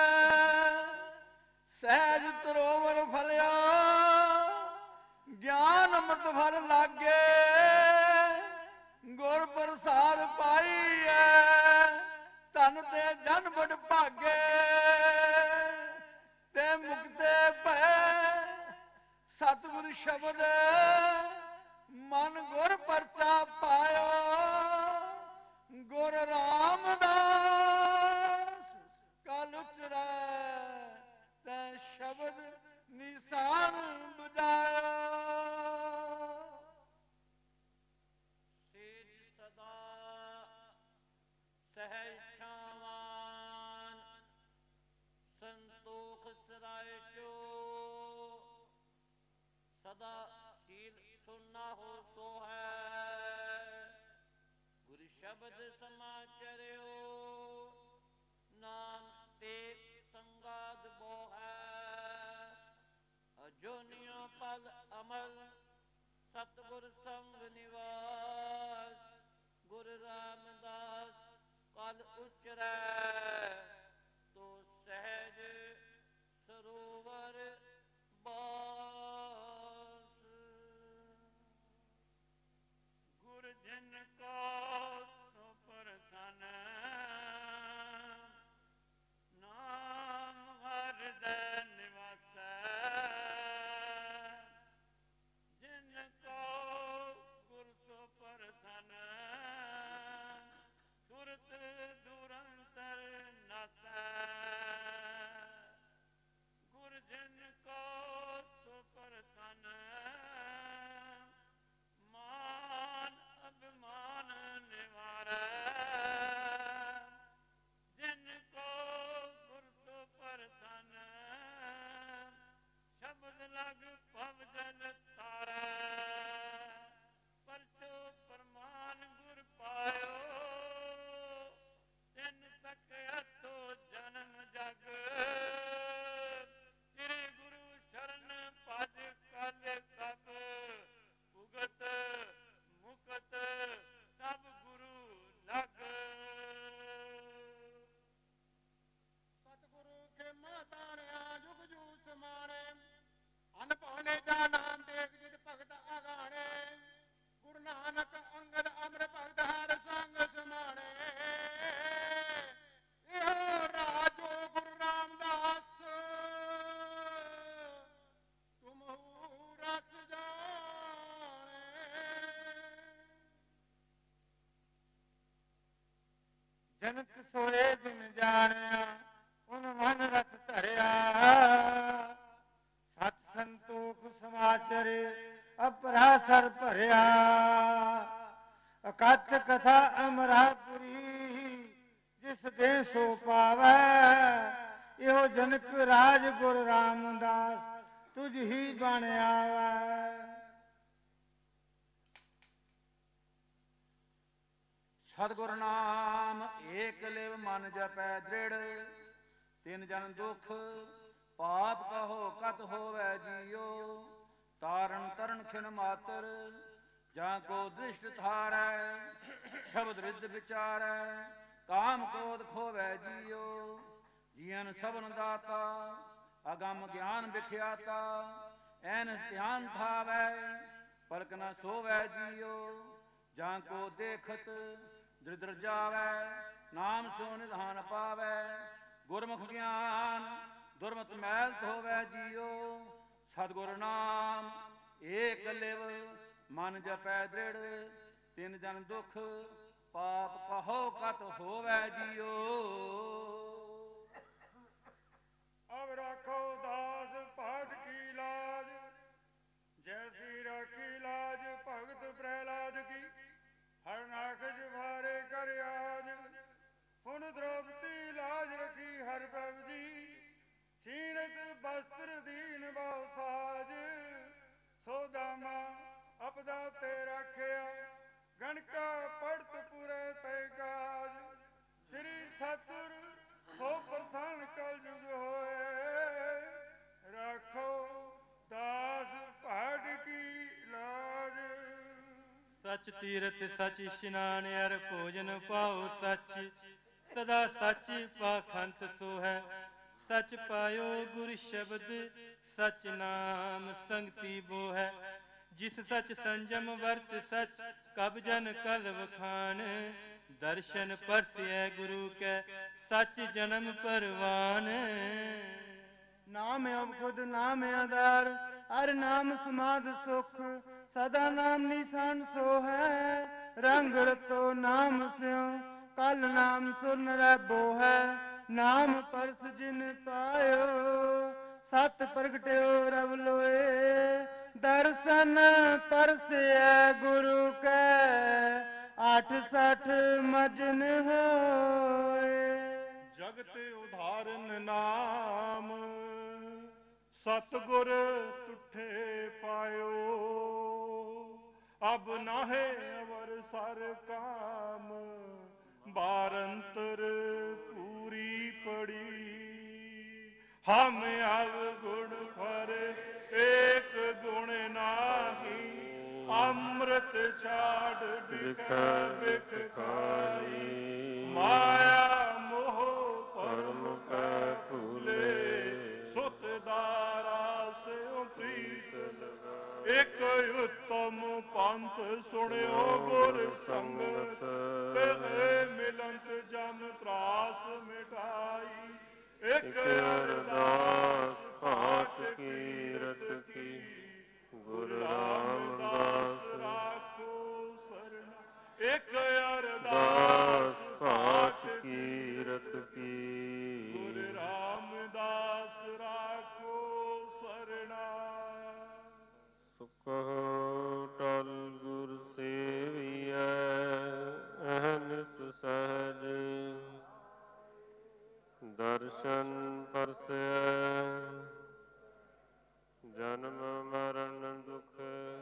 ਸਹਿਜ ਤਰੋਵਰ ਫਲਿਆ, ਗਿਆਨ ਅੰਮ੍ਰਿਤ ਫਲ ਲਾਗੇ। ਗੁਰ ਪ੍ਰਸਾਦ ਪਾਈਐ, ਧਨ ਤੇ ਜਨ ਬੜ ਭਾਗੇ। ਤੇ ਮੁਕਤੇ ਭੈ ਸਤਿਗੁਰ ਸ਼ਬਦ, ਮਨ ਗੁਰ ਪਰਚਾ ਪਾਇਓ। ਗੁਰ ਰਾਮਦਾਸ ਕਲ ਉਚਰੈ, ਤੈ ਸ਼ਬਦ ਨਿਸ਼ਾਨ ਬੁਝਾਇਓ। ਸੇਜ ਸਦਾ ਸਹਿਜ ਛਾਵਾਨ, ਸੰਤੋਖ ਸਦਾਇ ਚੋ। ਸਦਾ ਸੀਲ ਸੁਨਾ ਹੋ ਸੋ ਹੈ, ਗੁਰ ਸ਼ਬਦ ਸਮਾਚਰਿਓ। ਨਾਮ ਤੇ ਸੰਗਾਦ ਬੋ ਹੈ, ਅਜੋਨਿਓ ਪਲ ਅਮਲ। ਸਤਿਗੁਰ ਸੰਗ ਨਿਵਾਸ, ਗੁਰ ਰਾਮਦਾਸ ਕਲ ਉਚਰੈ। ਤੋ ਸਹਿਜ ਸਰੋਵਰ ਬਾਸ। ਗੁਰ ਜਿਨ ਕੋ ਸੋ ਪ੍ਰਸੰਨ, ਨਾਮ ਹਿਰਦੈ ਨਿਵਾਸੈ। ਜਿਨ ਕੋ ਗੁਰ ਸੋ ਪ੍ਰਸੰਨ, ਸੁਰਤ ਦੁਰੰਤਰ ਨਾਸੈ। ਗੁਰ ਜਿਨ ਕੋ ਸੋ ਪ੍ਰਸੰਨ, ਮਾਨ ਅਭਿਮਾਨ ਨਿਵਾਰੈ। ਜਿਨ ਕੋ ਗੁਰ ਸੋ ਪ੍ਰਸੰਨ, ਸ਼ਬਦ ਲਗ ਭਵ ਜਲ ਤਾਰੈ। ਪਰਚੋ ਪ੍ਰਮਾਨ ਗੁਰ ਪਾਇਓ, ਤਿਨ ਤਕ ਅਥੋ ਜਨਮ ਜਗ। ਸ੍ਰੀ ਗੁਰੂ ਸ਼ਰਨ ਭਜ ਕਲ ਸਭ, ਭੁਗਤ ਮੁਕਤ ਸਭ ਗੁਰੂ ਲਗ। ਸਤਿਗੁਰੂ ਕੇ ਮਾਤਾਰਿਆ ਜੁਗ ਜੂ ਸਮਾਣੇ, ਅਨਪਾਣੇ ਜਾ ਨਾਮ ਦੇਖ ਜਿਤ ਭਗਤ ਆਗਾਣੇ। ਗੁਰੂ ਨਾਨਕ ਅੰਗਦ ਅਮਰ ਭਗਤ ਹਰ ਸੰਗ ਸਮਾਣੇ। ਇਹੋ ਰਾਜੋ ਗੁਰੂ ਰਾਮਦਾਸ, ਤੁਮਹੂ ਰਸ ਜਾਣੇ। ਜਨਕ ਸੋਏ ਦਿਨ ਜਾਣਿਆ, ਉਨ ਮਨ ਰਸ ਧਰਿਆ। ਸਤ ਸੰਤੋਖ ਸਮਾਚਰੇ, ਅਪਰਾਸਰ ਭਰਿਆ। ਅਕਥ ਕਥਾ ਅਮਰਾਪੁਰੀ, ਜਿਸ ਦੇ ਸੋ ਪਾਵੈ। ਇਹੋ ਜਨਕ ਰਾਜ ਗੁਰ ਰਾਮਦਾਸ, ਤੁਝ ਹੀ ਬਣ ਆਵੈ। ਸਤਿਗੁਰ ਨਾਮ ਏਕ ਲਿਵ ਮਨ ਜਪੈ ਦ੍ਰਿੜ, ਤਿਨ ਜਨ ਦੁਖ ਪਾਪ ਕਹੋ ਕਤ ਹੋਵੈ ਜੀਓ। ਤਾਰਨ ਤਰਨ ਖਿਨ ਮਾਤਰ, ਜਾਂ ਕੋ ਦ੍ਰਿਸ਼ਟ ਥਾਰੈ, ਸ਼ਬਦ ਰਿੱਧ ਵਿਚਾਰੈ, ਕਾਮ ਕ੍ਰੋਧ ਖੋਵੈ ਜੀਓ। ਜੀਵਨ ਸਭਨ ਦਾਤਾ, ਅਗਮ ਗਿਆਨ ਵਿਖਿਆਤਾ, ਐਨਸ ਧਿਆਨ ਥਾਵੈ, ਪਲਕ ਨ ਸੋਵੈ ਜੀਓ। ਜਾਂ ਕੋ ਦੇਖਤ ਦ੍ਰਿਦਰ ਜਾਵੈ, ਨਾਮ ਸੋ ਨਿਧਾਨ ਪਾਵੈ, ਗੁਰਮੁਖ ਗਿਆਨ ਦੁਰਮਤ ਮੈਲ ਧੋਵੈ ਜੀਓ। ਸਤਿਗੁਰ ਨਾਮ ਏਕ ਲਿਵ ਮਨ ਜਪੈ ਦ੍ਰਿੜ, ਤਿਨ ਜਨ ਦੁਖ ਪਾਪ ਕਹੋ ਕਤ ਹੋਵੈ ਜੀਓ। ਅਬ ਰਾਖੋ ਦਾਸ ਭਗਤ ਕੀ ਲਾਜ, ਜੈਸੀ ਰਾਖੀ ਲਾਜ ਭਗਤ ਪ੍ਰਹਿਲਾਦ ਕੀ। ਹਰ ਨਾਖਜ ਵਾਰੇ ਕਰ ਆਜ, ਪੁਨ ਦ੍ਰੋਪਦੀ ਲਾਜ ਰਖੀ ਹਰ ਪ੍ਰਭ ਜੀ। ਛੀਨਤ ਬਸਤਰ ਦੀਨ ਬਹੁ ਸਾਜ, ਸੋ ਦਾਮਾ ਅਪਦਾ ਤੇ ਰਾਖਿਆ, ਗਣਕਾ ਪੜਤ ਪੁਰੇ ਤੈ ਕਾਜ। ਸ੍ਰੀ ਸਤਿਗੁਰ ਸੋ ਪ੍ਰਸੰਨ ਕਲ ਜੁਗ ਹੋਏ, ਰਾਖੋ ਦਾਸ ਪਹਾੜ ਕੀ ਲਾਜ। ਸਚ ਤੀਰਥ ਸਚ ਇਸ਼ਨਾਨ ਅਰ ਭੋਜਨ ਪਾਓ ਸਚ, ਸਦਾ ਸਚ ਪਾਖੰਤ ਸੋ ਹੈ। ਸਚ ਪਾਇਓ ਗੁਰ ਸ਼ਬਦ, ਸਚ ਨਾਮ ਸੰਗਤੀ ਬੋ ਹੈ। ਜਿਸ ਸਚ ਸੰਜਮ ਵਰਤ ਸਚ, ਕਬ ਜਨ ਕਲ ਵਖਾਨ। ਦਰਸ਼ਨ ਪਰਸਿਐ ਗੁਰੂ ਕੈ, ਸਚ ਜਨਮ ਪਰਵਾਨ। ਨਾਮ ਅਵਖੁਦ ਨਾਮ ਆਧਾਰ, ਹਰ ਨਾਮ ਸਮਾਧ ਸੁਖ। ਸਦਾ ਨਾਮ ਨਿਸ਼ਾਨ ਸੋ ਹੈ, ਰੰਗ ਰਤੋ ਨਾਮ ਸਿਉ। ਕਲ ਨਾਮ ਸੁਨ ਰਹਿਬੋ ਹੈ, ਨਾਮ ਪਰਸ ਜਿਨ ਪਾਇਓ। ਸਤ ਪ੍ਰਗਟਿਓ ਰਵ ਲੋਏ, ਦਰਸ਼ਨ ਪਰਸਿਐ ਗੁਰੂ ਕੈ। 68 ਮਜਨ ਹੋਏ। ਜਗਤ ਉਧਾਰਨ ਨਾਮ, ਸਤਿਗੁਰ ਤੁਠੇ ਪਾਇਓ। ਅਬ ਨਾਹੇ ਅਵਰ ਸਰ ਕਾਮ, ਬਾਰੰਤਰ ਪੂਰੀ ਪੜੀ। ਹਮ ਅਵਗੁਣ ਪਰ ਏਕ ਗੁਣ ਨਾਹੀ, ਅੰਮ੍ਰਿਤ ਛਾੜ ਬਿਖੈ ਬਿਖ ਖਾਈ। ਮਾਇਆ ਮੋਹ ਪਰਮ ਕੈ ਭੂਲੇ, ਸੁਤ ਦਾਰਾ ਸਿਉ ਪ੍ਰੀਤ ਲਗਾਈ। ਇਕ ਉਤਮ ਪੰਥ ਸੁਣਿਓ ਗੁਰ ਸੰਗਤ, ਤੇ ਮਿਲੰਤ ਜਮ ਤਰਾਸ ਮਿਟਾਈ। ਇਕ ਅਰਦਾਸ ਪਾਠ ਕੀਰਤ ਕੀ, ਗੁਰ ਰਾਮਦਾਸ ਰਾਖੋ ਸਰਨਾ। ਇਕ ਅਰਦਾਸ ਪਾਠ ਕੀਰਤ ਕੀ, ਗੁਰ ਰਾਮਦਾਸ ਰਾਖੋ ਸਰਨਾ। ਸੁਖੋ ਟਲ ਗੁਰ ਸੇਵੀਐ, ਅਹਨਿਸ ਸਹਜ। ਦਰਸ਼ਨ ਪਰਸੈ, ਜਨਮ ਮਰਨ ਦੁਖ।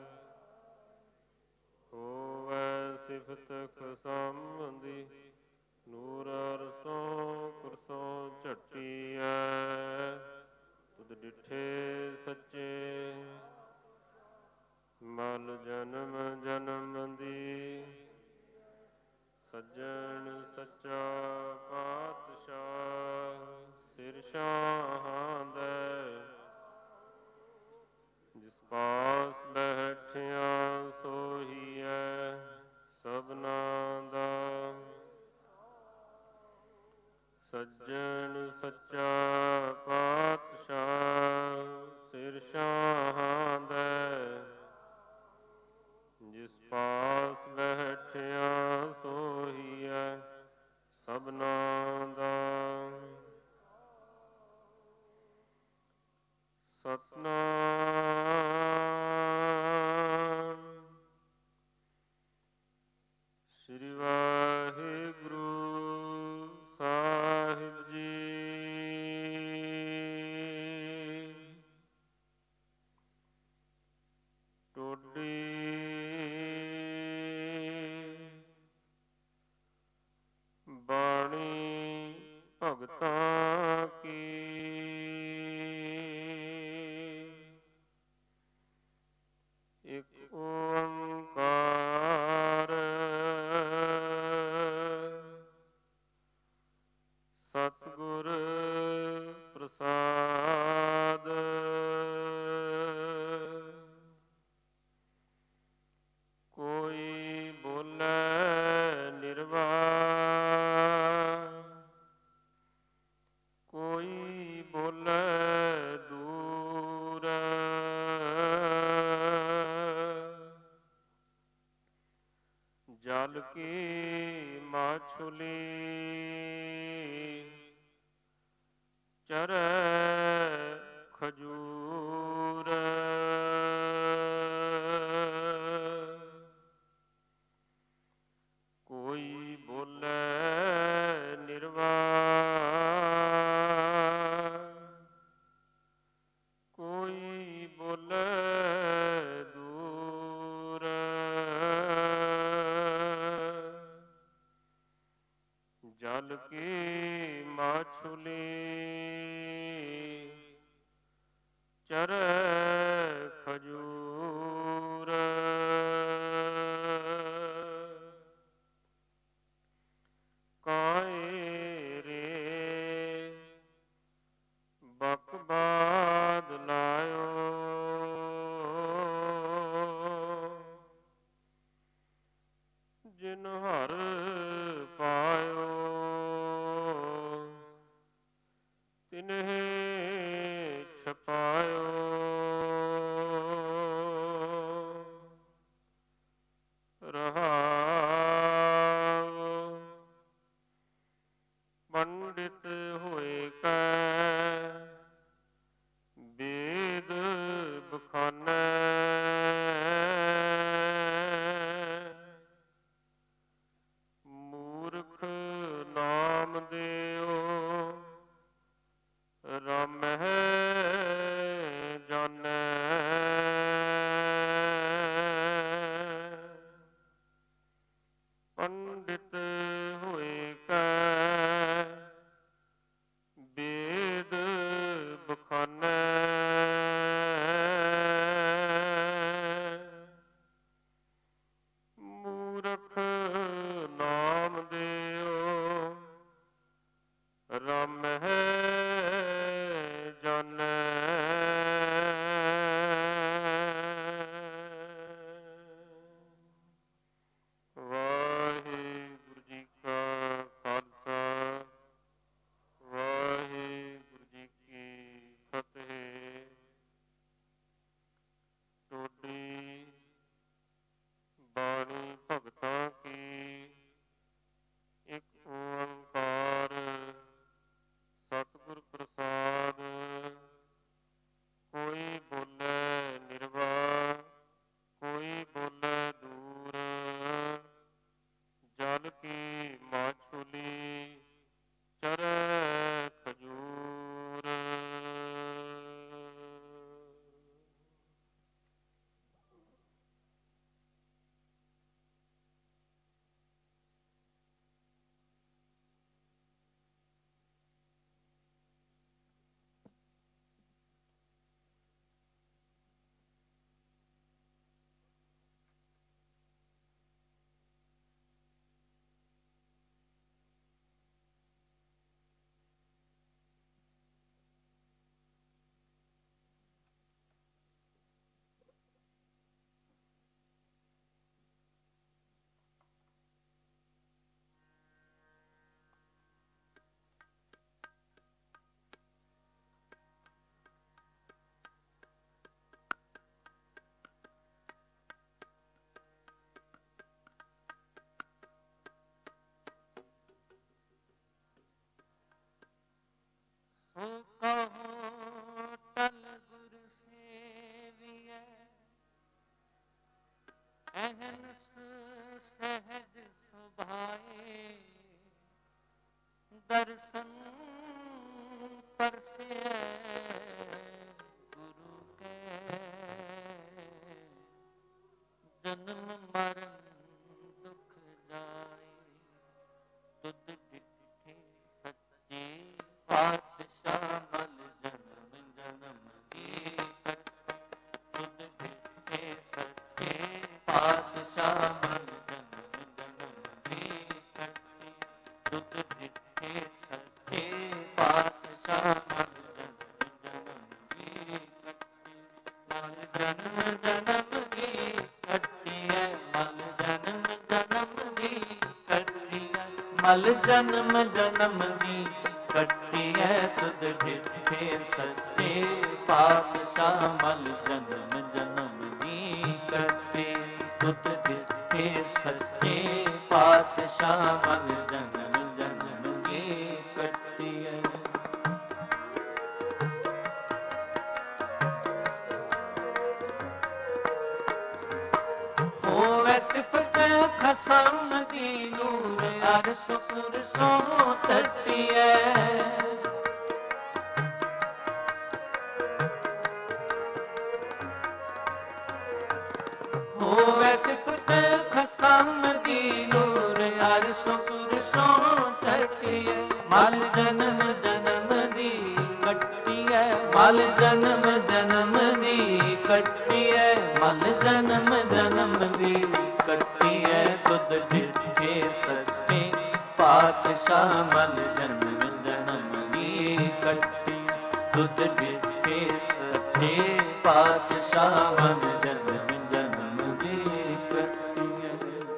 ਹੋਵੈ ਸਿਫਤ ਖੁਸ਼ਾਮਦੀ, ਨੂਰ ਅਰਸੋਂ ਕੁਰਸੋਂ ਝਟੀਐ। ਤੁਧ ਡਿਠੇ ਸੱਚੇ, ਮਲ ਜਨਮ ਜਨਮ ਦੀ। ਸੱਜਣ ਸੱਚਾ ਪਾਤਸ਼ਾਹ, ਸਿਰ ਸ਼ਾਹਾਂ ਦੈ। ਜਿਸ ਪਾਸ ਬੈਠਿਆ ਸੋਹੀਐ, ਸਭਨਾ ਦਾ। ਸੱਜਣ ਸੱਚਾ ਪਾਤਸ਼ਾਹ, ਸਿਰ ਸ਼ਾਹਾਂ ਦੈ। ਜਿਸ ਪਾਸ ਬੈਠਿਆ ਸੋਹੀਐ, ਸਭਨਾ ਦਾ। ਸਤਿਨਾਮ ਸ੍ਰੀ ਵਾਹਿਗੁਰੂ ਸਾਹਿਬ ਜੀ। ਟੋਡੀ ਭਗਤਾਂ ਕੀ। ਇਕ ਓੰਕਾਰ ਸਤਿਗੁਰ ਪ੍ਰਸਾਦ। ਕੋਈ ਬੋਲੇ ਨਿਰਵਾਣ, ਕੋਈ ਬੋਲੇ ਦੂਰ। ਜਲ ਕੀ ਮਾਛੁਲੀ ਚਰੈ ਖਜੂਰ। ਕੋਈ ਬੋਲੇ ਨਿਰਵਾਣ, ਕੋਈ ਬੋਲੇ ਦੂਰ। ਜਲ ਕੀ ਮਾਛੁਲੀ ਚਰੈ ਖਜੂਰ। ਕਾਇ ਰੇ ਬਕ ਬਾਦ ਲਾਇਓ, ਜਿਨ ਹਰ ਪਾਇਓ ਤਿਨਹਿ ਛਪਾਇਓ। ਰਹਾਉ ਪੰਡਿਤ ਹੋਏ ਕੈ ਬੇਦ ਬਖਾਨੈ। ਮੂਰਖ ਨਾਮ ਦਿਓ ਰਾਮਹਿ ਜਾਣੈ। ਪੰਡਿਤ ਹੋਏ ਕੈ ਬੇਦ ਬਖਾਨੈ। ਮੂਰਖ ਨਾਮ ਦਿਓ ਰਾਮਹਿ ਜਾਣੈ। ਵਾਹਿਗੁਰੂ ਜੀ ਕਾ ਖਾਲਸਾ, ਵਾਹਿਗੁਰੂ ਜੀ ਕੀ ਫਤਿਹ। ਟੋਡੀ ਬਾਣੀ ਭਗਤਾਂ ਕੀ। ਇਕ ਓੰਕਾਰ ਸਤਿਗੁਰ ਪ੍ਰਸਾਦ। ਕੋਈ ਬੋਲੇ ਨਿਰਵਾਣ, ਕੋਈ ਬੋਲੇ ਦੂਰ। ਜਲ ਕੀ ਮਾਛੁਲੀ ਚਰੈ ਖਜੂਰ। ਸੋ ਕਹੋ ਟਲ ਗੁਰ ਸੇਵੀਐ, ਅਹਨਸ ਸਹਿਜ ਸੁਭਾਏ। ਦਰਸ਼ਨ ਪਰਸੈ ਗੁਰੂ ਕੇ, ਜਨਮ ਮਰਨ ਦੁਖ ਜਾਏ। ਤੁਧ ਡਿਠੇ ਸੱਚੇ ਮਲ ਜਨਮ ਜਨਮ ਦੀ ਕੱਟੀ ਐ ਤੁਧ ਡਿਠੇ ਸੱਚੇ ਪਾਤਸ਼ਾਹ ਮਲ ਜਨਮ ਜਨਮ ਦੀ ਕੱਟੀ ਤੁਧ ਡਿਠੇ ਸੱਚੇ ਪਾਤਸ਼ਾਹ ਮਲ ਜਨਮ ਜਨਮ ਦੀ ਕੱਟੀ ਐ। ਹੋਵੇ ਸਿਫਤ ਖਸਮ ਦੀ ਨੂਰ ਅਰਸ਼ ਸੁਰ ਸੋ ਚਟਿਐ। ਹੋਵੇ ਸਿਫਤ ਖਸਮ ਦੀ ਨੂਰ ਅਰਸ਼ ਸੁਰ ਸੋ ਚਟਿਐ। ਮਲ ਜਨਮ ਜਨਮ ਦੀ ਕੱਟਿਐ ਮਲ ਜਨਮ ਜਨਮ ਦੀ ਕੱਟਿਐ ਮਲ ਜਨਮ ਜਨਮ ਦੀ ਕੱਟਿਐ ਤੁਧ ਡਿਠੇ ਸੱਚੇ ਪਾਤਸ਼ਾਹ ਮਲ ਜਨਮ ਜਨਮ ਦੀ ਕੱਟੀ ਤੁਧ ਡਿਠੇ ਸੱਚੇ ਪਾਤਸ਼ਾਹ ਮਲ ਜਨਮ ਜਨਮ ਦੀ ਕੱਟਿਐ।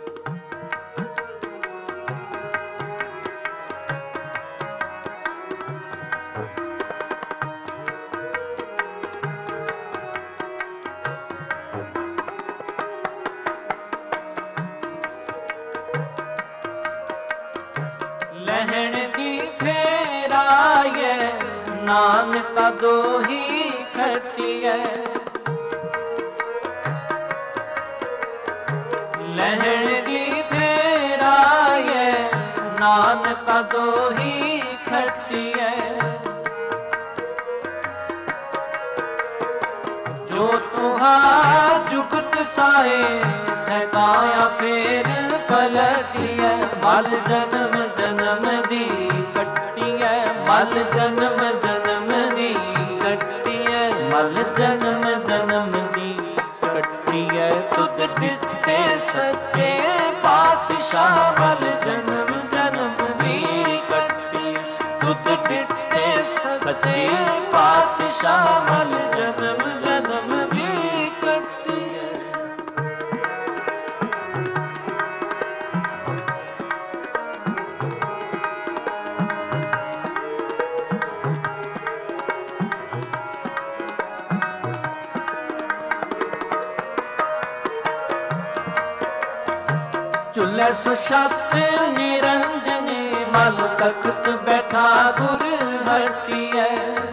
ਲਹਿਣ ਦੀ ਫੇਰਾਏ ਨਾਨਕਾ ਦੋਹੀ ਖਟਿਐ। ਲਹਿਣ ਦੀ ਫੇਰਾਏ ਨਾਨਕਾ ਦੋਹੀ ਖਟਿਐ। ਜੋ ਤੁਹਾ ਜੁਗਤ ਸਾਏ ਸਹਿਬਾਇਆ ਫੇਰ ਪਲਟਿਐ। ਮਲ ਜਨਮ ਜਨਮ ਦੀ ਕੱਟਿਐ ਮਲ ਜਨਮ ਜਨਮ ਦੀ ਕੱਟਿਐ ਮਲ ਜਨਮ ਜਨਮ ਦੀ ਕੱਟਿਐ ਤੁਧ ਡਿਠੇ ਸੱਚੇ ਪਾਤਸ਼ਾਹ ਮਲ ਜਨਮ ਜਨਮ ਦੀ ਕੱਟਿਐ ਤੁਧ ਡਿਠੇ ਸੱਚੇ ਪਾਤਸ਼ਾਹ ਮਲ ਜਨਮ ਜਨਮ ਦੀ ਕੱਟਿਐ। ਝੁਲੇ ਸੁਸ਼ਤ ਨਿਰੰਜਨੇ ਮਲ ਤਖਤ ਬੈਠਾ ਗੁਰ ਹਟਿਐ।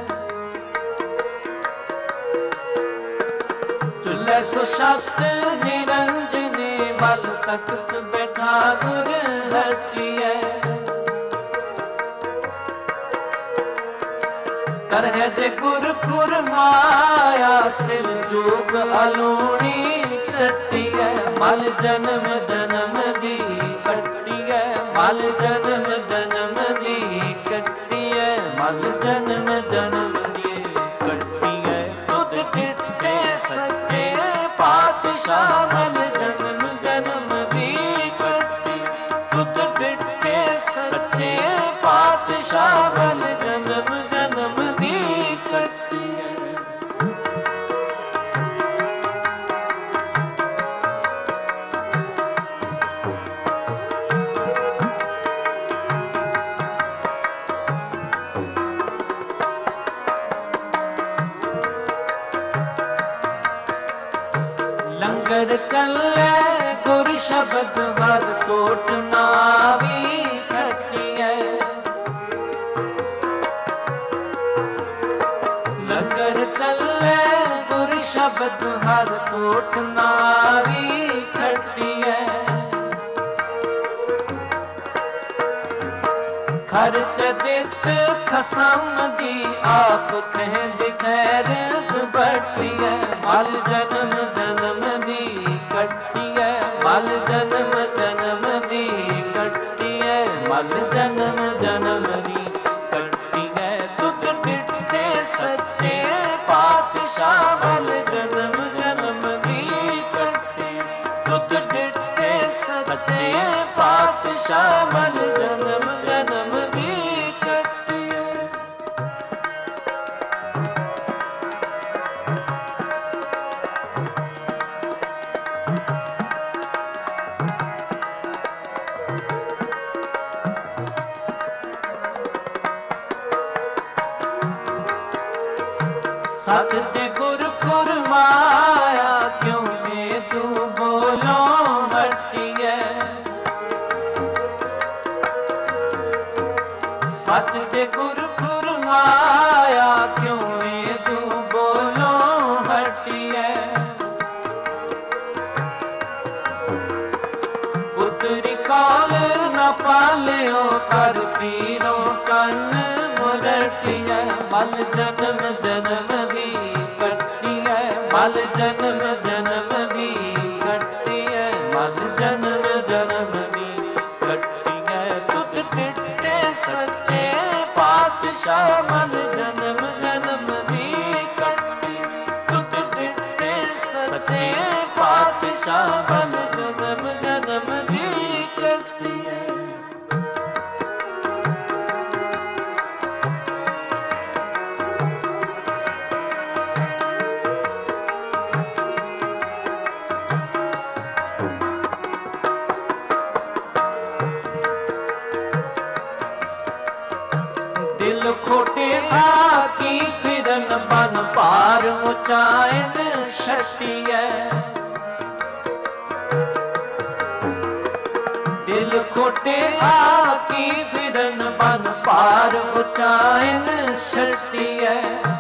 ਝੁਲੇ ਸੁਸ਼ਤ ਨਿਰੰਜਨੇ ਮਲ ਤਖਤ ਬੈਠਾ ਗੁਰ ਹਟਿਐ। ਕਰਹਿ ਜੇ ਗੁਰ ਫੁਰਮਾਇਆ ਸਿਰ ਜੋਗ ਅਲੂਣੀ ਛਟਿਐ। ਮਲ ਜਨਮ ਜਨਮ ਦੀ ਕੱਟਿਐ ਮਲ ਜਨਮ ਜਨਮ ਦੀ ਕੱਟਿਐ ਮਲ ਜਨਮ ਜਨਮ ਦੀ ਕੱਟਿਐ ਤੁਧ ਡਿਠੇ ਸੱਚੇ ਪਾਤਸ਼ਾਹ ਮਲ ਜਨਮ ਜਨਮ ਦੀ ਕੱਟਿਐ ਤੁਧ ਡਿਠੇ ਸੱਚੇ ਪਾਤਸ਼ਾਹ ਮਲ ਜਨਮ ਜਨਮ ਦੀ ਕੱਟਿਐ। ਲੰਗਰ ਚੱਲੇ ਗੁਰ ਸ਼ਬਦ ਹਰ ਕੋਟ ਨਾਵੀ ਖਟਿਐ। ਲੰਗਰ ਚੱਲੇ ਗੁਰ ਸ਼ਬਦ ਹਰ ਕੋਟ ਨਾਵੀ ਖਟਿਐ। ਖਰਚ ਦਿੱਤ ਖਸਮ ਦੀ ਆਪ ਕਹਿ ਖੈਰ ਬਟਿਐ। ਮਲ ਜਨਮ ਜਨਮ ਦੀ ਕੱਟਿਐ ਮਲ ਜਨਮ ਜਨਮ ਦੀ ਕੱਟਿਐ ਮਲ ਜਨਮ ਜਨਮ ਦੀ ਕੱਟਿਐ ਤੁਧ ਡਿਠੇ ਸੱਚੇ ਪਾਤਸ਼ਾਹ ਮਲ ਜਨਮ ਜਨਮ ਦੀ ਕੱਟਿਐ ਤੁਧ ਡਿਠੇ ਸੱਚੇ ਪਾਤਸ਼ਾਹ ਮਲ ਜਨਮ ਜਨਮ ਦੀ ਕੱਟਿਐ। ਸੱਚ ਤੇ ਗੁਰ ਫੁਰਮਾਇਆ ਕਿਉਂ ਵੇ ਤੂੰ ਬੋਲੋ ਹਟਿਐ ਸੱਚ ਤੇ ਗੁਰ ਫੁਰਮਾਇਆ ਕਿਉਂ ਵੇ ਤੂੰ ਬੋਲੋ ਹਟਿਐ ਪੁੱਤਰੀ ਕਾਲ ਨਾ ਪਾਲਿਓ ਕਰ ਪੀਰੋ ਕੰਨ ਮੁਰਟਿਐ ਮਲ ਜਨਮ ਜਨਮ ਦੀ ਕੱਟਿਐ ਮਲ ਜਨਮ ਜਨਮ ਦੀ ਕੱਟਿਐ ਮਲ ਜਨਮ ਜਨਮ ਦੀ ਕੱਟਿਐ ਤੁਧ ਟਿੱਟੇ ਸੱਚੇ ਪਾਤਸ਼ਾਹ ਮਲ ਜਨਮ ਜਨਮ ਦੀ ਕੱਟੀ ਤੁਧ ਟਿੱਟੇ ਸੱਚੇ ਪਾਤਸ਼ਾਹ ਮਲ ਜਨਮ ਜਨਮ ਦੀ ਕੱਟਿਐ ਦਿਲ ਖੋਟੇ ਆਕੀ ਫਿਰਨ ਬਨ ਭਾਰ ਉਚਾਇਨ ਛਟਿਐ ਦਿਲ ਖੋਟੇ ਆਕੀ ਫਿਰਨ ਬਨ ਭਾਰ ਉਚਾਇਨ ਛਟਿਐ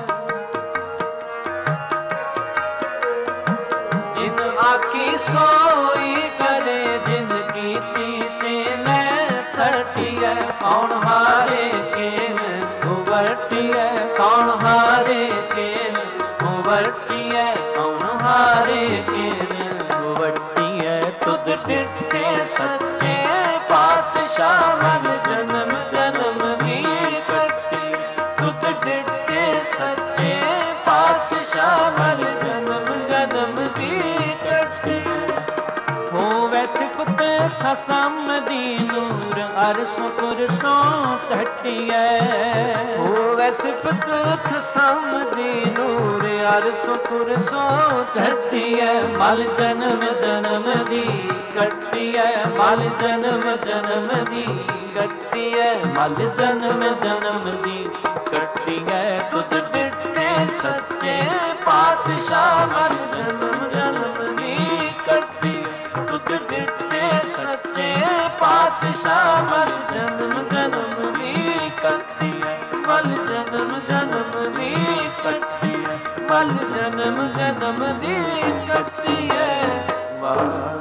ਜਿਨ ਆਖੀ ਸੋਈ ਕਰੇ ਜਿਨ ਕੀਤੀ ਤੇ ਲੈ ਖਟਿਐ ਕੌਣ ਹਾਰੇ ਕੇਨ ਉਵਰਟਿਐ ਕੌਣ ਹਾਰੇ ਕੇਨ ਉਵਰਟਿਐ ਕੌਣ ਹਾਰੇ ਕੇਨ ਉਵਰਟਿਐ ਤੁਧ ਟਿੱਠੇ ਸੱਚੇ ਪਾਤਸ਼ਾਹ ਮਨ ਜਨਮ ਜਨਮ ਦੀ ਕੱਟੀ ਤੁਧ ਟਿੱਠੇ ਸੱਚੇ ਪਾਤਸ਼ਾਹ ਮਨ ਜਨਮ ਜਨਮ ਦੀ ਕੱਟੀ ਹੋਵੇ ਸਿਫਤ ਖਸਮ ਦੀ ਨੂਰ ਅਰਸੋਂ ਪੁਰਸੋਂ ਘਟਿਐ ਹੋਵੇ ਸਿਫਤ ਖਸਮ ਦੀ ਨੂਰ ਅਰਸੋਂ ਪੁਰਸੋਂ ਘਟਿਐ ਮਲ ਜਨਮ ਜਨਮ ਦੀ ਕੱਟਿਐ ਮਲ ਜਨਮ ਜਨਮ ਦੀ ਕੱਟਿਐ ਮਲ ਜਨਮ ਜਨਮ ਦੀ ਕੱਟਿਐ ਤੁਧ ਡਿੱਠੇ ਸੱਚੇ ਪਾਤਸ਼ਾਹ ਮਲ ਜਨਮ ਜਨਮ ਦੀ ਕੱਟਿਐ ਤੁਧ ਡਿੱਠੇ ਸੱਚੇ ਪਾਤਸ਼ਾਹ ਮਲ ਜਨਮ ਜਨਮ ਦੀ ਕੱਟਿਐ ਮਲ ਜਨਮ ਜਨਮ ਦੀ ਕੱਟਿਐ ਮਲ ਜਨਮ ਜਨਮ ਦੀ ਕੱਟਿਐ ਵਾਹਿਗੁਰੂ।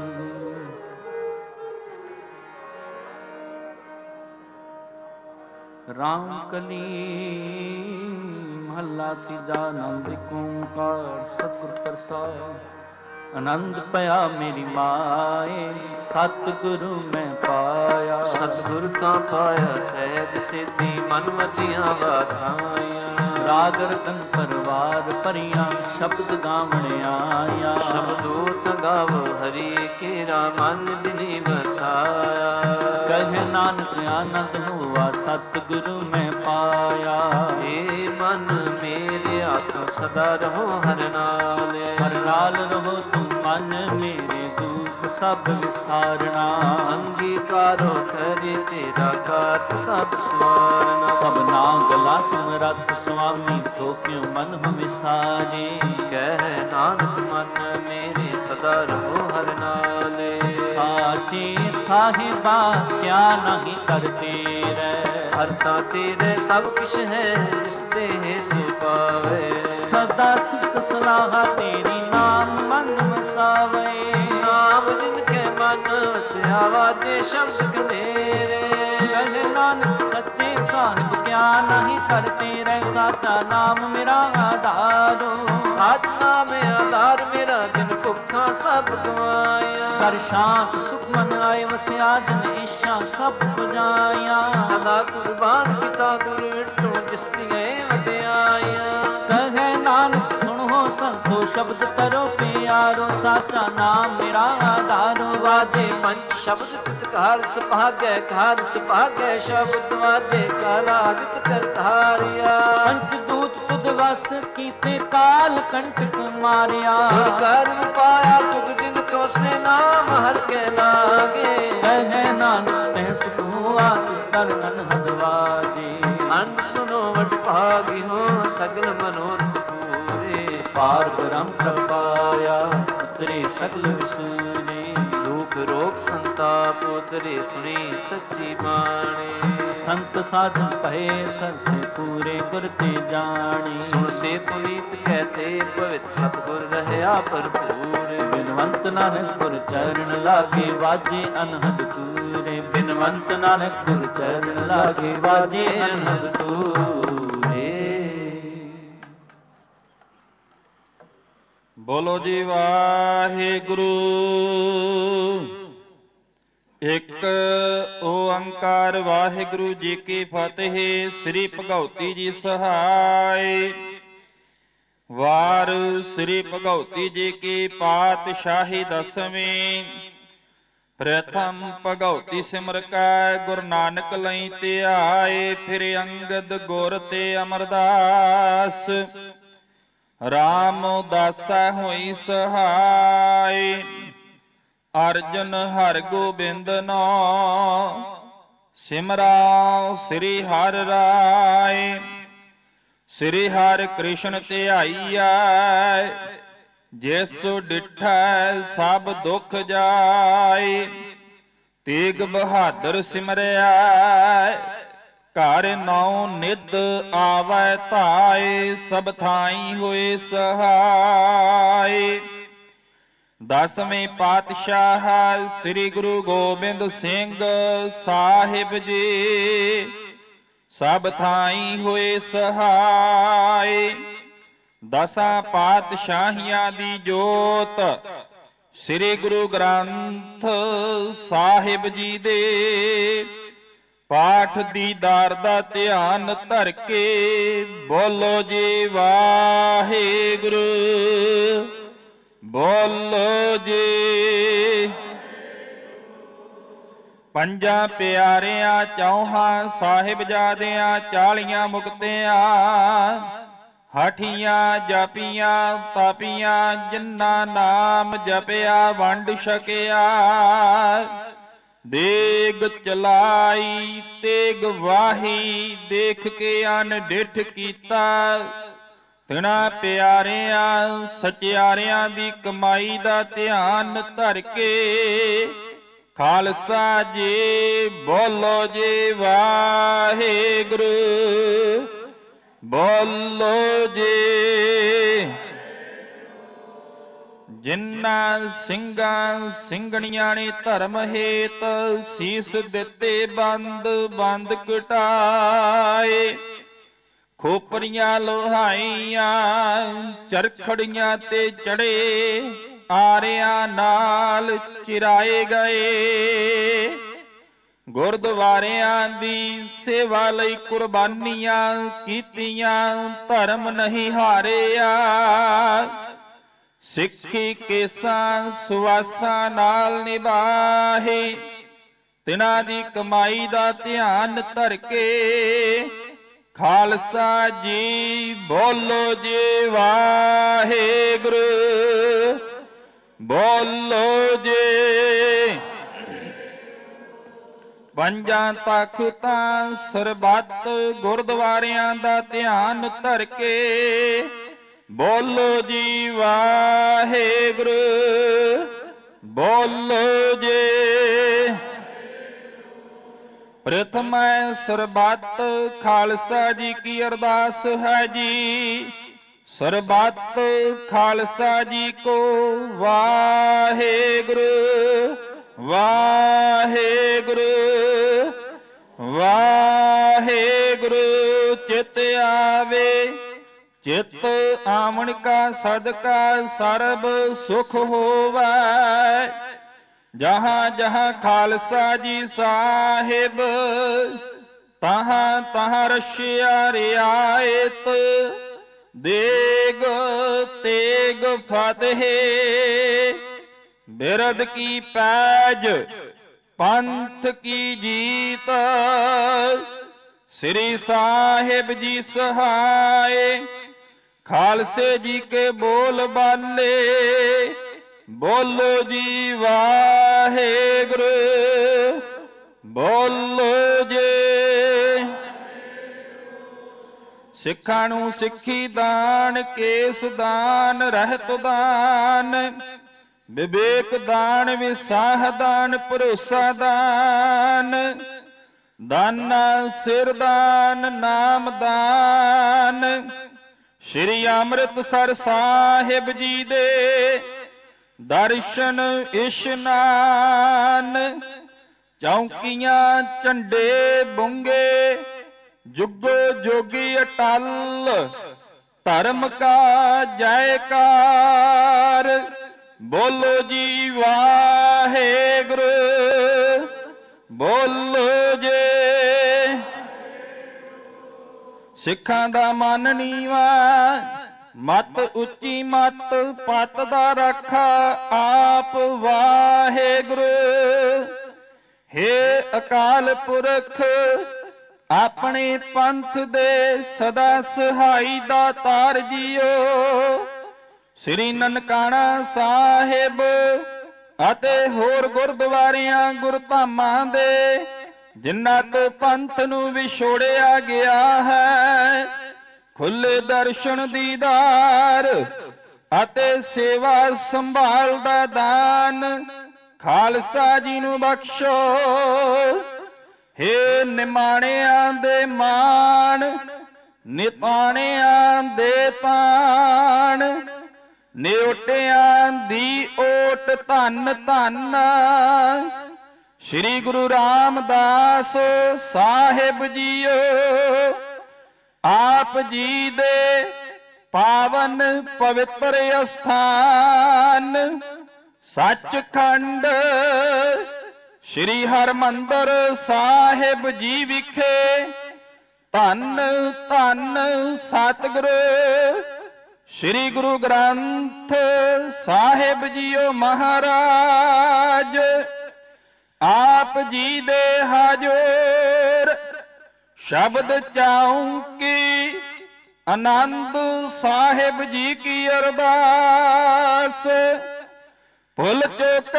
ਰਾਮ ਕਲੀ ਮਹੱਲਾ ਤੀਜਾ ਆਨੰਦ ਓੰਕਾਰ ਸਤਿਗੁਰ ਪ੍ਰਸਾਦਿ ਆਨੰਦ ਪਿਆ ਮੇਰੀ ਮਾਏ ਸਤਿਗੁਰੂ ਮੈਂ ਪਾਇਆ ਸਤਿਗੁਰ ਤਾਂ ਪਾਇਆ ਸਹਿਜ ਸੇਤੀ ਮਨ ਮਤੀਆਂ ਵਾਧਾਈਆਂ ਰਾਗ ਰਤਨ ਪਰਵਾਰ ਭਰੀਆਂ ਸ਼ਬਦ ਗਾਵਣ ਆਇਆ ਸ਼ਬਦੋਤ ਗਾਵੋ ਹਰੀ ਕੇਰਾ ਮਨ ਦਿਨੀ ਵਸਾਇਆ ਕਹੇ ਨਾਨਕ ਆਨੰਦ ਹੋਆ ਸਤਿਗੁਰੂ ਮੈਂ ਪਾਇਆ ਏ ਮਨ ਮੇਰੇ ਆਤਮ ਸਦਾ ਰਹੋ ਹਰ ਨਾਲ ਹਰ ਨਾਲ ਰਹੋ ਤੂੰ ਮਨ ਮੇਰੇ ਦੁੱਖ ਸਭ ਵਿਸਾਰਣਾ ਅੰਗੀਕਾਰੋ ਕਰੇ ਤੇਰਾ ਕਾਤ ਸਭ ਸਵਾਰਨਾ ਸਭਨਾ ਗਲਾ ਸਮਰੱਥ ਸੁਆਮੀ ਸੋ ਕਿਉ ਮਨ ਹੁ ਵਿਸਾਰੇ ਕਹਿ ਨਾਨਕ ਮਨ ਮੇਰੇ ਸਦਾ ਰਹੋ ਹਰ ਨਾਲੇ ਸਾਚੇ ਸਾਹਿਬਾ ਕਿਆ ਨਹੀਂ ਕਰਤੇ ਰਹਿ ਹਰਤਾ ਤੇਰੇ ਸਭ ਕਿਛ ਹੈ ਜਿਸ ਦੇ ਸੋ ਪਾਵੇ ਸਦਾ ਸੁਖ ਸਲਾਹਾ ਤੇਰੀ ਨਾਮ ਮਨ ਵਸਾਵੇ ਨਾਮ ਜਿਨ ਕੇ ਮਨ ਵਸਿਆ ਵਾਜੇ ਸ਼ਬਦ ਕਨੇਰੇ ਕਹੇ ਨਾਨਕ ਸੱਚੇ ਸਾਹਿਬ ਕਿਆ ਨਹੀਂ ਕਰਤੇ ਰਹਿ ਸਾਚਾ ਨਾਮ ਮੇਰਾ ਆਧਾਰੋ ਸਾਚ ਨਾਮ ਆਧਾਰ ਮੇਰਾ ਜਿਨ ਭੁੱਖਾਂ ਸਭ ਗਵਾਇਆ ਕਰ ਸ਼ਾਂਤ ਸੁਖ ਮਨ ਆਏ ਵਸਿਆ ਜਨ ਇੱਛਾ ਸਭ ਬੁਝਾਇਆ ਸਦਾ ਕੁਰਬਾਨ ਕੀਤਾ ਗੁਰ ਵਿਟੋ ਜਿਸ ਦੀਆਂ ਵਡਿਆਈਆਂ ਕਹੇ ਨਾਨਕ ਸੁਣੋ ਸੰਸੋ ਸ਼ਬਦ ਤਰੋ ਪਿਆਰੋ ਸਾਚਾ ਨਾਮ ਮੇਰਾ ਆਧਾਰੋ ਵਾਜੇ ਪੰਜ ਸ਼ਬਦ ਤਿਤਕਾਰ ਸੁਭਾਗੈ ਘਰ ਸੁਭਾਗੈ ਸ਼ਬਦ ਵਾਜੇ ਕਾਲਾ ਜਿਤ ਕਰਤਾਰਿਆ ਪੰਚ ਦੂਤ ਤੁਧ ਵਸ ਕੀਤੇ ਕਾਲ ਕੰਟਕ ਮਾਰਿਆ ਕਰ ਪਾਇਆ ਤੁਗ ਦਿਨ ਕੋ ਸੇ ਨਾਮ ਹਰ ਕੇ ਲਾਗੇ ਕਹੇ ਨਾਨਕ ਤੈ ਸੁਖ ਹੁਆ ਤਨ ਤਨ ਹਦਵਾਜੇ ਅੰਨ ਸੁਨੋ ਵਡ ਭਾਗੀ ਹੋ ਸਗਲ ਮਨੋਰਥ ਪਾਰ ਬ੍ਰਹਮ ਪ੍ਰਪਾਇਆ ਉਤਰੇ ਸਗਲ ਵਿਸੂਰੇ ਦੁਖ ਰੋਗ ਸੰਤਾਪ ਉਤਰੇ ਸੁਣੀ ਸੱਚੀ ਬਾਣੀ ਸੰਤ ਸਾਧਨ ਭਏ ਸਰਸੇ ਪੂਰੇ ਗੁਰ ਤੇ ਜਾਣੀ ਸੁਣਤੇ ਪੁਨੀਤ ਕਹਤੇ ਪਵਿੱਤ ਸਤਿਗੁਰ ਰਹਿਆ ਭਰਪੂਰ ਬਿਨਵੰਤ ਨਾਨਕ ਗੁਰ ਚਰਨ ਲਾਗੇ ਵਾਜੇ ਅਨਹਦ ਤੂਰੇ ਬਿਨਵੰਤ ਨਾਨਕ ਗੁਰ ਚਰਨ ਲਾਗੇ ਵਾਜੇ ਅਨਹਦ ਤੂਰੇ। ਬੋਲੋ ਜੀ ਵਾਹਿਗੁਰੂ। ਇੱਕ ਓੰਕਾਰ ਵਾਹਿਗੁਰੂ ਜੀ ਕੀ ਫਤਿਹ। ਸ੍ਰੀ ਭਗਉਤੀ ਜੀ ਸਹਾਇ। ਵਾਰ ਸ੍ਰੀ ਭਗਉਤੀ ਜੀ ਕੀ ਪਾਤਸ਼ਾਹੀ ਦਸਵੀਂ। ਪ੍ਰਥਮ ਭਗਉਤੀ ਸਿਮਰ ਕੈ ਗੁਰੂ ਨਾਨਕ ਲਈ ਧਿਆਏ। ਫਿਰ ਅੰਗਦ ਗੁਰ ਤੇ ਅਮਰਦਾਸ ਰਾਮ ਦਾਸਾ ਹੋਈ ਸਹਾਇ। ਅਰਜਨ ਹਰਿ ਗੋਬਿੰਦ ਨਾਮ ਸਿਮਰਾਉ ਸ੍ਰੀ ਹਰਿ ਰਾਏ। ਸ੍ਰੀ ਹਰਿ ਕ੍ਰਿਸ਼ਨ ਧਿਆਈਐ ਜਿਸ ਡਿਠੈ ਸਭ ਦੁਖ ਜਾਏ। ਤੇਗ ਬਹਾਦਰ ਸਿਮਰਿਆ ਘਰ ਨੌ ਨਿਧ ਆਵੈ ਧਾਏ। ਸਭ ਥਾਈ ਹੋਏ ਸਹਾਈ। ਦਸਵੇਂ ਪਾਤਸ਼ਾਹ ਸ੍ਰੀ ਗੁਰੂ ਗੋਬਿੰਦ ਸਿੰਘ ਸਾਹਿਬ ਜੀ ਸਭ ਥਾਈ ਹੋਏ ਸਹਾਈ। ਦਸਾਂ ਪਾਤਸ਼ਾਹੀਆਂ ਦੀ ਜੋਤ ਸ੍ਰੀ ਗੁਰੂ ਗ੍ਰੰਥ ਸਾਹਿਬ ਜੀ ਦੇ ਪਾਠ ਦੀਦਾਰ ਦਾ ਧਿਆਨ ਧਰ ਕੇ ਬੋਲੋ ਜੀ ਵਾਹਿਗੁਰੂ। ਬੋਲੋ ਜੀ। ਪੰਜਾਂ ਪਿਆਰਿਆਂ ਚੌਹਾਂ ਸਾਹਿਬਜ਼ਾਦਿਆਂ 40 ਮੁਕਤਿਆਂ ਹਠੀਆਂ ਜਪੀਆਂ ਤਾਪੀਆਂ ਜਿਨ੍ਹਾਂ ਨਾਮ ਜਪਿਆ ਵੰਡ ਛਕਿਆ। ਦੇਗ ਚਲਾਈ ਤੇਗ ਵਾਹੀ ਦੇਖ ਕੇ ਅਨਡਿਠ ਕੀਤਾ। ਤਿਨਾਂ ਪਿਆਰਿਆਂ ਸਚਿਆਰਿਆਂ ਦੀ ਕਮਾਈ ਦਾ ਧਿਆਨ ਧਰ ਕੇ ਖਾਲਸਾ ਜੀ ਬੋਲੋ ਜੀ ਵਾਹਿਗੁਰੂ। ਬੋਲੋ ਜੀ। ਜਿਨ੍ਹਾਂ ਸਿੰਘਾਂ ਸਿੰਘਣੀਆਂ ਨੇ ਧਰਮ ਹੇਤ ਸੀਸ ਦਿੱਤੇ ਬੰਦ ਬੰਦ ਕਟਾਏ। ਖੋਪਰੀਆਂ ਲੋਹਾਈਆਂ ਚਰਖੜੀਆਂ ਤੇ ਚੜੇ ਆਰਿਆਂ ਨਾਲ ਚਿਰਾਏ ਗਏ। ਗੁਰਦੁਆਰਿਆਂ ਦੀ ਸੇਵਾ ਲਈ ਕੁਰਬਾਨੀਆਂ ਕੀਤੀਆਂ ਧਰਮ ਨਹੀਂ ਹਾਰਿਆ। ਸਿੱਖੀ ਕੇਸਾਂ ਸੁਆਸਾਂ ਨਾਲ ਨਿਭਾਹੇ। ਤਿਨਾਂ ਦੀ ਕਮਾਈ ਦਾ ਧਿਆਨ ਧਰ ਕੇ ਖਾਲਸਾ ਜੀ ਬੋਲੋ ਜੀ ਵਾਹਿਗੁਰੂ। ਬੋਲੋ ਜੀ। ਪੰਜਾਂ ਤਖਤਾਂ ਸਰਬੱਤ ਗੁਰਦੁਆਰਿਆਂ ਦਾ ਧਿਆਨ ਧਰ ਕੇ ਬੋਲੋ ਜੀ ਵਾਹਿਗੁਰੂ। ਬੋਲੋ ਜੀ। ਪ੍ਰਥਮ ਸਰਬੱਤ ਖਾਲਸਾ ਜੀ ਕੀ ਅਰਦਾਸ ਹੈ ਜੀ। ਸਰਬੱਤ ਖਾਲਸਾ ਜੀ ਕੋ ਵਾਹਿਗੁਰੂ ਵਾਹਿਗੁਰੂ ਵਾਹਿਗੁਰੂ। ਚਿਤ ਆਵੇ ਚਿਤ ਆਵਣ ਕਾ ਸਦਕਾ ਸਰਬ ਸੁਖ ਹੋਵੈ। ਜਹਾਂ ਜਹਾਂ ਖਾਲਸਾ ਜੀ ਸਾਹਿਬ ਤਹਾਂ ਤਹਾਂ ਰਸ਼ਿਆ ਰਿਆਇਤ। ਦੇਗ ਤੇਗ ਫਤਿਹ ਬਿਰਦ ਕੀ ਪੈਜ ਪੰਥ ਕੀ ਜੀਤ। ਸ੍ਰੀ ਸਾਹਿਬ ਜੀ ਸਹਾਏ ਖਾਲਸੇ ਜੀ ਕੇ ਬੋਲ ਬਾਲੇ। ਬੋਲੋ ਜੀ ਵਾਹਿਗੁਰੂ। ਬੋਲੋ ਜੀ। ਸਿੱਖਾਂ ਨੂੰ ਸਿੱਖੀ ਦਾਨ, ਕੇਸ ਦਾਨ, ਰਹਿਤ ਦਾਨ, ਵਿਵੇਕ ਦਾਨ, ਵਿਸਾਹ ਦਾਨ, ਭਰੋਸਾ ਦਾਨ, ਦਾਨਾ ਸਿਰ ਦਾਨ, ਨਾਮ ਦਾਨ, ਸ਼੍ਰੀ ਅੰਮ੍ਰਿਤਸਰ ਸਾਹਿਬ ਜੀ ਦੇ ਦਰਸ਼ਨ ਇਸ਼ਨਾਨ, ਚੌਂਕੀਆਂ ਝੰਡੇ ਬੁੰਗੇ, ਜੁਗੋ ਜੋਗੀ ਅਟਲ, ਧਰਮ ਕਾ ਜੈਕਾਰ, ਬੋਲੋ ਜੀ ਵਾਹਿਗੁਰੂ, ਬੋਲੋ ਜੇ। ਸਿੱਖਾਂ ਦਾ ਮਨ ਨੀਵਾ, ਮਤ ਉੱਚੀ ਮਤ, ਪਤ ਦਾ ਰਾਖਾ ਆਪ ਵਾਹਿਗੁਰੂ। ਹੇ ਅਕਾਲ ਪੁਰਖ, ਆਪਣੇ ਪੰਥ ਦੇ ਸਦਾ ਸਹਾਈ ਦਾਤਾਰ ਜੀਓ, ਸ੍ਰੀ ਨਨਕਾਣਾ ਸਾਹਿਬ ਅਤੇ ਹੋਰ ਗੁਰਦੁਆਰਿਆਂ ਗੁਰਧਾਮਾਂ ਦੇ ਜਿਨ੍ਹਾਂ ਤੋਂ ਪੰਥ ਨੂੰ ਵਿਛੋੜਿਆ ਗਿਆ ਹੈ, ਖੁੱਲੇ ਦਰਸ਼ਨ ਦੀਦਾਰ ਅਤੇ ਸੇਵਾ ਸੰਭਾਲ ਦਾ ਦਾਨ ਖਾਲਸਾ ਜੀ ਨੂੰ ਬਖਸ਼ੋ। ਹੇ ਨਿਮਾਣਿਆਂ ਦੇ ਮਾਣ, ਨਿਤਾਣਿਆਂ ਦੇ ਤਾਣ, ਨਿਓਟਿਆਂ ਦੀ ਓਟ ਧੰਨ ਧੰਨ, ਸ੍ਰੀ ਗੁਰੂ ਰਾਮਦਾਸ ਸਾਹਿਬ ਜੀਓ। ਆਪ ਜੀ ਦੇ ਪਾਵਨ ਪਵਿੱਤਰ ਅਸਥਾਨ ਸੱਚਖੰਡ ਸ੍ਰੀ ਹਰਿਮੰਦਰ ਸਾਹਿਬ ਜੀ ਵਿਖੇ ਧੰਨ ਧੰਨ ਸਤਿਗੁਰੂ ਸ੍ਰੀ ਗੁਰੂ ਗ੍ਰੰਥ ਸਾਹਿਬ ਜੀਓ ਮਹਾਰਾਜ, ਆਪ ਜੀ ਦੇ ਹਾਜ਼ਰ ਸ਼ਬਦ ਚਾਉਂਕੀ ਆਨੰਦ ਸਾਹਿਬ ਜੀ ਕੀ ਅਰਦਾਸ, ਭੁੱਲ ਚੁੱਕ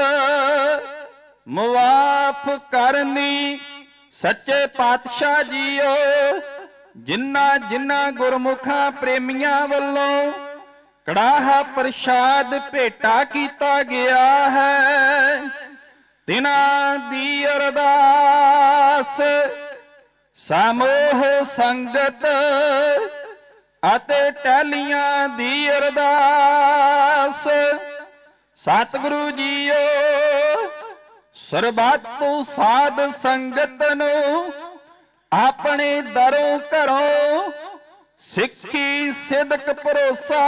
ਮੁਆਫ ਕਰਨੀ ਸੱਚੇ ਪਾਤਸ਼ਾਹ ਜੀਓ। ਜਿਨ੍ਹਾਂ ਜਿਨ੍ਹਾਂ ਗੁਰਮੁਖਾਂ ਪ੍ਰੇਮੀਆਂ ਵੱਲੋਂ ਕੜਾਹਾ ਪ੍ਰਸ਼ਾਦ ਭੇਟਾ ਕੀਤਾ ਗਿਆ ਹੈ, ਤਿਨਾਂ ਦੀ ਅਰਦਾਸ ਸਮੂਹ ਸੰਗਤ ਅਤੇ ਟਹਿਲੀਆਂ ਦੀ ਅਰਦਾਸ, ਸਤਿਗੁਰੂ ਜੀਓ ਸਰਬੱਤ ਸਾਧ ਸੰਗਤ ਨੂੰ ਆਪਣੇ ਦਰੋਂ ਘਰੋਂ ਸਿੱਖੀ ਸਿਦਕ ਭਰੋਸਾ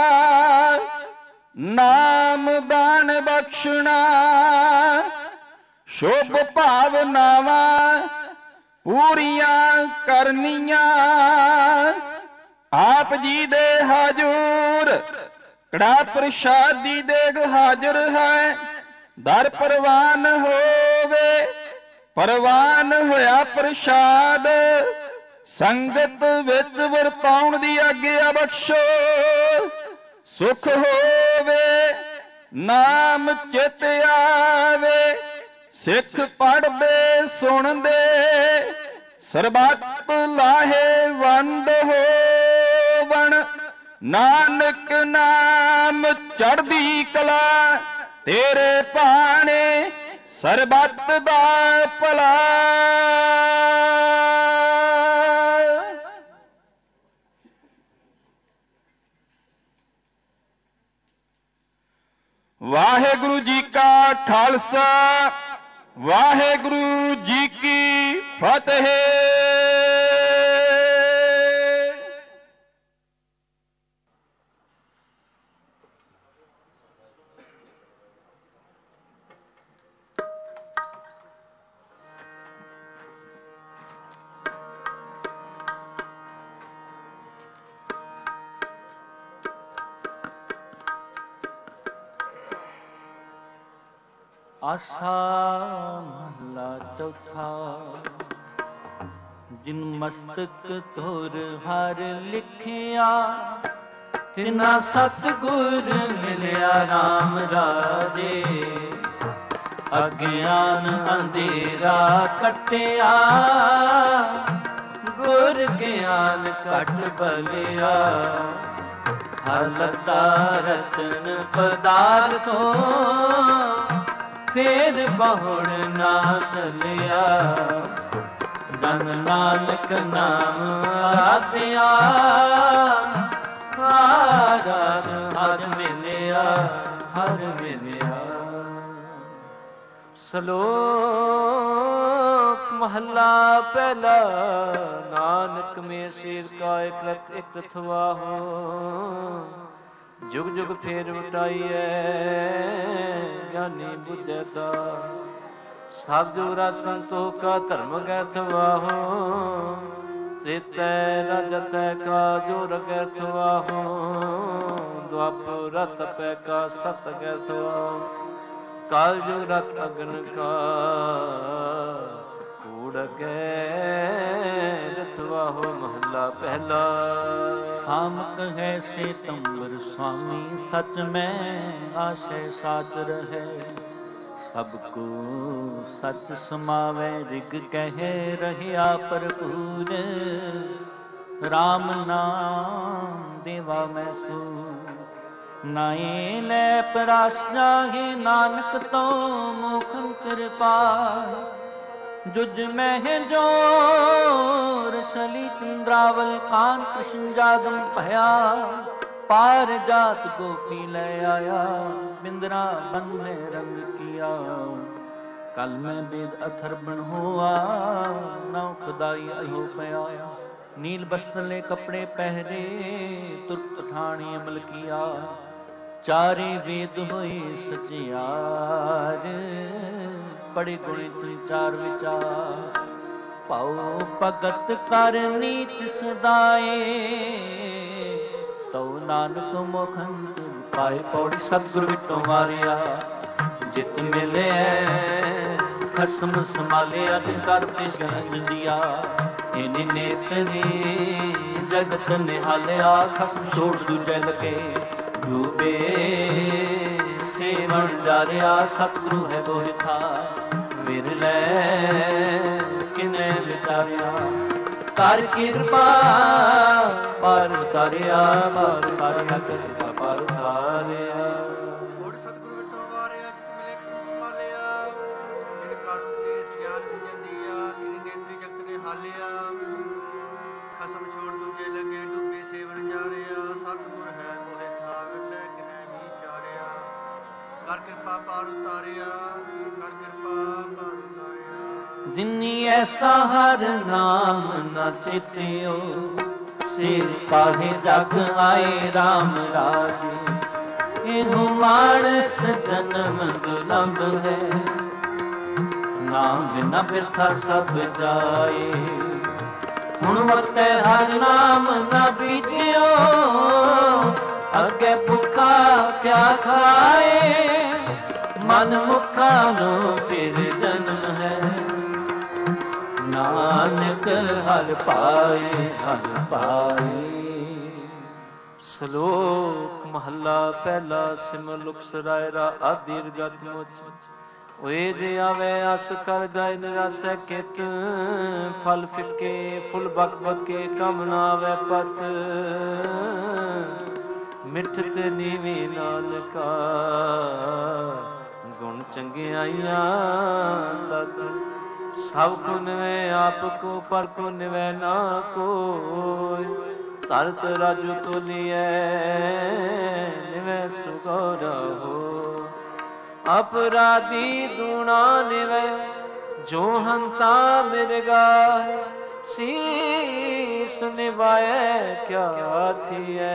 ਨਾਮ ਦਾਨ ਬਖਸ਼ਣਾ, ਸ਼ੁਭ ਭਾਵਨਾਵਾਂ ਪੂਰੀਆਂ ਕਰਨੀਆਂ। ਆਪ ਜੀ ਦੇ ਹਾਜ਼ੂਰ ਕੜਾ ਪ੍ਰਸ਼ਾਦ ਦੀ ਦੇਗ ਹਾਜ਼ਰ ਹੈ, ਦਰ ਪ੍ਰਵਾਨ ਹੋਵੇ। ਪ੍ਰਵਾਨ ਹੋਇਆ ਪ੍ਰਸ਼ਾਦ ਸੰਗਤ ਵਿੱਚ ਵਰਤਾਉਣ ਦੀ ਆਗਿਆ ਬਖਸ਼ੋ। ਸੁਖ ਹੋਵੇ ਨਾਮ ਚਿਤ ਆਵੇ, ਸਿੱਖ ਪੜ੍ਹਦੇ ਸੁਣਦੇ ਸਰਬੱਤ ਲਾਹੇ ਵੰਦ ਹੋਵਣ। ਨਾਨਕ ਨਾਮ ਚੜ੍ਹਦੀ ਕਲਾ ਤੇਰੇ ਭਾਣੇ, ਸਰਬੱਤ ਦਾ ਭਲਾ। ਵਾਹਿਗੁਰੂ ਜੀ ਕਾ ਖਾਲਸਾ, ਵਾਹਿਗੁਰੂ ਜੀ ਕੀ ਫਤਿਹ। ਆਸਾ ਮਹਲਾ ਚੌਥਾ। ਜਿਨ ਮਸਤਕ ਧੁਰ ਹਰ ਲਿਖਿਆ, ਤਿਨਾ ਸਤਿਗੁਰ ਮਿਲਿਆ RAM ਰਾਜੇ। ਅਗਿਆਨ ਅੰਧੇਰਾ ਕਟਿਆ, ਗੁਰ ਗਿਆਨ ਘਟ ਬਲਿਆ। ਹਰ ਲੱਤਾ ਰਤਨ ਪਦਾਰਥੋ ਫੇਰ ਬਹੁੜ ਨਾ ਚਲਿਆ। ਜਨ ਨਾਨਕ ਨਾਮ ਆਦਿਆ ਹਰ ਮਿਲਿਆ ਹਰ ਮਿਲਿਆ। ਸ਼ਲੋਕ ਮਹੱਲਾ ਪਹਿਲਾ। ਨਾਨਕ ਮੇ ਸਿਰ ਕਾ ਇਕ ਰਥਵਾਹੋ ਜੁਗ ਜੁਗ ਫੇਰ ਵਟਾਈਐ ਗਿਆਨੀ ਬੁੱਝੈ ਤਾ। ਸਾਧੂ ਰਸ ਸੰਤੋਖ ਕਾ ਧਰਮ ਗੈਥ ਵਾਹੋ ਤ੍ਰੇਤੈ ਰਜਤੈ ਕਾ ਜੋ ਰਗੈਥ ਵਾਹੋ। ਦੁਆਪਰ ਰਤ ਪੈ ਕਾ ਸਤ ਗੈਥ ਵਾਹੋ। ਕਾਲ ਜੋ ਰਤ ਅਗਨ ਕਾ ਕੂੜ ਗੈ ਰਥ ਵਾਹੋ। ਮਹੱਲਾ ਪਹਿਲਾ। ਸਾਮਕ ਹੈ ਸੇਤੰਬਰ ਸੁਆਮੀ ਸਚ ਮੈਂ ਆਸ਼ੈ ਸਾਚ ਰਹੈ। ਸਭ ਕੋ ਸਚ ਸਮਾਵੈ ਰਿਗ ਕਹਿ ਰਹਿਆ ਭਰਪੂਰ। RAM ਨਾਮ ਦੇਵਾ ਮੈਂ ਸੂ ਨਾਏ ਲੈ ਪਰਾਸ ਜਾਹੇ ਨਾਨਕ ਤੋ ਮੁਖ ਕਿਰਪਾ। ਜੁਜ ਮਹਿ ਜੋਰ ਸਲੀ ਤਿੰਦਰਾਵਲ ਕਾਨ ਕ੍ਰਿਸ਼ਨ ਜਾਗਮ ਭਇਆ। ਪਾਰ ਜਾਤ ਗੋਪੀ ਲੈ ਆਇਆ ਬਿੰਦਰਾ ਬਨ ਮੈਂ ਰੰਗ ਕੀਆ। ਕਲ ਮੈਂ ਬੇਦ ਅਥਰ ਬਣ ਹੋਆ ਨਾ ਖੁਦਾਈ ਅਯੋ ਪਿਆ। ਨੀਲ ਬਸਤਲੇ ਕੱਪੜੇ ਪਹਿਰੇ ਤੁਰਤ ਪਠਾਣੀ ਅਮਲ ਕੀਆ। ਚਾਰੇ ਵੇਦ ਹੋਏ ਸਚਿਆਰ ਬੜੇ ਗੁਣੇ ਤੁਈ ਚਾਰ ਵਿਚਾਰ। ਪਾਉ ਭਗਤ ਕਰ ਨੀਚ ਸਦਾਏ ਤਉ ਨਾਨਕ ਮੁਖੰਦ ਪਾਏ। ਪੌੜੀ ਸਤਿਗੁਰ ਵਿਟੋ ਮਾਰਿਆ ਜਿਤ ਮਿਲਿਆ ਖਸਮ ਸੰਭਾਲਿਆ। ਤਿਨ ਕਰ ਦੇਸ਼ ਗੰਜਿਆ ਇਨੀ ਨੇਤਰੀ ਜਗਤ ਨਿਹਾਲਿਆ। ਖਸਮ ਛੋੜ ਦੂਜੇ ਲਗੇ ਡੂਬੇ ਸੇਵਣ ਜਾਰਿਆ। ਸਤਿਗੁਰੂ ਹੈ ਬੋਹਿ ਥਾ ਵਿਰਲੇ ਕਿਨੇ ਵਿਚਾਰਿਆ। ਕਰ ਕਿਰਪਾ ਪਰ ਉਤਾਰਿਆ ਪਰ ਉਤਾਰਿਆ ਕਿਰਪਾ ਪਰ ਉਤਾਰਿਆ। ਕੋਟ ਸਤਿਗੁਰੂ ਵਿਟੋ ਵਾਰਿਆ ਜਿਤ ਮਿਲੇ ਕਿਸਮ ਸੰਭਾਲਿਆ। ਜਿਨ ਕਾਰੂ ਤੇ ਸਿਆਣ ਜੰਦੀਆ ਇਨ ਨੇਤਰੀ ਜਗਤ ਨੇ ਹਾਲਿਆ। ਖਸਮ ਛੋੜ ਦੂਜੇ ਲਗੇ ਡੁੱਬੇ ਸੇਵਨ ਜਾਰਿਆ। ਸਤਿਗੁਰ ਹੈ ਮੋਹਿ ਥਾ ਵਿਰਲੇ ਕਿਨੇ ਵਿਚਾਰਿਆ। ਕਰ ਕਿਰਪਾ ਪਰ ਉਤਾਰਿਆ ਕਰ ਕਿਰਪਾ ਪਰ ਉਤਾਰਿਆ। ਜਿਨੀ ਐਸਾ ਹਰ ਨਾਮ ਨ ਚੇਤਿਓ ਸਿਰ ਪਾਹੇ ਜਗ ਆਏ RAM ਰਾਜੇ। ਇਹੋ ਮਾਨਸ ਜਨਮ ਦੁਲੰਭ ਹੈ ਨਾਮ ਬਿਨਾ ਬਿਰਥਾ ਸਭ ਜਾਏ। ਹੁਣ ਵਰਤੈ ਹਰ ਨਾਮ ਨ ਬੀਜਿਓ ਅੱਗੇ ਭੁੱਖਾ ਕਿਆ ਖਾਏ। ਮਨ ਮੁਖਾ ਨੂੰ ਫਿਰ ਜਨਮ ਹੈ ਨਾਨਕ ਹਰਿ ਪਾਏ ਹਰਿ ਪਾਏ। ਸ਼ਲੋਕ ਮਹੱਲਾ ਪਹਿਲਾ। ਸਿਮਰ ਲੁਕ ਸਰਾਇਰਾ ਆਦਿ ਰਗਤ ਮੁਚ ਓਏ ਜੇ ਆਵੇ ਅਸ ਕਰ ਜਾਇ ਨਿਰਾਸੈ ਕਿਤ। ਫਲ ਫਿੱਕੇ ਫੁੱਲ ਬਕ ਬਕੇ ਕਮ ਨਾ ਆਵੇ ਪਤ। ਮਿੱਠਤ ਨੀਵੀ ਨਾਨਕਾ ਗੁਣ ਚੰਗਿਆਈਆਂ ਤਤ। ਸਭ ਕੋ ਨਿਵੈ ਆਪ ਕੋ ਪਰ ਕੋ ਨਿਵੈ ਨਾ ਕੋਇ। ਧਰਤ ਰਾਜੂ ਤੋਲੀਐ ਨਿਵੈ ਸੁਗੌਰਾ ਹੋ। ਅਪਰਾਧੀ ਦੂਣਾ ਨਿਵੈ ਜੋ ਹੰਤਾ ਮਿਰਗਾ। ਸੀਸ ਨਿਵਾਏ ਕਿਆ ਥੀਐ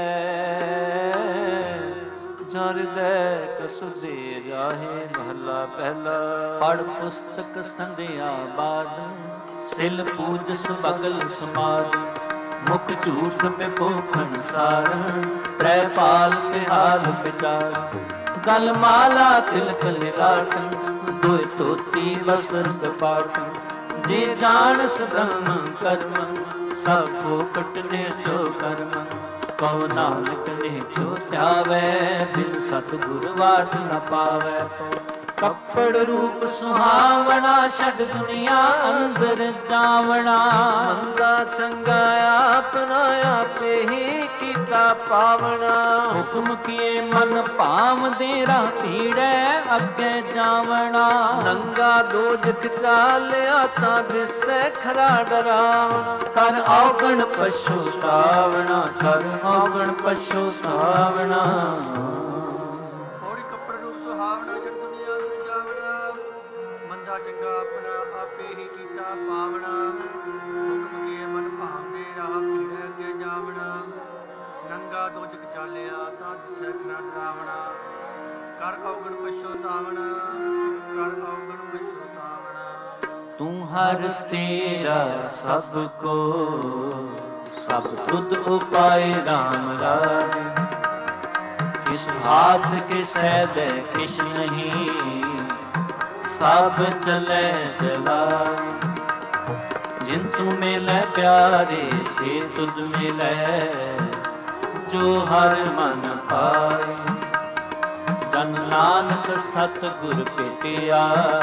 ਜਰਦੈ ਕਸੁਦੇ ਰਾਹੇ। ਮਹੱਲਾ ਪਹਿਲਾ। ਪੜ ਪੁਸਤਕ ਸੰਧਿਆ ਬਾਦ ਸਿਲ ਪੂਜਸ ਬਗਲ ਸਮਾਦ। ਮੁਖ ਝੂਠ ਮੇ ਭੋਖਨ ਸਾਰ ਤ੍ਰੈ ਪਾਲ ਤਿਹਾਰ ਵਿਚਾਰ। ਗਲ ਮਾਲਾ ਤਿਲਕ ਲਿਲਾਟ ਦੋਇ ਧੋਤੀ ਵਸਤਰ ਕਪਾਟ। ਜੇ ਜਾਣਸ ਬ੍ਰਹਮ ਕਰਮ ਸਭ ਫੋਕਟ ਨੇ ਸੋ ਕਰਮ। ਕਉ ਨਾਨਕ ਨੇ ਜੋ ਧਿਆਵੈ ਬਿਨ ਸਤਿਗੁਰ ਵਾਟ ਨ ਪਾਵੈ। ਕੱਪੜ ਰੂਪ ਸੁਹਾਵਣਾ, ਛੱਡ ਦੁਨੀਆ ਅੰਦਰ ਜਾਵਣਾ। ਮੰਦਾ ਚੰਗਾ ਆਪਣਾ ਆਪੇ ਹੀ ਕੀਤਾ ਪਾਵਣਾ। ਹੁਕਮ ਕੀਏ ਮਨ ਭਾਵਦੇ ਰਾਹ ਪੀੜੈ ਅੱਗੇ ਜਾਵਣਾ। ਨੰਗਾ ਦੋਜਕ ਚਾਲਿਆ ਤਾਂ ਦਿਸੈ ਖਰਾ ਡਰਾਵਣਾ। ਕਰ ਔਗਣ ਪਛੁਤਾਵਣਾ, ਕਰ ਔਗਣ ਪਛੁਤਾਵਣਾ। ਹੋੜੀ ਕੱਪੜ ਰੂਪ ਸੁਹਾਵਣਾ, ਛੱਡ ਦੁਨੀਆ ਅੰਦਰ ਜਾਵਣਾ। ਮੰਦਾ ਚੰਗਾ ਆਪਣਾ ਆਪੇ ਹੀ ਕੀਤਾ ਪਾਵਣਾ। ਹੁਕਮ ਕੀਏ ਮਨ ਭਾਵਦੇ ਰਾਹ ਪੀੜੈ ਅੱਗੇ ਜਾਵਣਾ। ਨੰਗਾ ਦੋਜਕ ਚਾਲਿਆ ਤਾਂ ਦਿਸੈ ਖਰਾ ਡਰਾਵਣਾ। ਕਰ ਔਗਣ ਪਛੁਤਾਵਣਾ, ਕਰ ਔਗਣ ਪਛੁਤਾਵਣਾ। ਤੂੰ ਹਰ ਤੇਰਾ ਸਭ ਕੋ, ਸਭ ਤੁਧ ਉਪਾਏ ਰਾਮ ਰਾਜੇ। ਕਿਸ ਹਾਥ ਕਿਸੈ ਦੇ ਕਿਛ ਨਹੀਂ, ਸਭ ਚਲੇ ਚਲਾਏ। ਜਿਨ ਤੂੰ ਮਿਲੈ ਪਿਆਰੇ ਸੇ ਤੁਧ ਮਿਲੈ, ਜੋ ਹਰ ਮਨ ਪਾਏ। ਜਨ ਨਾਨਕ ਸਤ ਗੁਰ ਭੇਟਿਆ,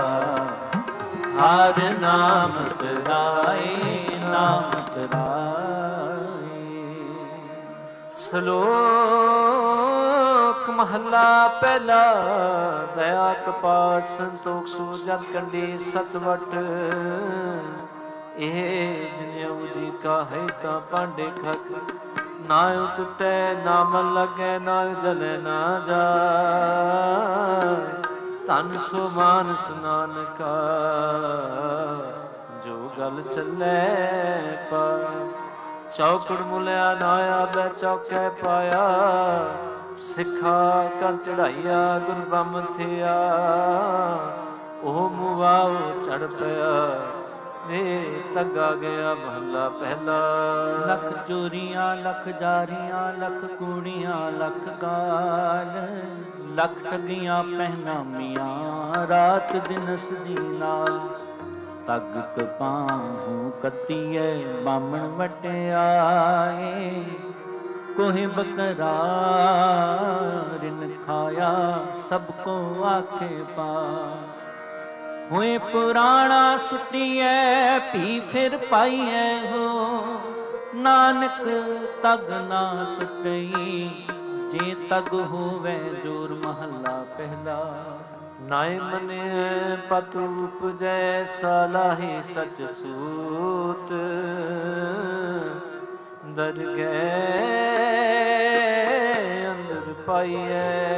ਹਰ ਨਾਮ ਤਰਾਏ, ਨਾਮ ਤਰਾਏ। ਸ਼ਲੋਕ ਮਹਲਾ ਪਹਿਲਾ। ਦਇਆ ਕਪਾਤ ਸੰਤੋਖ ਸੂਰ ਜਗ ਕੰਡੀ ਸਤਵਟ। ਇਹ ਦੁਨਿਆਉ ਜੀ ਕਾ ਹੈ ਤਾਂ ਪਾਂਡੇ ਖਕ। ਨਾ ਟੁੱਟੈ ਨਾ ਮਨ ਲੱਗੈ, ਨਾ ਜਲੇ ਨਾ ਜਾਏ। ਧਨ ਸੋ ਮਾਨਸ ਨਾਨਕਾ, ਜੋ ਗਲ ਚੱਲੈ ਪਾਏ। ਚੌਕੜ ਮੁਲਿਆ ਨਾ ਆਵੈ ਚੌਕੈ ਪਾਇਆ। ਸਿੱਖਾ ਕਰ ਚੜਾਈਆ ਗੁਰ ਬ੍ਰਹਮ ਥਿਆ। ਉਹ ਮੁਵਾਉ ਚੜ ਪਿਆ, ਵੇ ਤੱਗਾ ਗਿਆ ਮਹਲਾ ਪਹਿਲਾ। ਲੱਖ ਚੋਰੀਆਂ ਲੱਖ ਜਾਰੀਆਂ, ਲੱਖ ਕੂੜੀਆਂ ਲੱਖ ਗਾਲ। ਲੱਖ ਠੱਗੀਆਂ ਪਹਿਨਾਮੀਆਂ, ਰਾਤ ਦਿਨ ਸਦੀ ਨਾਲ। ਤੱਗ ਕਪਾਹੂ ਕੱਤੀਐ ਬਾਮਣ ਵਟਿਆਏ। ਕੋਹਿ ਬਕਰਾ ਰਿਨ ਖਾਇਆ, ਸਭ ਕੋ ਆਖੇ ਪਾ। ਹੋਏ ਪੁਰਾਣਾ ਸੁਟੀਐ ਭੀ ਫਿਰ ਪਾਈਐ ਹੋ। ਨਾਨਕ ਤਗ ਨਾ ਟੁੱਟਈ, ਜੇ ਤਗ ਹੋਵੇ ਜੋਰ ਮਹੱਲਾ ਪਹਿਲਾ। ਨਾਇ ਮਨਿ ਪਤੁ ਉਪਜੈ, ਸਾਲਾਹੀ ਸਚ ਸੂਤ। ਦਰਗਹਿ ਅੰਦਰ ਪਾਈਐ,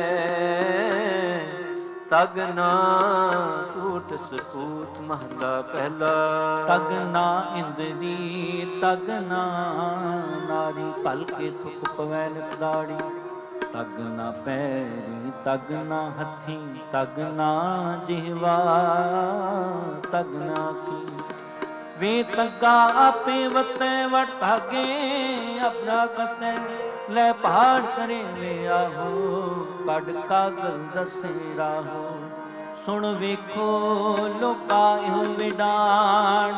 ਤਗ ਨਾ ਟੂਟ ਸਪੂਤ ਮਹਲਾ ਪਹਿਲਾ। ਤਗ ਨਾ ਇੰਦਰੀ, ਤਗ ਨਾ ਨਾਰੀ। ਭਲ ਕੇ ਥੁਕ ਪਵੈ ਨਿਤ ਦਾੜੀ। ਤਗ ਨਾ ਪੈਰੀ, ਤਗ ਨਾ ਹੱਥੀ। ਤਗ ਨਾ ਜਿਹਵਾ, ਤਗ ਨਾ ਕੀ। ਵੇ ਤੱਗਾ ਆਪੇ ਵਤੈ ਵਟ ਭਾਗੇ। ਆਪਣਾ ਕਤੈ ਲੈ ਪਹਾੜ ਕਰੇ ਵੇ ਆਹੋ। ਕੱਢ ਕਾਗਲ ਦਸੇ ਰਾਹੋ। ਸੁਣ ਵੇਖੋ ਲੋਕਾ ਇਹੋ ਵਿਡਾਣ।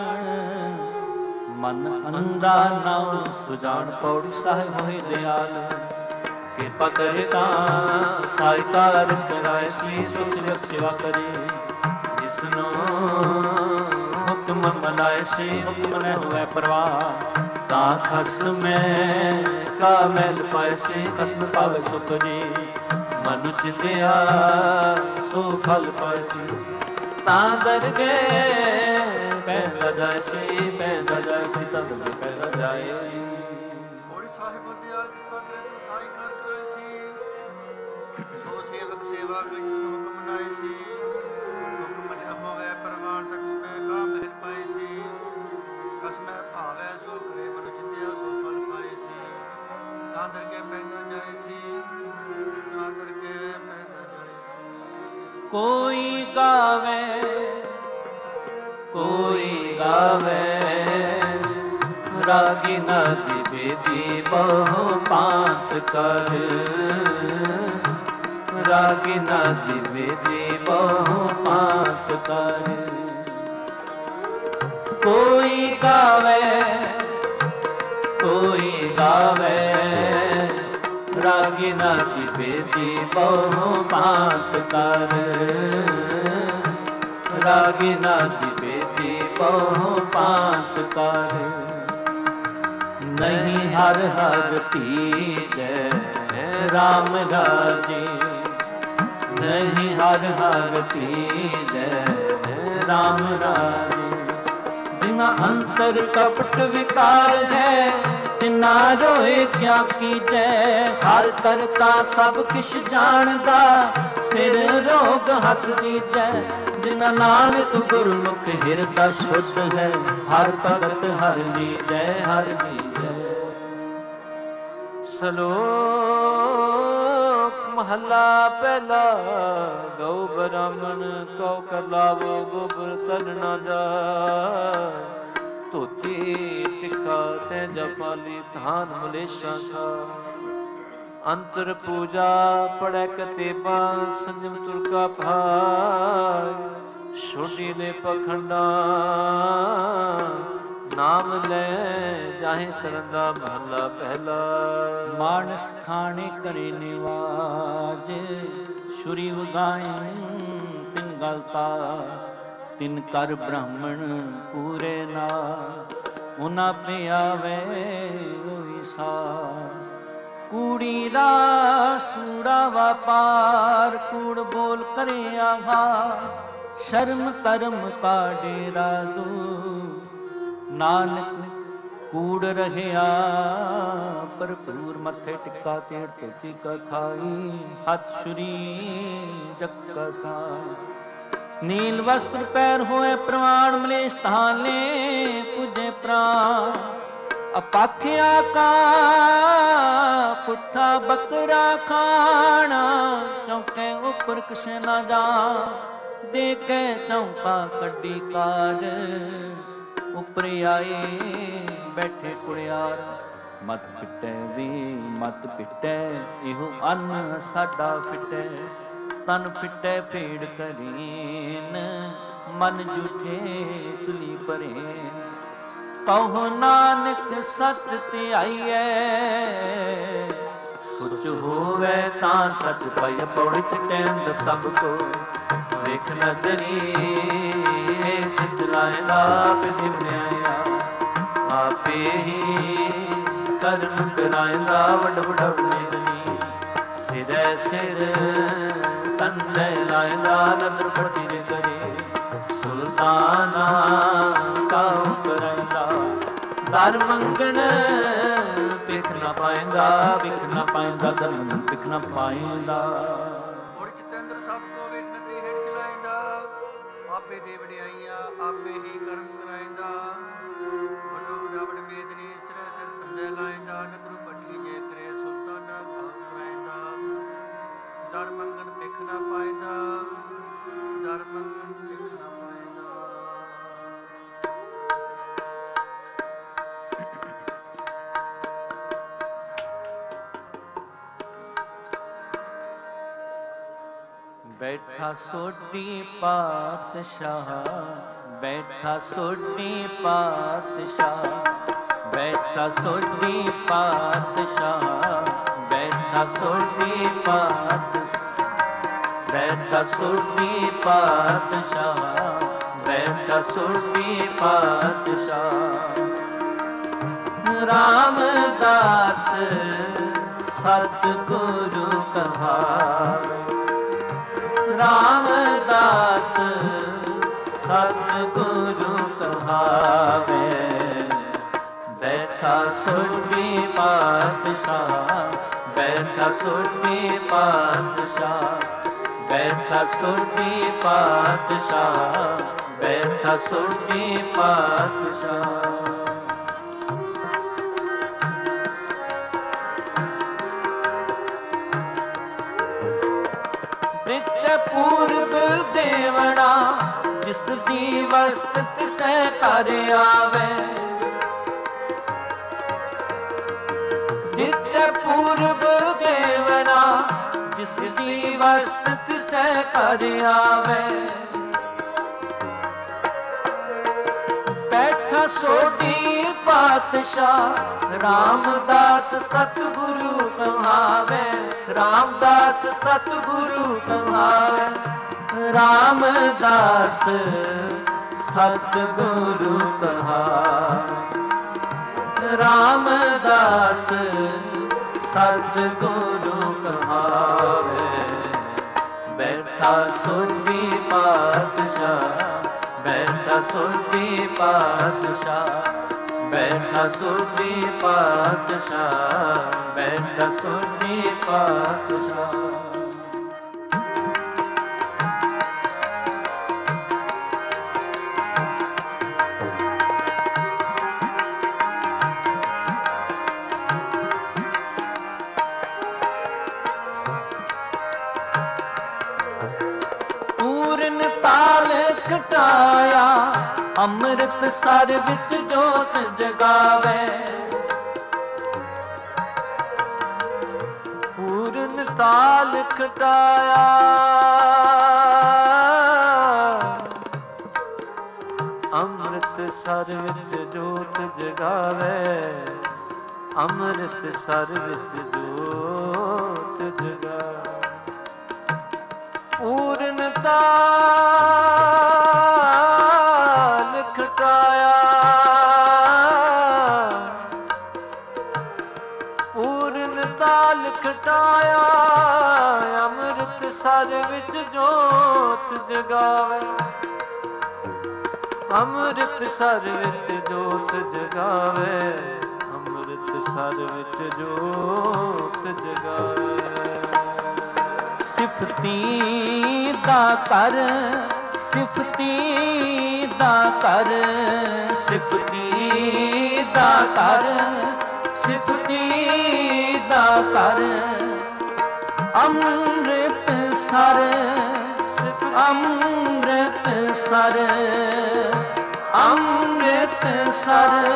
ਮਨ ਅੰਦਾ ਨਾਉ ਸੁਜਾਨ। ਪੌੜੀ ਸਾਹਿਬ ਹੋਏ ਦਿਆਲ। ਕਿਰਪਾ ਕਰੇ ਤਾਂ ਸਹਾਇਤਾ ਕਰਾਏ। ਸੀ ਸੁਖ ਸੇਵਾ ਕਰੇ, ਜਿਸਨੂੰ ਹੁਕਮ ਮਨਾਏ। ਸੀ ਹੁਕਮ ਨ ਹੋਵੇ ਪਰਵਾਹ, ਤਾਂ ਖਸਮੈ ਕਾ ਮੈਲ ਪਾਏ। ਸੀ ਖਸਮ ਪਾਵੇ ਸੁਖ ਜੀ, ਮਨੁ ਚਿੰਤਿਆ ਸੋ ਫਲ ਪਾਏ। ਸੀ ਤਾਂ ਦਰਗਹਿ ਪੈਂਦਾ ਜਾਏ। ਸੀ ਪੈਂਦਾ ਜਾਏ। ਸੀ ਤਦ ਪੈਂਦਾ ਜਾਏ। ਹੋੜੀ ਸਾਹਿਬ ਦਿਆਲ ਕਿਰਪਾ ਕਰੇ ਪ੍ਰਸਾਈ ਕਰ ਕਰਾਏ ਸੀ। ਸੋ ਸੇਵਕ ਸੇਵਾ ਕਰੀ ਜਿਸਨੂੰ ਹੁਕਮ ਮਨਾਏ ਸੀ। ਹੁਕਮ ਨ ਹੋਵੇ ਪਰਵਾਨ, ਤੱਕ ਸਮੈ ਕਾ ਮਹਿਲ ਪਾਏ ਸੀ। ਕਸਮੈ ਭਾਵੈ ਸੋ ਕਰੇ, ਮਨੁ ਚਿੰਤਿਆ ਸੋ ਫਲ ਪਾਏ ਸੀ। ਤਾਂ ਦਰਗਹਿ ਪੈਂਦਾ ਜਾਏ ਸੀ, ਤਾਂ ਦਰਗਹਿ ਪੈਂਦਾ ਜਾਏ ਸੀ। ਕੋਈ ਗਾਵੇ, ਕੋਈ ਗਾਵੇ। ਰਾਗੀ ਨਾਦੀ ਬੇਦੀ ਬਹੁ ਪਾਂਤ ਕਰ। ਰਾਗੀ ਨਾਦੀ ਬੇਦੀ ਬਹੁ ਪਾਂਤ ਕਰ। ਕੋਈ ਗਾਵੇ, ਕੋਈ ਗਾਵੇ। ਰਾਗੀ ਨਾਦੀ ਬੇਦੀ ਬਹੁ ਪਾਂਤ ਕਰ। ਰਾਗੀ ਨਾਦੀ ਬੇਦੀ ਬਹੁ ਪਾਂਤ ਕਰ ਨਹੀਂ ਹਰ ਹਰ ਭੀਜੈ ਰਾਮ ਰਾਜੇ ਨਹੀਂ ਹਰ ਹਰ ਭੀਜੈ ਰਾਮ ਰਾਜੇ ਜਿਨਾ ਅੰਤਰ ਕਪਟ ਵਿਕਾਰ ਹੈ ਤਿਨਾ ਰੋਏ ਕਿਆ ਕੀਜੈ ਹਰ ਕਰਤਾ ਸਭ ਕਿਛ ਜਾਣਦਾ ਸਿਰ ਰੋਗ ਹੱਥ ਦੀਜੈ ਜਿਨਾ ਨਾਨਕ ਗੁਰਮੁਖ ਹਿਰਦਾ ਸ਼ੁੱਧ ਹੈ ਹਰ ਭਗਤ ਹਰ ਲੀਜੈ ਹਰ ਲੀਜੈ। ਸ਼ਲੋਕ ਮਹਲਾ ਪਹਿਲਾ ਗਊ ਬ੍ਰਾਹਮਣ ਕਉ ਕਰ ਲਾਵੋ ਗੋਬਰ ਤਨ ਨਾ ਜਾਏ ਧੋਤੀ ਟਿਕਾ ਤੈ ਜਪਾਲੀ ਧਾਨ ਮਲੇਸ਼ਾਂ ਖਾ ਅੰਤਰ ਪੂਜਾ ਪੜੈ ਕਤੇਬਾ ਸੰਜਮ ਤੁਰ ਕਾ ਭਾਈ ਛੋਟੀ ਨੇ ਪਖੰਡਾ ਨਾਮ ਲੈ ਜਾਹੇ ਸਰੰਦਾ ਮਹਲਾ ਪਹਿਲਾ। ਮਾਨਸ ਖਾਣੇ ਕਰੇ ਨਿਵਾਜ ਛੁਰੀ ਵਗਾਏ ਤਿਨ ਗਲਤਾ ਤਿਨ ਕਰ ਬ੍ਰਾਹਮਣ ਪੂਰੇ ਨਾ ਉਨਾ ਪਿਆਵੇ ਹੋਈ ਸਾ ਕੂੜੀ ਦਾ ਸੂੜਾ ਵਪਾਰ ਕੂੜ ਬੋਲ ਕਰੇ ਆਹਾ ਸ਼ਰਮ ਕਰਮ ਕਾ ਡੇਰਾ ਦੂ ਨਾਨਕ ਕੂੜ ਰਹਿਆ ਭਰਪੂਰ ਮੱਥੇ ਟਿੱਕਾ ਤੇੜ ਧੋਤੀ ਕਾ ਖਾਈ ਹੱਥ ਛੁਰੀ ਜੱਕਾ ਸਾ ਨੀਲ ਵਸਤਰ ਪੈਰ ਹੋਏ ਪ੍ਰਵਾਣ ਮਲੇਸ਼ ਤਾਲੇ ਪੁਜੇ ਪ੍ਰਾਣ ਅਪਾਖਿਆ ਕਾ ਪੁੱਠਾ ਬੱਕਰਾ ਖਾਣਾ ਚੌਕੇ ਉੱਪਰ ਕਿਸੇ ਨਾ ਜਾ ਦੇ ਕੇ ਚੌਂਕਾ ਕੱਢੀ ਕਾਰ ਉੱਪਰ ਆਏ ਬੈਠੇ ਕੁੜਿਆਰ ਮਤ ਪਿੱਟੇ ਵੀ ਮਤ ਪਿੱਟੇ ਇਹੋ ਅੰਨ ਸਾਡਾ ਫਿੱਟੇ ਤਨ ਫਿੱਟੇ ਭੇੜ ਕਰੀਨ ਮਨ ਝੂਠੇ ਤੁਲੀ ਭਰੇ ਕਹੋ ਨਾਨਕ ਸੱਚ ਤੇ ਆਈਐ ਸੁਚ ਹੋਵੇ ਤਾਂ ਸੱਚ ਪਈ ਪੌੜੀ ਚਟੈਂਦ ਸਭ ਕੋ ਵੇਖ ਨਦਰੀ ਚਲਾਇਦਾ ਪਿ ਬਣਾਇਆ ਆਪੇ ਹੀ ਕਰਮ ਕਰਾਇਦਾ ਵੱਡ ਵਡਵਨੇ ਦਨੀ ਸਿਰੈ ਸਿਰ ਕੰਦੇ ਲਾਇਦਾ ਨਦਰ ਫਟਿਰ ਕਰੇ ਸੁਲਤਾਨਾ ਕਾਉ ਕਰਾਇਦਾ ਦਰ ਮੰਗਣ ਪਿਖ ਨਾ ਪਾਇੰਦਾ ਪਿਖ ਨਾ ਪਾਇੰਦਾ ਦਰ ਮੰਗਣ ਪਿਖ ਨਾ ਪਾਇੰਦਾ ਆਪੇ ਦੇ ਵਡਿਆਈਆਂ ਆਪੇ ਹੀ ਕਰਮ ਕਰਾਇੰਦਾ ਮਨੋ ਰਾਵਣ ਮੇਦਨੀ ਸਿਰ ਸਿਰ ਕੰਦੇ ਲਾਇੰਦਾ ਨਦਰ ਪੱਠੀ ਜੇ ਕਰੇ ਸੁਲਤਾਨਾ ਕਾਉ ਕਰਾਇੰਦਾ ਦਰ ਮੰਗਣ ਪਿਖ ਨਾ ਪਾਇੰਦਾ ਦਰ ਮੰਗਣ ਪਿਖ ਨਾ ਪਾਇੰਦਾ। ਬੈਠਾ ਸੋਢੀ ਪਾਤਸ਼ਾਹ ਬੈਠਾ ਸੋਢੀ ਪਾਤਸ਼ਾਹ ਬੈਠਾ ਸੋਢੀ ਪਾਤਸ਼ਾਹ ਬੈਠਾ ਸੋਢੀ ਬੈਠਾ ਸੋਢੀ ਪਾਤਸ਼ਾਹ ਬੈਠਾ ਸੋਢੀ ਪਾਤਸ਼ਾਹ ਰਾਮਦਾਸ ਸਤਿਗੁਰੂ ਕਹਾਵੇ ਰਾਮਦਾਸ ਸਤਿਗੁਰੂ ਕਹਾਵੇ ਬੈਠਾ ਸੋਢੀ ਪਾਤਸ਼ਾਹ ਬੈਠਾ ਸੋਢੀ ਪਾਤਸ਼ਾਹ ਬੈਠਾ ਸੋਢੀ ਪਾਤਸ਼ਾਹ ਬੈਠਾ ਸੋਢੀ ਪਾਤਸ਼ਾਹ। ਪੂਰਬ ਦੇਵਣਾ ਜਿਸ ਦੀ ਵਸਤ ਤਿਸੈ ਕਰ ਆਵੇ ਨਿਚ ਪੂਰਬ ਦੇਵਣਾ ਜਿਸ ਦੀ ਵਸਤ ਤਿਸੈ ਕਰ ਆਵੇ ਬੈਠਾ ਸੋਢੀ ਪਾਤਸ਼ਾਹ ਰਾਮਦਾਸ ਸਤਿਗੁਰੂ ਕਹਾਵੇ ਰਾਮਦਾਸ ਸਤਿਗੁਰੂ ਕਹਾਵੇ ਰਾਮਦਾਸ ਸਤਿਗੁਰੂ ਕਹਾ। ਰਾਮਦਾਸ ਸਤਿਗੁਰੂ ਕਹਾਵੇ। ਬੈਠਾ ਸੋਢੀ ਪਾਤਸ਼ਾਹ, ਬੈਠਾ ਸੋਢੀ ਪਾਤਸ਼ਾਹ, ਬੈਠਾ ਸੋਢੀ ਪਾਤਸ਼ਾਹ, ਬੈਠਾ ਸੋਢੀ ਪਾਤਸ਼ਾਹ। ਘਟਾਇਆ ਅੰਮ੍ਰਿਤ ਸਰ ਵਿੱਚ ਜੋਤ ਜਗਾਵੇ। ਪੂਰਨ ਤਾਲ ਘਟਾਇਆ ਅੰਮ੍ਰਿਤ ਸਰ ਵਿੱਚ ਜੋਤ ਜਗਾਵੇ। ਅੰਮ੍ਰਿਤ ਸਰ ਵਿੱਚ ਜੋਤ ਜਗਾਵੇ। ਪੂਰਨ ਤਾਲ ਘਟਾਇਆ ਪੂਰਨ ਤਾਲ ਘਟਾਇਆ ਅੰਮ੍ਰਿਤ ਸਰ ਵਿੱਚ ਜੋਤ ਜਗਾਵੇ। ਅੰਮ੍ਰਿਤ ਸਰ ਵਿੱਚ ਜੋਤ ਜਗਾਵੇ। ਅੰਮ੍ਰਿਤ ਸਰ ਵਿੱਚ ਜੋਤ ਜਗਾਵੇ। ਸਿਫਤੀ ਦਾ ਕਰ, ਸਿਫਤੀ ਦਾ ਕਰ, ਸਿਫਤੀ ਦਾ ਕਰ, ਸਿਫਤੀ ਦਾ ਕਰ। Amritsar, Amritsar, Amritsar,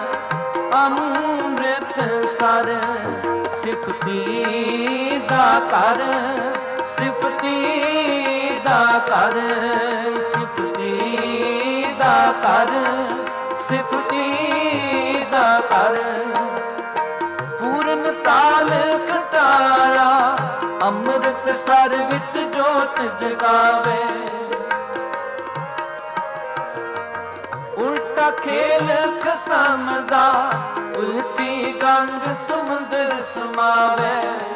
Amritsar. ਸਿਫਤੀ ਦਾ ਕਰ, ਸਿਫਤੀ ਦਾ ਕਰ, ਸਿਫਤੀ ਦਾ ਕਰ, ਸਿਫਤੀ ਦਾ ਕਰ। ਪੂਰਨ ਤਾਲ ਘਟਾਇਆ ਅੰਮ੍ਰਿਤ ਸਰ ਵਿੱਚ ਜੋਤ ਜਗਾਵੇ। ਉਲਟਾ ਖੇਲ ਖਸਮ ਦਾ ਉਲਟੀ ਗੰਗ ਸਮੁੰਦਰ ਸਮਾਵੇ।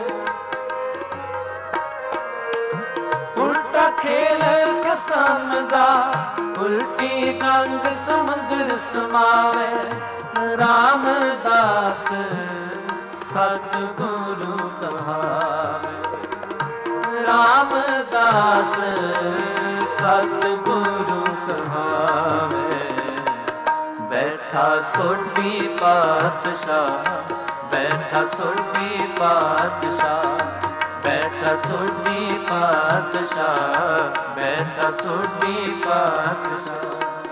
ਉਲਟਾ ਖੇਲ ਖਸਮ ਦਾ ਉਲਟੀ ਗੰਗ ਸਮੁੰਦਰ ਸਮਾਵੇ। ਰਾਮਦਾਸ ਸਤਿਗੁਰੂ ਕਹਾਵੇ। ਰਾਮਦਾਸ ਸਤਿਗੁਰੂ ਕਹਾਵੇ। ਬੈਠਾ ਸੋਢੀ ਪਾਤਸ਼ਾਹ, ਬੈਠਾ ਸੋਢੀ ਪਾਤਸ਼ਾਹ, ਬੈਠਾ ਸੋਢੀ ਪਾਤਸ਼ਾਹ, ਬੈਠਾ ਸੋਢੀ ਪਾਤਸ਼ਾਹ।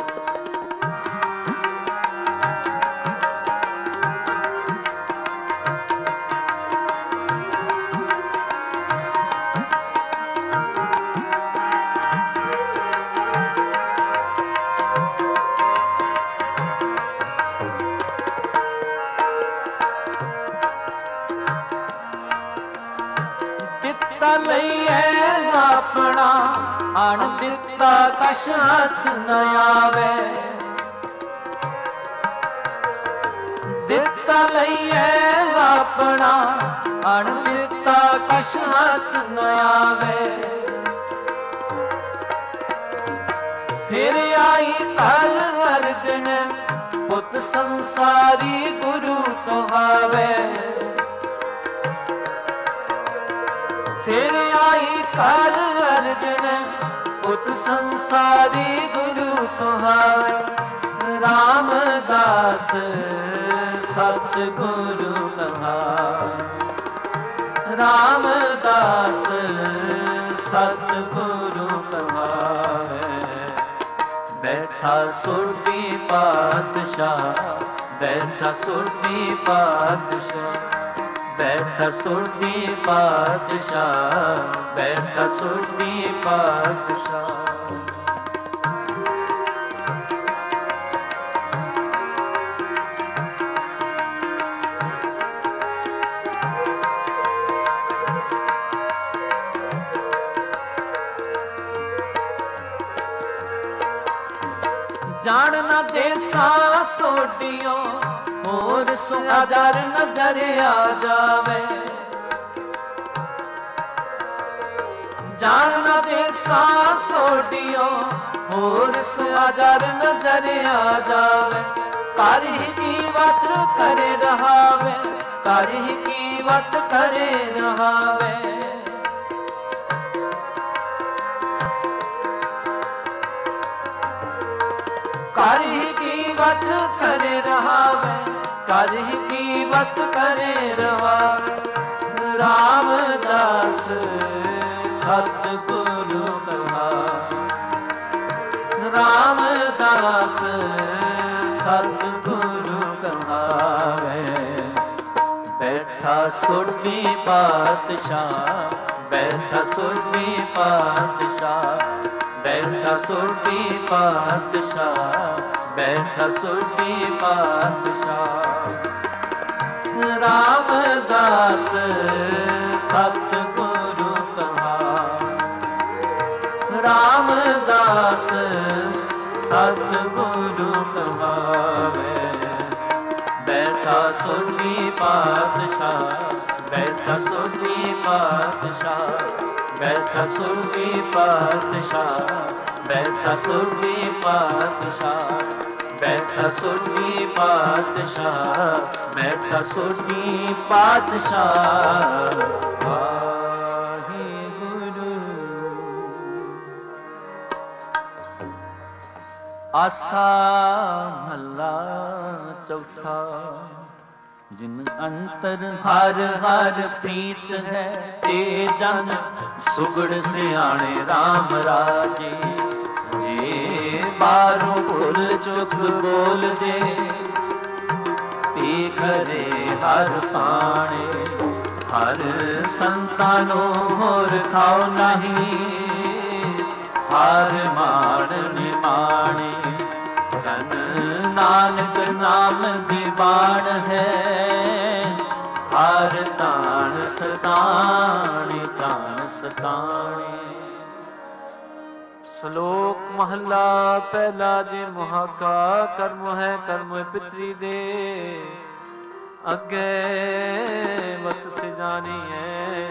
ਲਈਏ ਆਪਣਾ ਅਣ ਦਿੱਤਾ ਕਛ ਹੱਥ ਨ ਆਵੇ। ਦਿੱਤਾ ਲਈਏ ਆਪਣਾ ਅਣ ਦਿੱਤਾ ਕਛ ਹੱਥ ਨ ਆਵੇ। ਫਿਰ ਆਈ ਧਰ ਅਰਜਨ ਪੁੱਤ ਸੰਸਾਰੀ ਗੁਰੂ ਕਹਾਵੇ। ਫਿਰ ਆਈ ਕਰ ਅਰਜਨ ਪੁੱਤ ਸੰਸਾਰੀ ਗੁਰੂ ਕਹਾਵੇ। ਰਾਮਦਾਸ ਸਤਿਗੁਰੂ ਕਹਾਵੇ। ਰਾਮਦਾਸ ਸਤਿਗੁਰੂ ਕਹਾਵੇ। ਬੈਠਾ ਸੋਢੀ ਪਾਤਸ਼ਾਹ, ਬੈਠਾ ਸੋਢੀ ਪਾਤਸ਼ਾਹ, ਬੈਠਾ ਸੋਢੀ ਪਾਤਸ਼ਾਹ, ਬੈਠਾ ਸੋਢੀ ਪਾਤਸ਼ਾਹ। ਜਾਣ ਨਾ ਦੇਸਾਂ ਸੋਡੀਓ ਹੋਰ ਸੁਆਦਰ ਨਜ਼ਰ ਆ ਜਾਵੇ ਜਾਣ ਨਾ ਦੇਸਾਂ ਸੋਡੀਓ ਹੋਰ ਸੁਆਦਰ ਨਜ਼ਰ ਆ ਜਾਵੇ ਕਰ ਹੀ ਕੀਵਤ ਕਰੇ ਰਹਾਵੇ ਕਰ ਹੀ ਕੀਵਤ ਕਰੇ ਰਹਾਵੇ ਕਰ ਹੀ ਕੀਵਤ ਕਰੇ ਰਹਾਵੇ ਕਰ ਹੀ ਕੀਵਤ ਕਰੇ ਰਹਾਵੇ ਰਾਮਦਾਸ ਸਤਿਗੁਰੂ ਕਹਾ ਰਾਮਦਾਸ ਸਤਿਗੁਰੂ ਕਹਾਵੇ ਬੈਠਾ ਸੁਰਤੀ ਪਾਤਸ਼ਾਹ ਬੈਠਾ ਸੁਰਤੀ ਪਾਤਸ਼ਾਹ ਬੈਠਾ ਸੁਰਤੀ ਪਾਤਸ਼ਾਹ ਬੈਠਾ ਸੁਰਤੀ ਪਾਤਸ਼ਾਹ ਰਾਮਦਾਸ ਸਤਿਗੁਰੂ ਕਹਾ ਰਾਮਦਾਸ ਸਤਿਗੁਰੂ ਕਹਾਵੇ ਬੈਠਾ ਸੁਰਤੀ ਪਾਤਸ਼ਾਹ ਬੈਠਾ ਸੁਰਤੀ ਪਾਤਸ਼ਾਹ ਬੈਠਾ ਸੁਰਤੀ ਪਾਤਸ਼ਾਹ ਬੈਠਾ ਸੁਰਤੀ ਪਾਤਸ਼ਾਹ ਬੈਠਾ ਸੁਰਤੀ ਪਾਤਸ਼ਾਹ ਬੈਠਾ ਸੁਰਤੀ ਪਾਤਸ਼ਾਹ ਵਾਹਿਗੁਰੂ ਆਸਾ ਮਹੱਲਾ ਚੌਥਾ ਜਿਨ ਅੰਤਰ ਹਰ ਹਰ ਪ੍ਰੀਤ ਹੈ ਤੇ ਜਨ ਸੁਗੜ ਸਿਆਣੇ RAM ਰਾਜੇ ਜੇ ਬਾਹਰੋਂ ਭੁੱਲ ਚੁੱਕ ਬੋਲਦੇ ਪੀ ਕਰੇ ਹਰ ਪਾਣੇ ਹਰ ਸੰਤਾਂ ਨੂੰ ਹੋਰ ਖਾਓ ਨਹੀਂ ਹਰ ਮਾਣ ਨਿਮਾਣੇ ਜਨ ਨਾਨਕ ਨਾਮ ਦੀ ਬਾਣ ਹੈ ਹਰ ਤਾਣ ਸਤਾਣੇ ਤਾਣ ਸਤਾਣੇ ਸ਼ਲੋਕ ਮਹਲਾ ਪਹਿਲਾ ਜੇ ਮੁਹਾਕਾ ਕਰਮ ਹੈ ਕਰਮ ਪਿਤਰੀ ਦੇ ਅੱਗੇ ਵਸ ਸਿਜਾਨੀਐ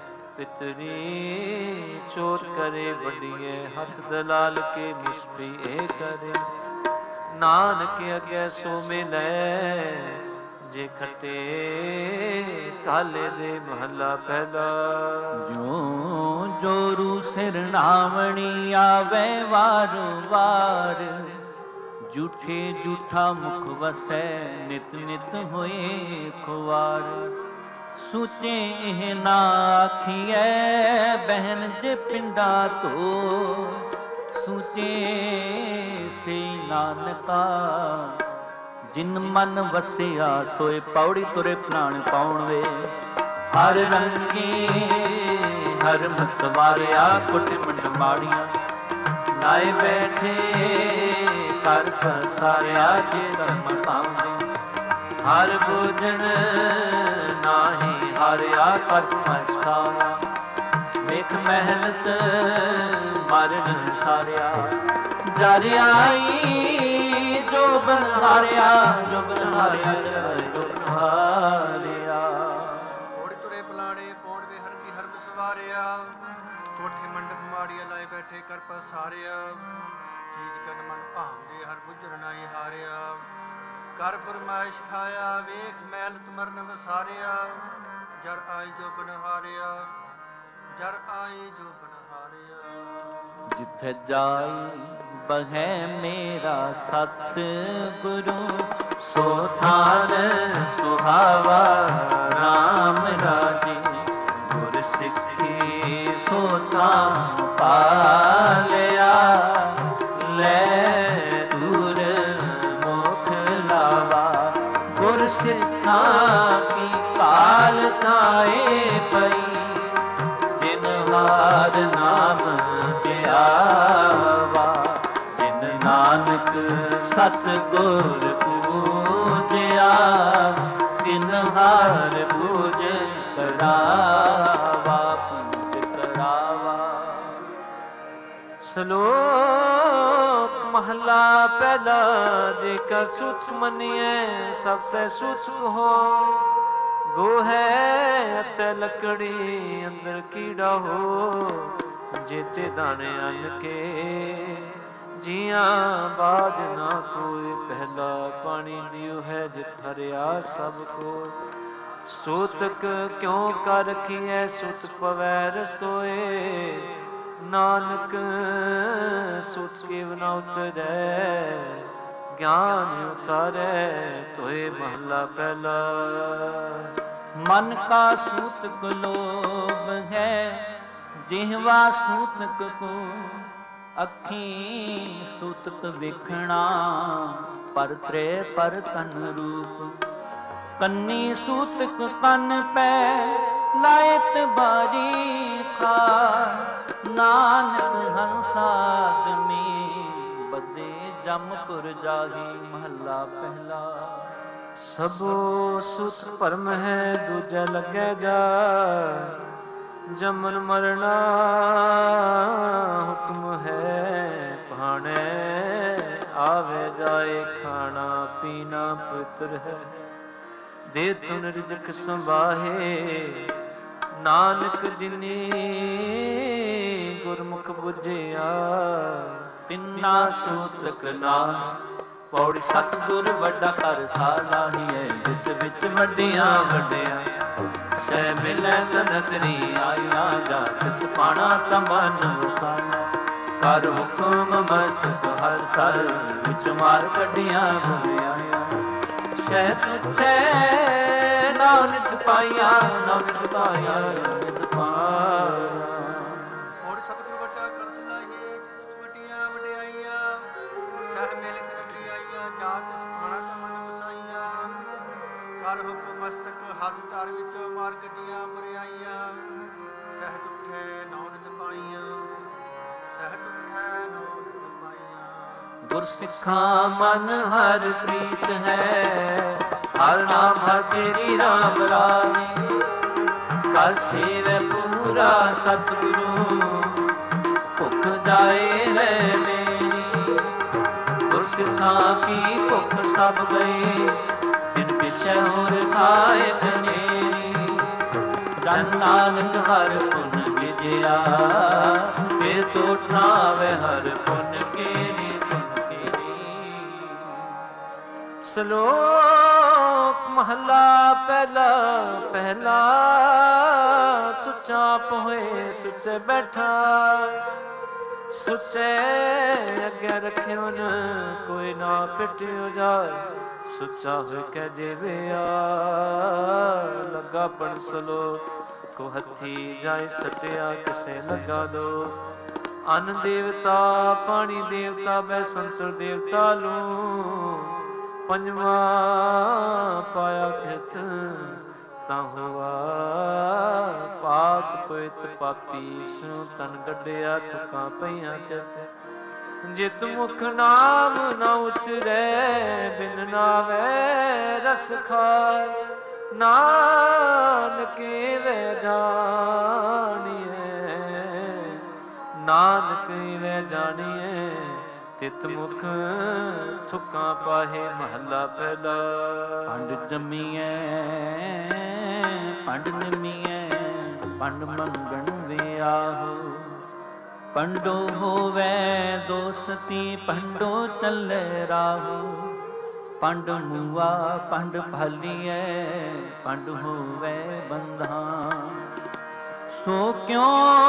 ਪਿਤਰੀ ਚੋਰ ਕਰੇ ਵੱਡੀਏ ਹੱਥ ਦਲਾਲ ਕੇ ਮੁਸਤੀ ਏ ਕਰੇ ਨਾਨਕ ਅੱਗੇ ਸੋ ਮਿਲੈ ਜੇ ਖਟੇ ਕਾਲੇ ਦੇ ਮਹੱਲਾ ਪਹਿਲਾ ਜੋ ਜੋਰੂ ਸਿਰ ਨਾਵਣੀ ਆਵੇ ਵਾਰ ਵਾਰ ਝੂਠੇ ਝੂਠਾ ਮੁਖ ਵਸੈ ਨਿਤ ਨਿਤ ਹੋਏ ਖੁਆਰ ਸੂਚੇ ਇਹ ਨਾ ਆਖੀਐ ਬਹਿਨ ਜੇ ਪਿੰਡਾ ਤੋ ਸੂਚੇ ਸੇ ਨਾਨਕਾ ਜਿਨ ਮਨ ਵਸਿਆ ਸੋਏ ਪੌੜੀ ਤੁਰੇ ਪ੍ਰਾਣ ਪਾਉਣ ਵੇ ਹਰ ਰੰਗੀ ਹਰ ਮਸਵਾਰਿਆ ਕੁਟ ਮੰਡ ਮਾੜੀਆਂ ਲਾਏ ਬੈਠੇ ਕਰ ਫਸਾਰਿਆ ਜੇ ਧਰਮ ਪਾਉਂਦੇ ਹਰ ਬੂਝਣ ਨਾਹੀ ਹਾਰਿਆ ਕਰ ਫਸਾਇਆ ਵੇਖ ਮਹਿਲਤ ਮਰਨ ਸਾਰਿਆ ਜਰ ਆਈ ਜੋ ਬਨਹਾਰਿਆ ਜੋ ਬਨਹਾਰਿਆ ਜੋ ਬਨਹਾਰਿਆ ਘੋੜੇ ਤੁਰੇ ਬਲਾੜੇ ਪੌਣ ਵੇ ਹਰ ਕੀ ਹਰਮ ਸਵਾਰਿਆ ਕੋਠੇ ਮੰਡਪ ਮਾੜੀਆਂ ਲਾਏ ਬੈਠੇ ਕਰ ਪਸਾਰਿਆ ਚੀਜ਼ ਕਨ ਮਨ ਭਾਉਂਦੇ ਹਰ ਬੁੱਝਣ ਨਾਹੀ ਹਾਰਿਆ ਕਰ ਫਰਮਾਇਸ਼ ਖਾਇਆ ਵੇਖ ਮਹਿਲਤ ਮਰਨ ਵਸਾਰਿਆ ਜਰ ਆਈ ਜੋ ਬਨਹਾਰਿਆ ਜਰ ਆਈ ਜੋ ਬਨਹਾਰਿਆ ਜਿੱਥੇ ਜਾਈ ਬਹੈ ਮੇਰਾ ਸਤ ਗੁਰੂ ਸੋ ਥਾਨ ਸੁਹਾਵਾ RAM ਰਾਜੇ ਗੁਰ ਸਿੱਖੀ ਸੋ ਥਾਨ ਪਾਲਿਆ ਲੈ ਦੂਰ ਮੁਖ ਲਾਵਾ ਗੁਰ ਸਿੱਖਾਂ ਕੀ ਕਾਲ ਕਾਏ ਪਈ ਜਿਨ ਹਾਰ ਨਾਮ ਧਿਆਵਾ ਜਿਨ ਨਾਨਕ ਸਤਿਗੁਰ ਪੂਜਿਆ ਤਿਨ ਹਾਰ ਪੂਜ ਕਰਾਵਾ ਪੂਜ ਕਰਾਵਾ ਸ਼ਲੋਕ ਮਹਲਾ ਪਹਿਲਾ। ਜੇਕਰ ਸੁਖ ਮੰਨੀਐ ਸਭ ਤੇ ਸੁਖ ਹੋ, ਗੋਹੈ ਅਤੇ ਲੱਕੜੀ ਅੰਦਰ ਕੀੜਾ ਹੋ। ਜੇਤੇ ਦਾਣੇ ਅੰਨ ਕੇ ਜੀਆਂ ਬਾਜ ਨਾ ਕੋਈ, ਪਹਿਲਾ ਪਾਣੀ ਦਿਓ ਹੈ ਜਿਤ ਹਰਿਆ ਸਭ ਕੋ। ਸੂਤਕ ਕਿਉ ਕਰ ਰਖੀਐ ਸੁਤ ਪਵੈ ਰਸੋਏ, ਨਾਨਕ ਸੁਤ ਕੇਵ ਨ ਉਤਰੈ, ਗਿਆਨ ਉਤਾਰੈ ਤੋਏ ਮਹਲਾ ਪਹਿਲਾ। ਮਨ ਕਾ ਸੂਤਕ ਲੋਭ ਹੈ, ਜਿਹਵਾ ਸੂਤਕ ਕੋ। ਅੱਖੀਂ ਸੂਤਕ ਵੇਖਣਾ, ਪਰ ਤ੍ਰੇ ਪਰ ਤਨ ਰੂਪ। ਕੰਨੀ ਸੂਤਕ ਕੰਨ ਪੈ, ਲਾਇਤ ਬਾਰੀ ਖਾਰ। ਨਾਨਕ ਹੰਸਾਦਮੀ, ਬਦੇ ਜਮਪੁਰ ਜਾਹੀ ਮਹੱਲਾ ਪਹਿਲਾ। ਸਭੋ ਸੁਖ ਭਰਮ ਹੈ, ਦੂਜਾ ਲੱਗੈ ਜਾ। ਜਮਨ ਮਰਣਾ ਹੁਕਮ ਹੈ, ਭਾਣੈ ਆਵੇ ਜਾਏ। ਖਾਣਾ ਪੀਣਾ ਪਵਿੱਤਰ ਹੈ, ਦੇ ਤੁਨ ਰਿਜਕ ਸੰਭਾਹੇ। ਨਾਨਕ ਜਿਨੀ ਗੁਰਮੁਖ ਬੁਝਿਆ, ਤਿੰਨਾ ਸੂਤਕ ਨਾਮ। ਪੌੜੀ ਸਤਿਗੁਰ ਵੱਡਾ ਘਰ ਸਾਲਾਹੀਐ, ਜਿਸ ਵਿੱਚ ਵੱਡੀਆਂ ਵੱਡਿਆ ਸਹਿ ਮਿਲੈ ਤਨਕਰੀ ਆਇਆ। ਜਾ ਤਿਸ ਪਾਣਾ ਤਮਨ ਵਸਾਇਆ, ਕਰ ਹੁਕਮ ਮਸਤਕ ਹਰ ਥਰ। ਵਿੱਚ ਮਾਰ ਕੱਢੀਆਂ ਭਵਿਆਇਆ, ਸਹਿ ਤੁਠੈ ਨਾਮ ਨਿਤ ਪਾਇਆ। ਨਾਮ ਨਿਤ ਪਾਇਆ ਨਿਤ ਪਾਇਆ। ਔਰ ਸਤਿਗੁਰ ਵੱਡਾ ਕਰ ਸਲਾਹੀਏ, ਜਿਸ ਵੱਡੀਆਂ ਵਡਿਆਈਆਂ। ਸਹਿ ਮਿਲ ਤਨਕਰੀ ਆਈਆਂ, ਜਾ ਤਿਸ ਪਾਣਾ ਤਮਨ ਵਸਾਈਆਂ। ਕਰ ਹੁਕਮ ਮਸਤਕ ਹੱਥ ਧਰ, ਵਿੱਚੋਂ ਮਾਰ ਕੱਢੀਆਂ ਬਰਿਆਈਆਂ। ਸਹਿ ਤੁਠੈ ਨਾਉ ਨਿਤ ਪਾਈਆਂ, ਸਹਿ ਤੁਠੈ ਨਾਉ ਨਿਤ ਪਾਈਆਂ। ਗੁਰਸਿੱਖਾਂ ਮਨ ਹਰ ਪ੍ਰੀਤ ਹੈ, ਹਰ ਨਾਮ ਹਰ ਤੇਰੀ ਰਾਮ ਰਾਣੀ। ਕਰ ਸੇਵੈ ਪੂਰਾ ਸਤਿਗੁਰੂ, ਭੁੱਖ ਜਾਏ ਹੈ ਮੇਰੀ। ਗੁਰਸਿੱਖਾਂ ਕੀ ਭੁੱਖ ਸਭ ਗਈ, ਤਿਨ ਪਿਛੈ ਹੋਰ ਖਾਏ ਬਨੇਰੀ। ਜਨ ਨਾਨਕ ਹਰ ਪੁਨ ਵਿਜਿਆ, ਫਿਰ ਤੋ ਠਾਵੇ ਹਰ ਪੁਨ ਕੇਰੀ। ਸ਼ਲੋਕ ਮਹਲਾ ਪਹਿਲਾ। ਪਹਿਲਾ ਸੁੱਚਾ ਹੋਏ ਸੁੱਚੇ ਬੈਠਾ, ਸੁੱਚੇ ਅੱਗੇ ਰੱਖਿਓ ਨ ਕੋਈ ਨਾ ਪਿਟਿਓ ਜਾਏ। ਸੁੱਚਾ ਹੋਇ ਕੈ ਜੀਵਿਆ, ਲੱਗਾ ਪੜ ਸ਼ਲੋਕ ਕੋ ਹੱਥੀ ਜਾਏ ਸਟਿਆ। ਕਿਸੇ ਲੱਗਾ ਦੋ ਅੰਨ ਦੇਵਤਾ, ਪਾਣੀ ਦੇਵਤਾ, ਬੈ ਸੰਸਰ ਦੇਵਤਾ ਲੂ। ਪੰਜਵਾ ਪਾਇਆ ਖਿਤ ਤਾਂ ਹੋਆ, ਪਾਕ ਪਵਿੱਤ ਪਾਪੀ ਸਿਉ ਤਨ ਗੱਡਿਆ। ਥੁਕਾਂ ਪਈਆਂ ਚਿਤ ਜਿਤ ਮੁਖ ਨਾਮ ਨ ਉਚਰੈ, ਬਿਨ ਨਾਵੈ ਰਸ ਖਾਇ। ਨਾਨਕੇ ਵੇ ਜਾਣੀਐ, ਨਾਨਕ ਵੇ ਜਾਣੀਐ। ਤਿਤ ਮੁਖ ਥੁਕਾਂ ਪਾਹੇ ਮਹੱਲਾ ਪਹਿਲਾ। ਪੰਡ ਜੰਮੀਐ ਪੰਡ ਨਿਮੀਐ, ਪੰਡ ਮੰਗਣ ਵਿਆਹੋ। ਪੰਡੋ ਹੋਵੇ ਦੋਸਤੀ, ਪੰਡੋ ਚੱਲੇ ਰਾਹੋ। ਪੰਡ ਮੂਆ ਪੰਡ ਭਾਲੀਐ, ਪੰਡ ਹੋਵੇ ਬੰਧਾ। ਸੋ ਕਿਉ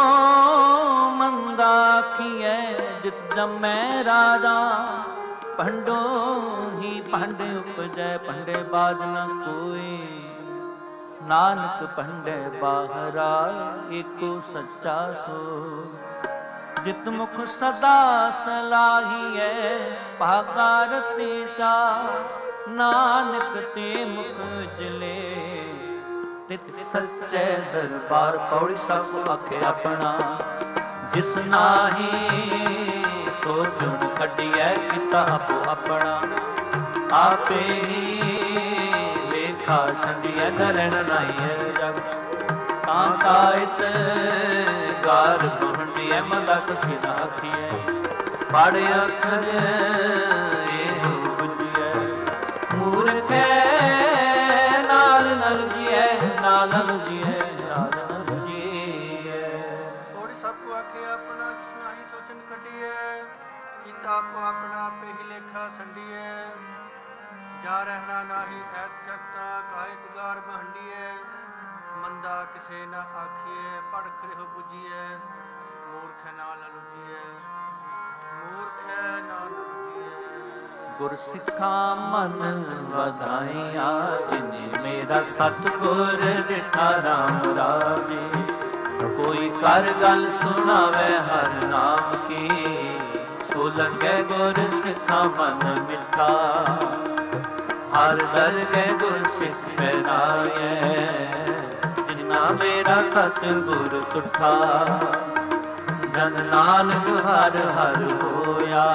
ਮੰਦਾ ਆਖੀਐ, ਜਿਤ ਜੰਮੈ ਰਾਜਾ। ਪੰਡੋ ਹੀ ਪੰਡ ਉਪਜੈ, ਪੰਡੇ ਬਾਜ ਨ ਕੋਈ। ਨਾਨਕ ਪੰਡੇ ਬਾਹਰਾ, ਏਕੋ ਸੱਚਾ ਸੋ। ਜਿਤ ਮੁਖ ਸਦਾ ਸਲਾਹੀਐ, ਭਾਗਾ ਰਤੀ ਚਾ। ਨਾਨਕ ਤੇ ਮੁਖ ਉਜਲੇ, ਤਿਤ ਸੱਚੇ ਦਰਬਾਰ। ਪੌੜੀ ਸਭ ਆਖੇ ਆਪਣਾ, ਜਿਸ ਨਾਹੀ ਸੋ ਜੁਨ ਕੱਢੀਐ। ਕੀਤਾ ਆਪੋ ਆਪਣਾ, ਆਪੇ ਹੀ ਵੇਖਾ ਸੰਜੀਐ। ਨਰਣ ਨਾਈਐ ਜਗ ਤਾਂ ਤਾਇਤ, ਗਾਰ ਪਹੰਡੀਐ। ਮਲਕ ਸਿਧ ਆਖੀਐ, ਪੜ ਅੱਖਰ ਇਹੋ ਬੁਝਿਐ ਮੂਰਖੈ ਨਾਲ ਨਲ ਜੀਐ ਨਾਲ ਨਲ ਜੀਐ ਨਾਲ ਨਲ ਜੀਐ। ਥੋੜੀ ਸਭ ਕੋ ਆਖੇ ਆਪਣਾ ਜਿਸ ਨਾਹੀ ਸੋਚਨ ਕੱਢੀਐ ਕੀਤਾ ਆਪੋ ਆਪਣਾ ਆਪੇ ਹੀ ਲੇਖਾ ਸੰਡੀਐ ਜਾ ਰਹਿਣਾ ਨਾਹੀ ਐਤ ਜਗਤਾ ਕਾਇਤ ਗਾਰ ਬਹੰਡੀਐ ਮੰਦਾ ਕਿਸੇ ਨਾ ਆਖੀਐ ਪੜ ਕਰਿਓ ਬੁਝੀਐ ਮੂਰਖ ਨਾਲ ਲੁਝੀਐ ਮੂਰਖ ਨਾਲ ਲੁਝੀਐ। ਗੁਰ ਸਿੱਖਾਂ ਮਨ ਵਧਾਈਆ ਜਿਨੇ ਮੇਰਾ ਸਤਿਗੁਰ ਦਿੱਤਾ ਰਾਮ ਰਾਜੇ ਕੋਈ ਕਰ ਗੱਲ ਸੁਣਾਵੇ ਹਰ ਨਾਮ ਕੀ ਸੋ ਲੰਗੇ ਗੁਰ ਸਿੱਖਾਂ ਮਨ ਮਿੱਠਾ ਹਰ ਦਰਗਹਿ ਗੁਰ ਸਿੱਖ ਬੈਰਾਇਐ ਜਿਨਾ ਮੇਰਾ ਸਤਿਗੁਰ ਤੁਠਾ ਜਨ ਨਾਨਕ ਹਰ ਹਰ ਹੋਇਆ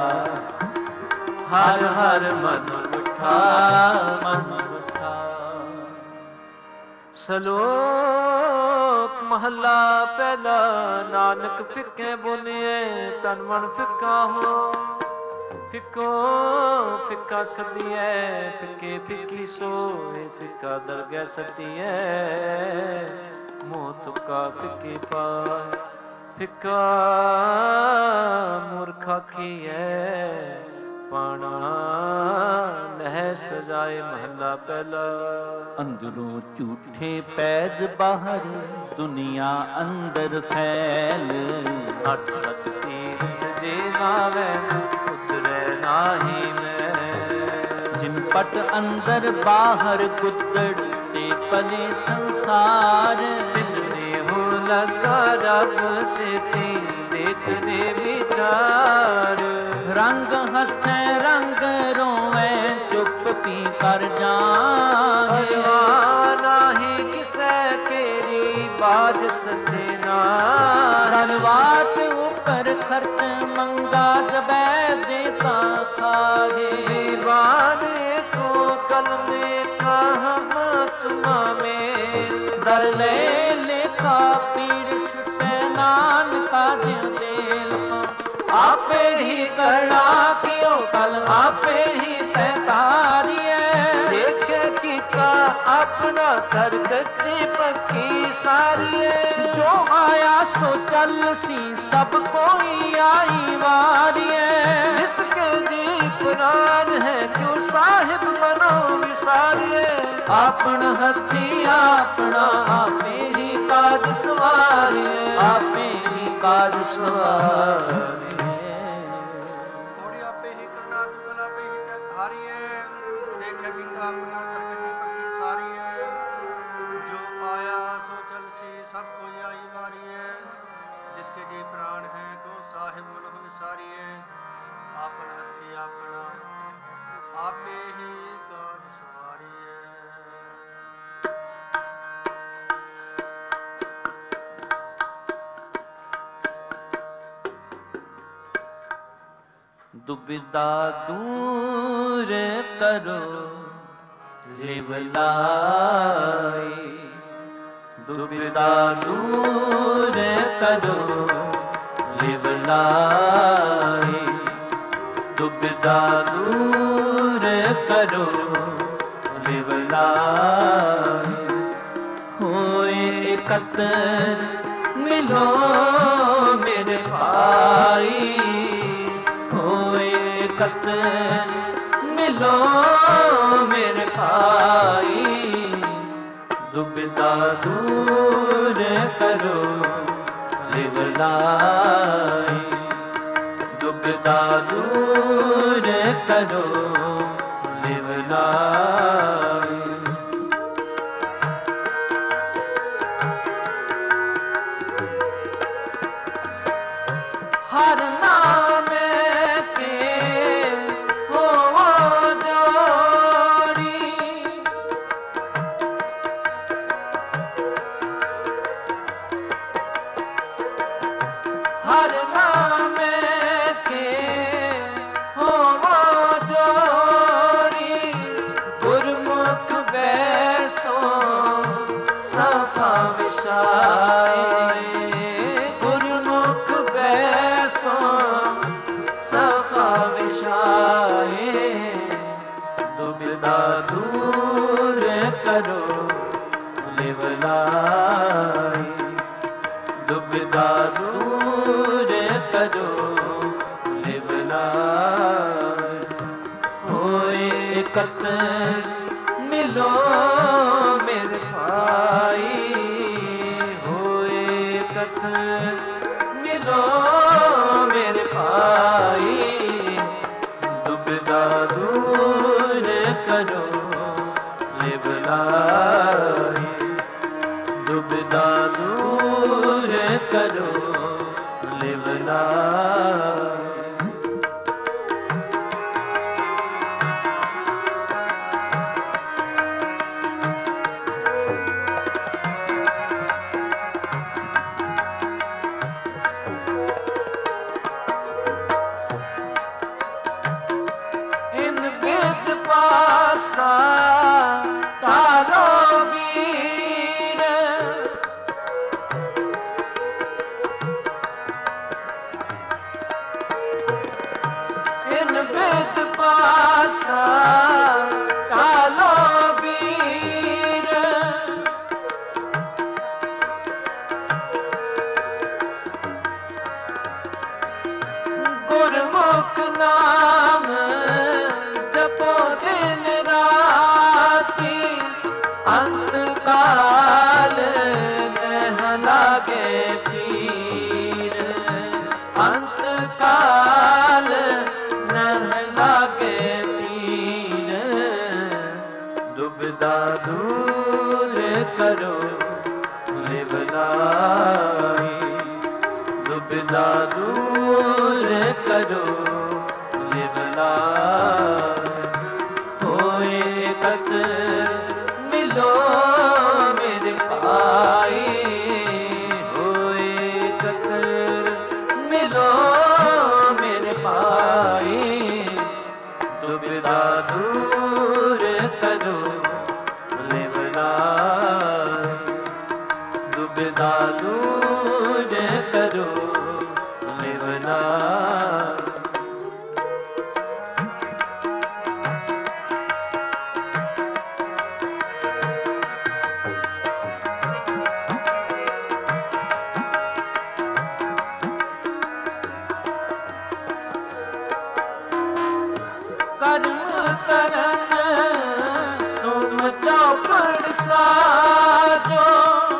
ਹਰ ਹਰ ਮਨ ਮਿੱਠਾ ਮਨ ਮਿੱਠਾ। ਸ਼ਲੋਕ ਮਹਲਾ ਪਹਿਲਾ ਨਾਨਕ ਫਿੱਕੇ ਬੋਲੀਏ ਤਨ ਮਨ ਫਿੱਕਾ ਹੋ ਫਿੱਕੋ ਫਿੱਕਾ ਸਦੀਐ ਫਿੱਕੇ ਫਿੱਕੀ ਸੋਏ ਫਿੱਕਾ ਦਰਗਹਿ ਸਦੀਐ ਮੋਹ ਤੁਕਾ ਫਿੱਕੇ ਪਾਏ ਫਿੱਕਾ ਮੂਰਖ ਆਖੀਐ ਪਾਣਾ ਲਹਿ ਸਜਾਏ ਮਹਲਾ ਪਹਿਲਾ। ਅੰਦਰੋਂ ਝੂਠੇ ਪੈਜ ਬਾਹਰ ਦੁਨੀਆ ਅੰਦਰ ਫੈਲ ਅਠ ਸਤ ਤੀਰਥ ਜੇ ਨਾਵੇ ਉਤਰੈ ਨਾਹੀ ਮੈਂ ਜਿਨ ਪਟ ਅੰਦਰ ਬਾਹਰ ਗੁੱਦੜ ਤੇ ਪਲੇ ਸੰਸਾਰ ਤਿੰਨੇ ਹੋ ਲਗਾ ਰੱਬ ਸੇਤੀ ਦੇਖਦੇ ਵਿਚਾਰ ਰੰਗ ਹੱਸੈ ਰੰਗ ਰੋਵੇ ਚੁੱਪ ਪੀ ਕਰ ਜਾਏ ਨਾਹੀ ਕਿਸੈ ਕੇਰੀ ਬਾਜ ਸਸੇਨਾ ਰਲਵਾਟ ਉੱਪਰ ਖਰਚ ਮੰਗਾ ਜਬੈ ਦੇਤਾ ਖਾਏ ਬਾਣੇ ਕੋ ਕਲਮੇ ਕਾਹਮ ਤੁਮਾ ਮੇ ਦਰ ਲੈ ਲੇਖਾ ਪੀੜ ਛੁਟੈ ਨਾਨਕਾ ਦਿਉ ਦੇਲ ਆਪੇ ਹੀ ਕਰਣਾ ਕਿਉ ਕਲ ਆਪੇ ਹੀ ਤੈ ਤਾਰੀਐ ਦੇਖੇ ਕੀਤਾ ਆਪਣਾ ਕਰ ਕੱਚੀ ਪੱਕੀ ਸਾਰੀਏ ਜੋ ਆਇਆ ਸੋ ਚੱਲ ਸੀ ਸਭ ਕੋਈ ਆਈ ਵਾਰੀਐ ਇਸਕੇ ਜੀ ਪੁਰਾਨ ਹੈ ਕਿਉ ਸਾਹਿਬ ਮਨੋ ਵਿਸਾਰੀਏ ਆਪਣ ਹੱਥੀ ਆਪਣਾ ਆਪੇ ਹੀ ਕਾਜ ਸਵਾਰੀਐ ਆਪੇ ਹੀ ਕਾਜ ਸਵਾਰੀਐ। ਥੋੜੀ ਆਪੇ ਹੀ ਕਰਨਾ ਤੂੰ ਭਲਾ ਆਪੇ ਹੀ ਤੈ ਧਾਰੀਐ ਦੇਖਿਆ ਕੀਤਾ ਆਪਣਾ ਤਰਕਤੀ ਪੱਕੀ ਸਾਰੀਐ ਜੋ ਆਇਆ ਸੋ ਚਲ ਸੀ ਸਭ ਕੋਈ ਆਈ ਵਾਰੀਐ ਜਿਸਕੇ ਜੀ ਪ੍ਰਾਣ ਹੈ ਕੋ ਸਾਹਿਬ ਮਨੁ ਵਿਸਾਰੀਐ ਆਪਣ ਹੱਥੀ ਆਪਣਾ ਆਪੇ ਹੀ ਕਾਜ ਸਵਾਰੀਐ। ਦੁਬਿਧਾ ਦੂਰ ਕਰੋ ਲਿਵ ਲਾਈ ਦੁਬਿਧਾ ਦੂਰ ਕਰੋ ਲਿਵ ਲਾਈ ਦੁਬਿਧਾ ਦੂਰ ਕਰੋ ਲਿਵ ਲਾਈ ਹੋਏ ਇਕੱਤਰ ਮਿਲੋ ਮੇਰੇ ਭਾਈ ਇਕੱਤਰ ਮਿਲੋ ਮੇਰੇ ਭਾਈ ਦੁਬਿਧਾ ਦੂਰ ਕਰੋ ਲਿਵ ਲਾਈ ਦੁਬਿਧਾ ਦੂਰ ਕਰੋ ਲਿਵ ਲਾਈ। ਹਰ ਨਾਮ ਹਰ ਨਾਮ ਕੇ ਹੋਵੋ ਜੋਰੀ ਗੁਰਮੁਖ ਦੁਬਿਧਾ ਦੂਰ ਕਰੋ ਲਿਵ ਲਾਈ, ਦੁਬਿਧਾ ਦੂਰ ਕਰੋ ਲਿਵ ਲਾਈ। ਹੋਏ ਇਕੱਤਰ ਮਿਲੋ ਮੇਰੇ ਭਾਈ, ਹੋਏ ਇਕੱਤਰ ਮਿਲੋ ਮੇਰੇ ਭਾਈ, ਦੁਬਿਧਾ ਦੂਰ ਕਰੋ ਲਿਵ ਲਾਈ, ਦੁਬਿਧਾ ਦੂਰ ਕਰੋ ਲਿਵ ਲਾਈ। ਤਾਰੋ ਵੀਰ ਇਨ ਬੇਦ ਪਾਸਾ ਕਾਲੋ ਵੀਰ, ਗੁਰਮੁਖ ਨਾਮ ਜਪੋ ਦਿਨ ਰਾਤੀ, ਅੰਤ ਕਾਲ ਨਹਿ ਲਾਗੇ ਪੀਰ, ਅੰਤ ਕਾਲ ਨਹਿ ਲਾਗੇ ਪੀਰ, ਦੁਬਿਧਾ ਦੂਰ ਕਰੋ ਲਿਵ ਲਾਈ, ਦੁਬਿਧਾ ਦੂਰ ਕਰੋ ਲਿਵ ਲਾਈ। ਹੋਏ ਇਕੱਤਰ ਮਿਲੋ ਮੇਰੇ ਭਾਈ, ਹੋਏ ਇਕੱਤਰ ਮਿਲੋ ਮੇਰੇ ਭਾਈ, ਦੁਬਿਧਾ ਦੂਰ ਕਰੋ ਲਿਵ ਲਾਈ, ਦੁਬਿਧਾ ਦੂਰ ਕਰੋ ਲਿਵ ਲਾਈ। ਕਰਮ ਕਰਨ ਤੁਮ ਚੌਪੜ ਸਾਜੋ,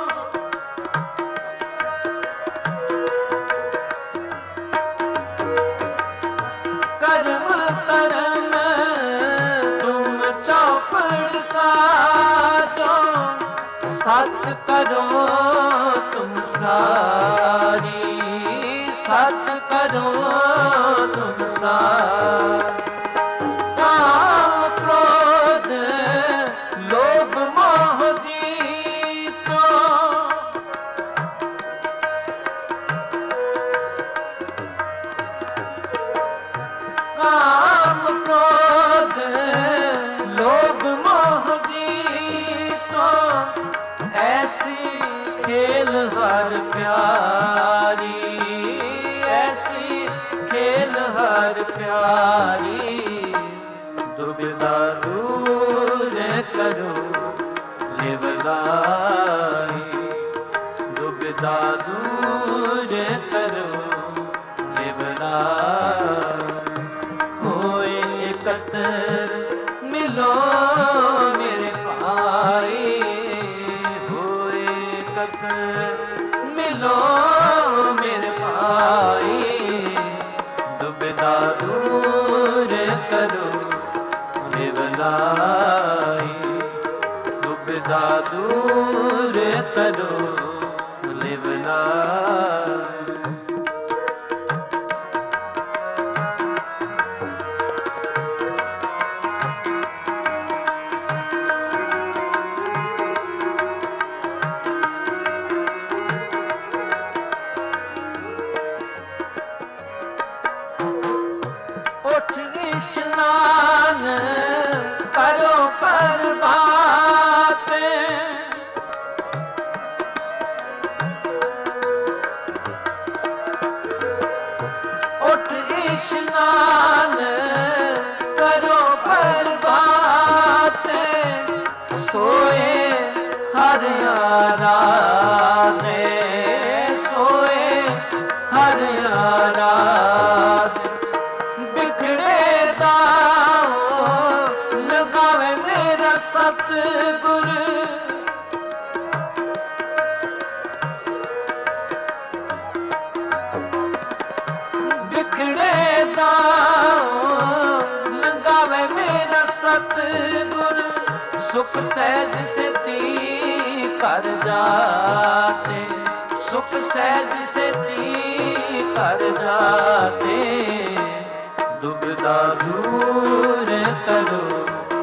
ਕਰਮ ਕਰਨ ਤੁਮ ਚੌਪੜ ਸਾਜੋ, ਸਤ ਕਰੋ ਤੁਮ ਸਾਰੀ, ਸਤ ਕਰੋ ਤੁਮ ਸਾਰੀ। ਕਾਮ ਕ੍ਰੋਧ ਲੋਭ ਮੋਹ ਜੀਤੋ, ਕਾਮ ਕ੍ਰੋਧ ਲੋਭ ਮੋਹ ਜੀਤੋ, ਐਸੀ ਖੇਲ ਹਰ ਪਿਆਰੀ, ਐਸੀ ਖੇਲ ਹਰ ਪਿਆਰੀ, ਦੁਬਿਧਾ ਦੂਰ ਕਰੋ ਲਿਵ ਲਾਈ, ਦੁਬਿਧਾ ਦੂਰ ਕਰੋ ਲਿਵ ਲਾਈ। ਹੋਏ ਇਕੱਤਰ ਮਿਲੋ ਮੇਰੇ ਭਾਈ, ਹੋਏ ਇਕੱਤਰ ਮਿਲੋ ਮੇਰੇ ਭਾਈ, ਦੁਬਿਧਾ ਦੂਰ ਕਰੋ ਲਿਵ ਲਾਈ, ਦੁਬਿਧਾ ਦੂਰ ਕਰੋ ਲਿਵ ਲਾਈ। ਉਠ ਇਸ਼ਨਾਨ ਕਰੋ ਪ੍ਰਭਾਤੇ, ਉਠ ਇਸ਼ਨਾਨ ਕਰੋ ਪ੍ਰਭਾਤੇ, ਆਰਾਧੇ ਸੋਏ ਹਰ ਆਰਾਧੇ ਬਿਖੜੇ ਦਾਓ ਲਗਾਵੇ ਮੇਰਾ ਸਤਿਗੁਰ ਬਿਖੜੇ ਦਾਓ ਲਗਾਵੇ ਮੇਰਾ ਸਤਿਗੁਰ ਸੁਖ ਸਹਿਜ ਸੇਤੀ ਕਰ ਜਾਤੇ ਸੁਖ ਸਹਿਜ ਸੇਤੀ ਕਰ ਜਾਤੇ ਦੁਬਿਧਾ ਦੂਰ ਕਰੋ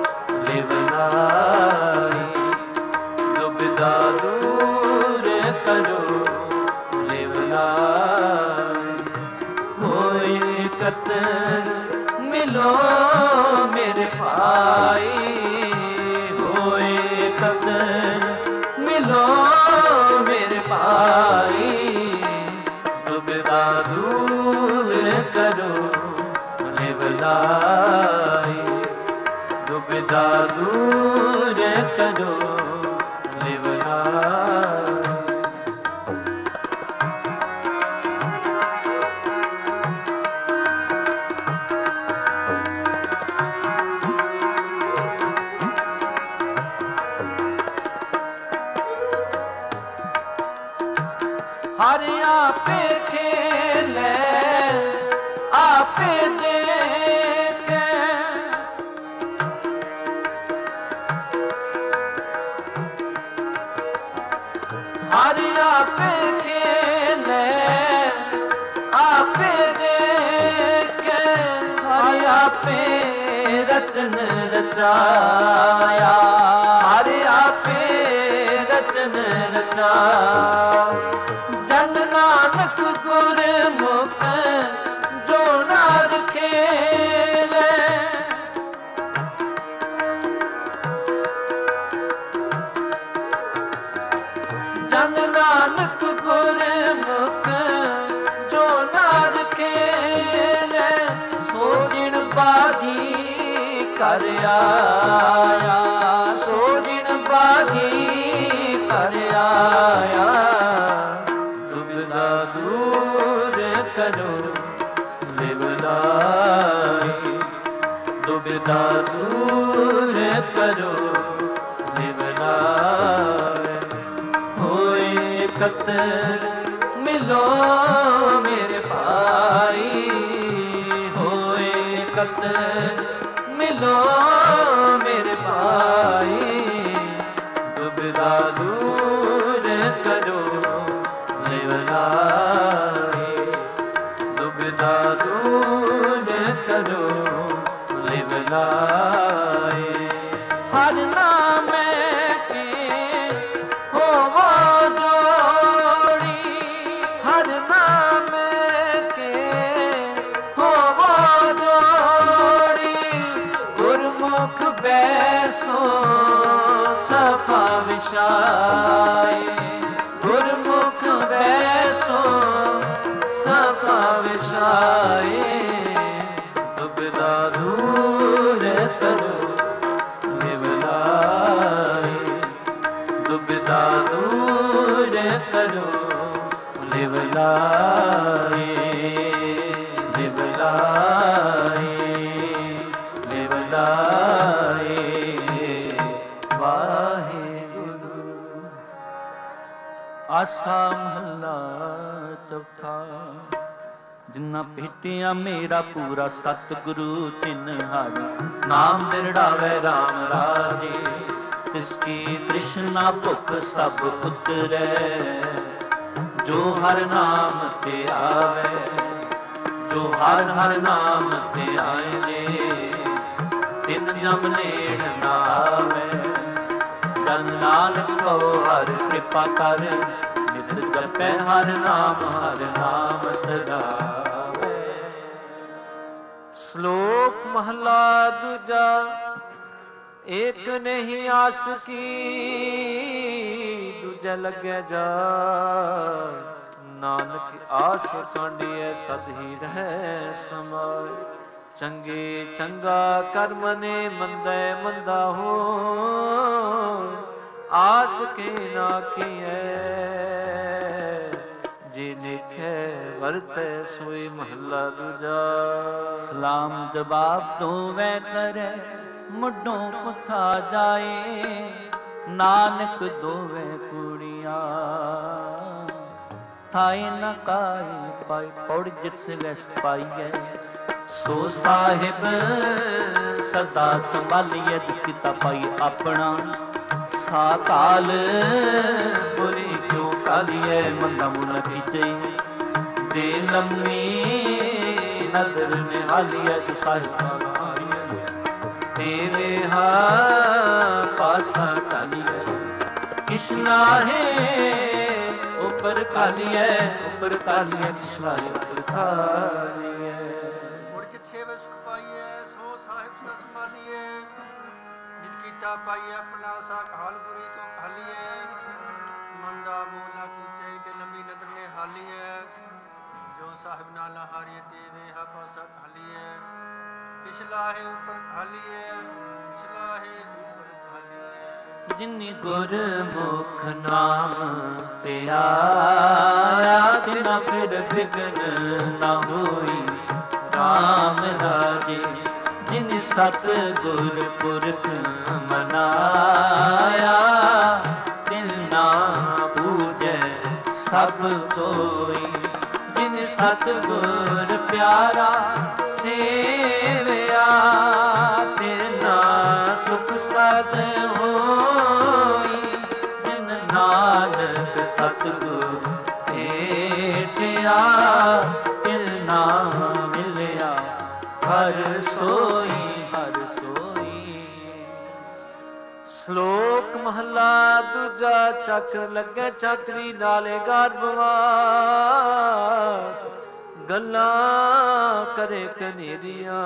ਲਿਵਲਾਈ ਦੁਬਿਧਾ ਦੂਰ ਕਰੋ ਲਿਵਲਾਈ ਹੋਏ ਕਤਰ ਮਿਲੋ ਮੇਰੇ ਭਾਈ ਹੋਏ ਕਤਰ ਮਿਲੋ ਮੇਰੇ ਭਾਈ ਦੁਬਿਧਾ ਦੂਰ ਕਰੋ ਲਿਵਲਾਈ ਦੁਬਿਧਾ ਦੂਰ ਕਰੋ ਲਿਵਲਾਈ ਹਰ ਆਪੇ ਖੇਲੇ ਆਪੇ ਦੇਖੇ ਹਰ ਆਪੇ ਖੇਲੇ ਆਪੇ ਦੇਖੇ ਹਰ ਆਪੇ ਰਚਨ ਰਚਾਇਆ ਹਰ ਆਪੇ ਰਚਨ ਰਚਾਇਆ ਜਨ ਨਾਨਕ ਗੁਰਮੁਖ ਜੋ ਨਾਰ ਖੇਲੇ ਜਨ ਨਾਨਕ ਗੁਰਮੁਖ ਜੋ ਨਾਰ ਖੇਲੇ ਸੋ ਜਿਨ ਬਾਗੀ ਕਰ ਆਇਆ ਸੋ ਜਿਨ ਬਾਗੀ ਕਰ ਆਇਆ ਦੁਬਿਧਾ ਦੂਰ ਕਰੋ ਲਿਵਲਾਈ ਦੁਬਿਧਾ ਦੂਰ ਕਰੋ ਲਿਵਲਾਈ ਹੋਏ ਕਤਰ ਮਿਲੋ ਮੇਰੇ ਭਾਈ ਹੋਏ ਕਤਰ ਮਿਲੋ ਮੇਰੇ ਭਾਈ ਦੁਬਿਧਾ ਦੂਰ ਕਰੋ ਲਿਵਲਾਈ ਦੁਬਿਧਾ ਦੂਰ ਕਰੋ ਲਿਵਲਾਈ ਹਰ ਨਾਮੇ ਕੇ ਹੋਵੋ ਜੋੜੀ ਹਰ ਨਾਮੇ ਕੇ ਹੋਵੋ ਜੋੜੀ ਗੁਰਮੁਖ ਬੈਸੋ ਸਫਾ ਵਿਸ਼ਾਏ ਗੁਰਮੁਖ ਬੈਸੋ ਸਫਾ ਵਿਸ਼ਾਏ ਦੁਬਿਧਾ ਦੂਰ ਕਰੋ ਲਿਵਲਾਈ ਦੁਬਿਧਾ ਦੂਰ ਕਰੋ ਲਿਵਲਾਈ ਲਿਵਲਾਈ ਲਿਵਲਾਈ ਵਾਹਿਗੁਰੂ ਆਸਾ ਮਹੱਲਾ ਚੌਥਾ ਜਿਨ੍ਹਾਂ ਭੇਟਿਆ ਮੇਰਾ ਪੂਰਾ ਸਤਿਗੁਰੂ ਤਿਨ ਹਾਰੀ ਨਾਮ ਦਿਰੜਾਵੇ RAM ਰਾਜੇ ਤਿਸ ਕੀ ਤ੍ਰਿਸ਼ਨਾ ਭੁਖ ਸਭ ਉਤਰੈ ਜੋ ਹਰ ਨਾਮ ਤੇ ਆਵੇ ਜੋ ਹਰ ਹਰ ਨਾਮ ਤੇ ਆਏ ਨੇ ਤਿਨ ਜਮ ਨੇੜ ਨਾ ਆਵੇ ਜਨ ਨਾਨਕ ਕੋ ਹਰ ਕਿਰਪਾ ਕਰ ਨਿਤ ਜਪੈ ਹਰ ਨਾਮ ਧਰਾਵੇ ਸ਼ਲੋਕ ਮਹਲਾ ਦੂਜਾ ਏਕ ਨਹੀਂ ਆਸ ਕੀ ਦੂਜਾ ਲੱਗੈ ਜਾ ਨਾਨਕ ਆਸ ਕਾਂਡੀਐ ਸਦ ਹੀ ਰਹਿ ਸਮਾਏ ਚੰਗੇ ਚੰਗਾ ਕਰਮ ਨੇ ਮੰਦੇ ਮੰਦਾ ਹੋ ਆਸ ਕੇ ਨਾ ਕੀਐ, ਜੇ ਦੇਖੈ ਵਰਤੈ ਸੋਈ ਮਹੱਲਾ ਦੂਜਾ। ਸਲਾਮ ਜਵਾਬ ਦੋਵੇਂ ਕਰੈ, ਮੁੱਢੋਂ ਪੁੱਠਾ ਜਾਏ, ਨਾਨਕ ਦੋਵੇਂ ਕੁੜੀਆਂ ਥਾਏ ਨ ਕਾਏ ਪਾਈ। ਪੌੜ ਜਿਤ ਸਿਵੈ ਪਾਈਐ, ਸੋ ਸਾਹਿਬ ਸਦਾ ਸੰਭਾਲੀਐ। ਕੀਤਾ ਪਾਈ ਆਪਣਾ ਸਾਕਾਲ, ਬੁਰੀ ਕਿਉ ਕਾਲੀਐ। ਮੰਦਾ ਮੁਨ ਕੀਚੈ ਦੇ ਲੰਮੀ, ਨਦਰ ਨਿਹਾਲੀਐ। ਜੋ ਸਾਹਿਬ ਤੇਰੇ ਹਾ ਪਾਸਾ ਟਾਲੀਐ, ਕਿਸ ਨਾਹੇ ਉਪਰ ਕਾਲੀਐ। ਉਪਰ ਕਾਲੀਐ ਕਿਸ ਨਾਹੇ ਉਪਰ ਕਾਲੀਐ। ਮੁੜ ਚਿਤ ਸੇਵ ਸੁਖ ਪਾਈਐ, ਸੋ ਸਾਹਿਬ ਸਦਾ ਸੰਭਾਲੀਐ। ਜਿਤ ਕੀਤਾ ਪਾਈਐ ਆਪਣਾ ਸਾਕਾਲ, ਬੁਰੀ ਕਿਉ ਕਾਲੀਐ। ਮੰਦਾ ਮੂਲ ਨਾ ਕੀਚੈ ਤੇ ਲੰਮੀ ਨਦਰ ਨੇ ਹਾਲੀਐ। ਜੋ ਸਾਹਿਬ ਨਾਲ ਹਾਰੀਏ ਤੇ ਵੇਹਾ ਪਾਸਾ ਖਾਲੀਐ। ਕਿਛ ਲਾਹੇ ਉਪਰ ਖਾਲੀਐ, ਕਿਛ ਲਾਹੇ ਉਪਰ ਖਾਲੀਐ। ਜਿਨੀ ਗੁਰਮੁਖ ਨਾਮ ਤੇ ਆਇਆ, ਤਿਨਾ ਫਿਰ ਬਿਗਨ ਨਾ ਹੋਈ ਰਾਮ ਰਾਜੇ। ਜਿਨ ਸਤ ਗੁਰ ਪੁਰਖ ਮਨਾਇਆ, ਤਿਨ ਨਾ ਪੂਜੈ ਸਭ ਕੋਈ। ਜਿਨ ਸਤ ਗੁਰ ਪਿਆਰਾ ਸੇਵਿਆ, ਤਿਨਾ ਸੁਖ ਸਦ ਹੋਈ। ਜਿਨ ਨਾਨਕ ਸਤਿਗੁਰ ਭੇਟਿਆ, ਤਿਨਾ ਮਿਲਿਆ ਹਰ ਸੋਈ, ਹਰ ਸੋਈ। ਸ਼ਲੋਕ ਮਹਲਾ ਦੂਜਾ। ਚੱਕਰ ਲੱਗੇ ਚਾਕਰੀ ਨਾਲੇ ਗਰਭਵਾ, ਗੱਲਾਂ ਕਰੇ ਕਨੇਰੀਆਂ।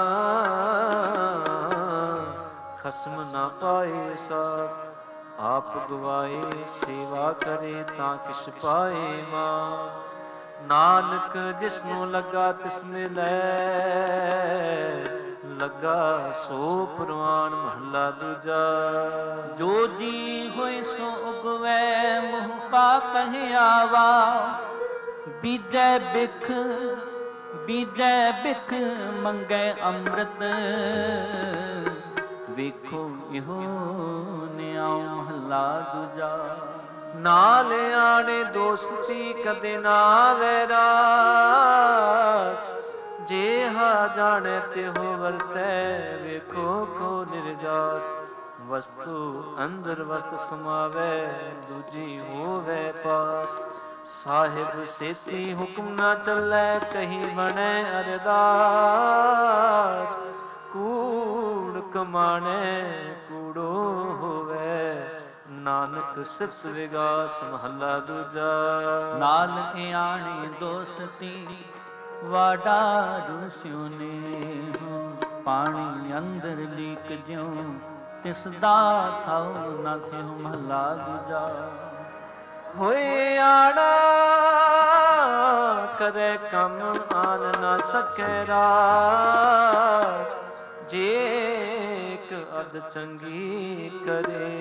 ਖਸਮ ਨਾ ਪਾਏ ਸਾਥ, ਆਪ ਗਵਾਏ। ਸੇਵਾ ਕਰੇ ਤਾਂ ਕਿਛ ਪਾਏ ਮਾਂ। ਨਾਨਕ ਜਿਸਨੂੰ ਲੱਗਾ ਤਿਸ ਮਿਲੈ, ਲੱਗਾ ਸੋ ਪ੍ਰਵਾਨ ਮਹੱਲਾ ਦੂਜਾ। ਜੋ ਜੀ ਹੋਏ ਸੋ ਉਗਵੈ, ਮੁਹ ਪਾ ਕਹਿਆਵਾ। ਬੀਜੈ ਬਿਖ, ਬੀਜੈ ਬਿਖ ਮੰਗੈ ਅੰਮ੍ਰਿਤ। ਵੇਖੋ ਇਹੋ ਨਿਆਉ ਮਹੱਲਾ ਦੂਜਾ। ਨਾਲ ਆਣੇ ਦੋਸਤੀ ਕਦੇ ਨਾ ਵੈਰਾਸ, ਜੇ ਹਾ ਜਾਣੈ ਤਿਹੋ ਵਰਤੈ। ਵੇਖੋ ਕੋ ਨਿਰਜਾਸ, ਵਸਤੂ ਅੰਦਰ ਵਸਤ ਸਮਾਵੈ, ਦੂਜੀ ਹੋਵੈ ਪਾਸ। ਸਾਹਿਬ ਸੇਤੀ ਹੁਕਮ ਨਾ ਚੱਲੈ, ਕਹੀ ਬਣੈ ਅਰਦਾਸ। ਕੂੜ ਕਮਾਣੈ ਕੂੜੋ ਹੋਵੈ, ਨਾਨਕ ਸਿਫਤ ਵਿਗਾਸ ਮਹੱਲਾ ਦੂਜਾ। ਨਾਨਕ ਆਣੀ ਦੋਸਤੀ ਵਾਡਾ ਰੂਸਿਓ ਨੇ। ਪਾਣੀ ਅੰਦਰ ਲੀਕ ਜਿਉ, ਤਿਸ ਦਾ ਥਾਉ ਨਾ ਥਿਉ ਮਹੱਲਾ ਦੂਜਾ। ਹੋਏ ਆੜਾ ਕਰੇ ਕੰਮ ਆਨ ਨਾ ਸਕੈ ਰਾਸ। ਜੇ ਇੱਕ ਅਧ ਚੰਗੀ ਕਰੇ,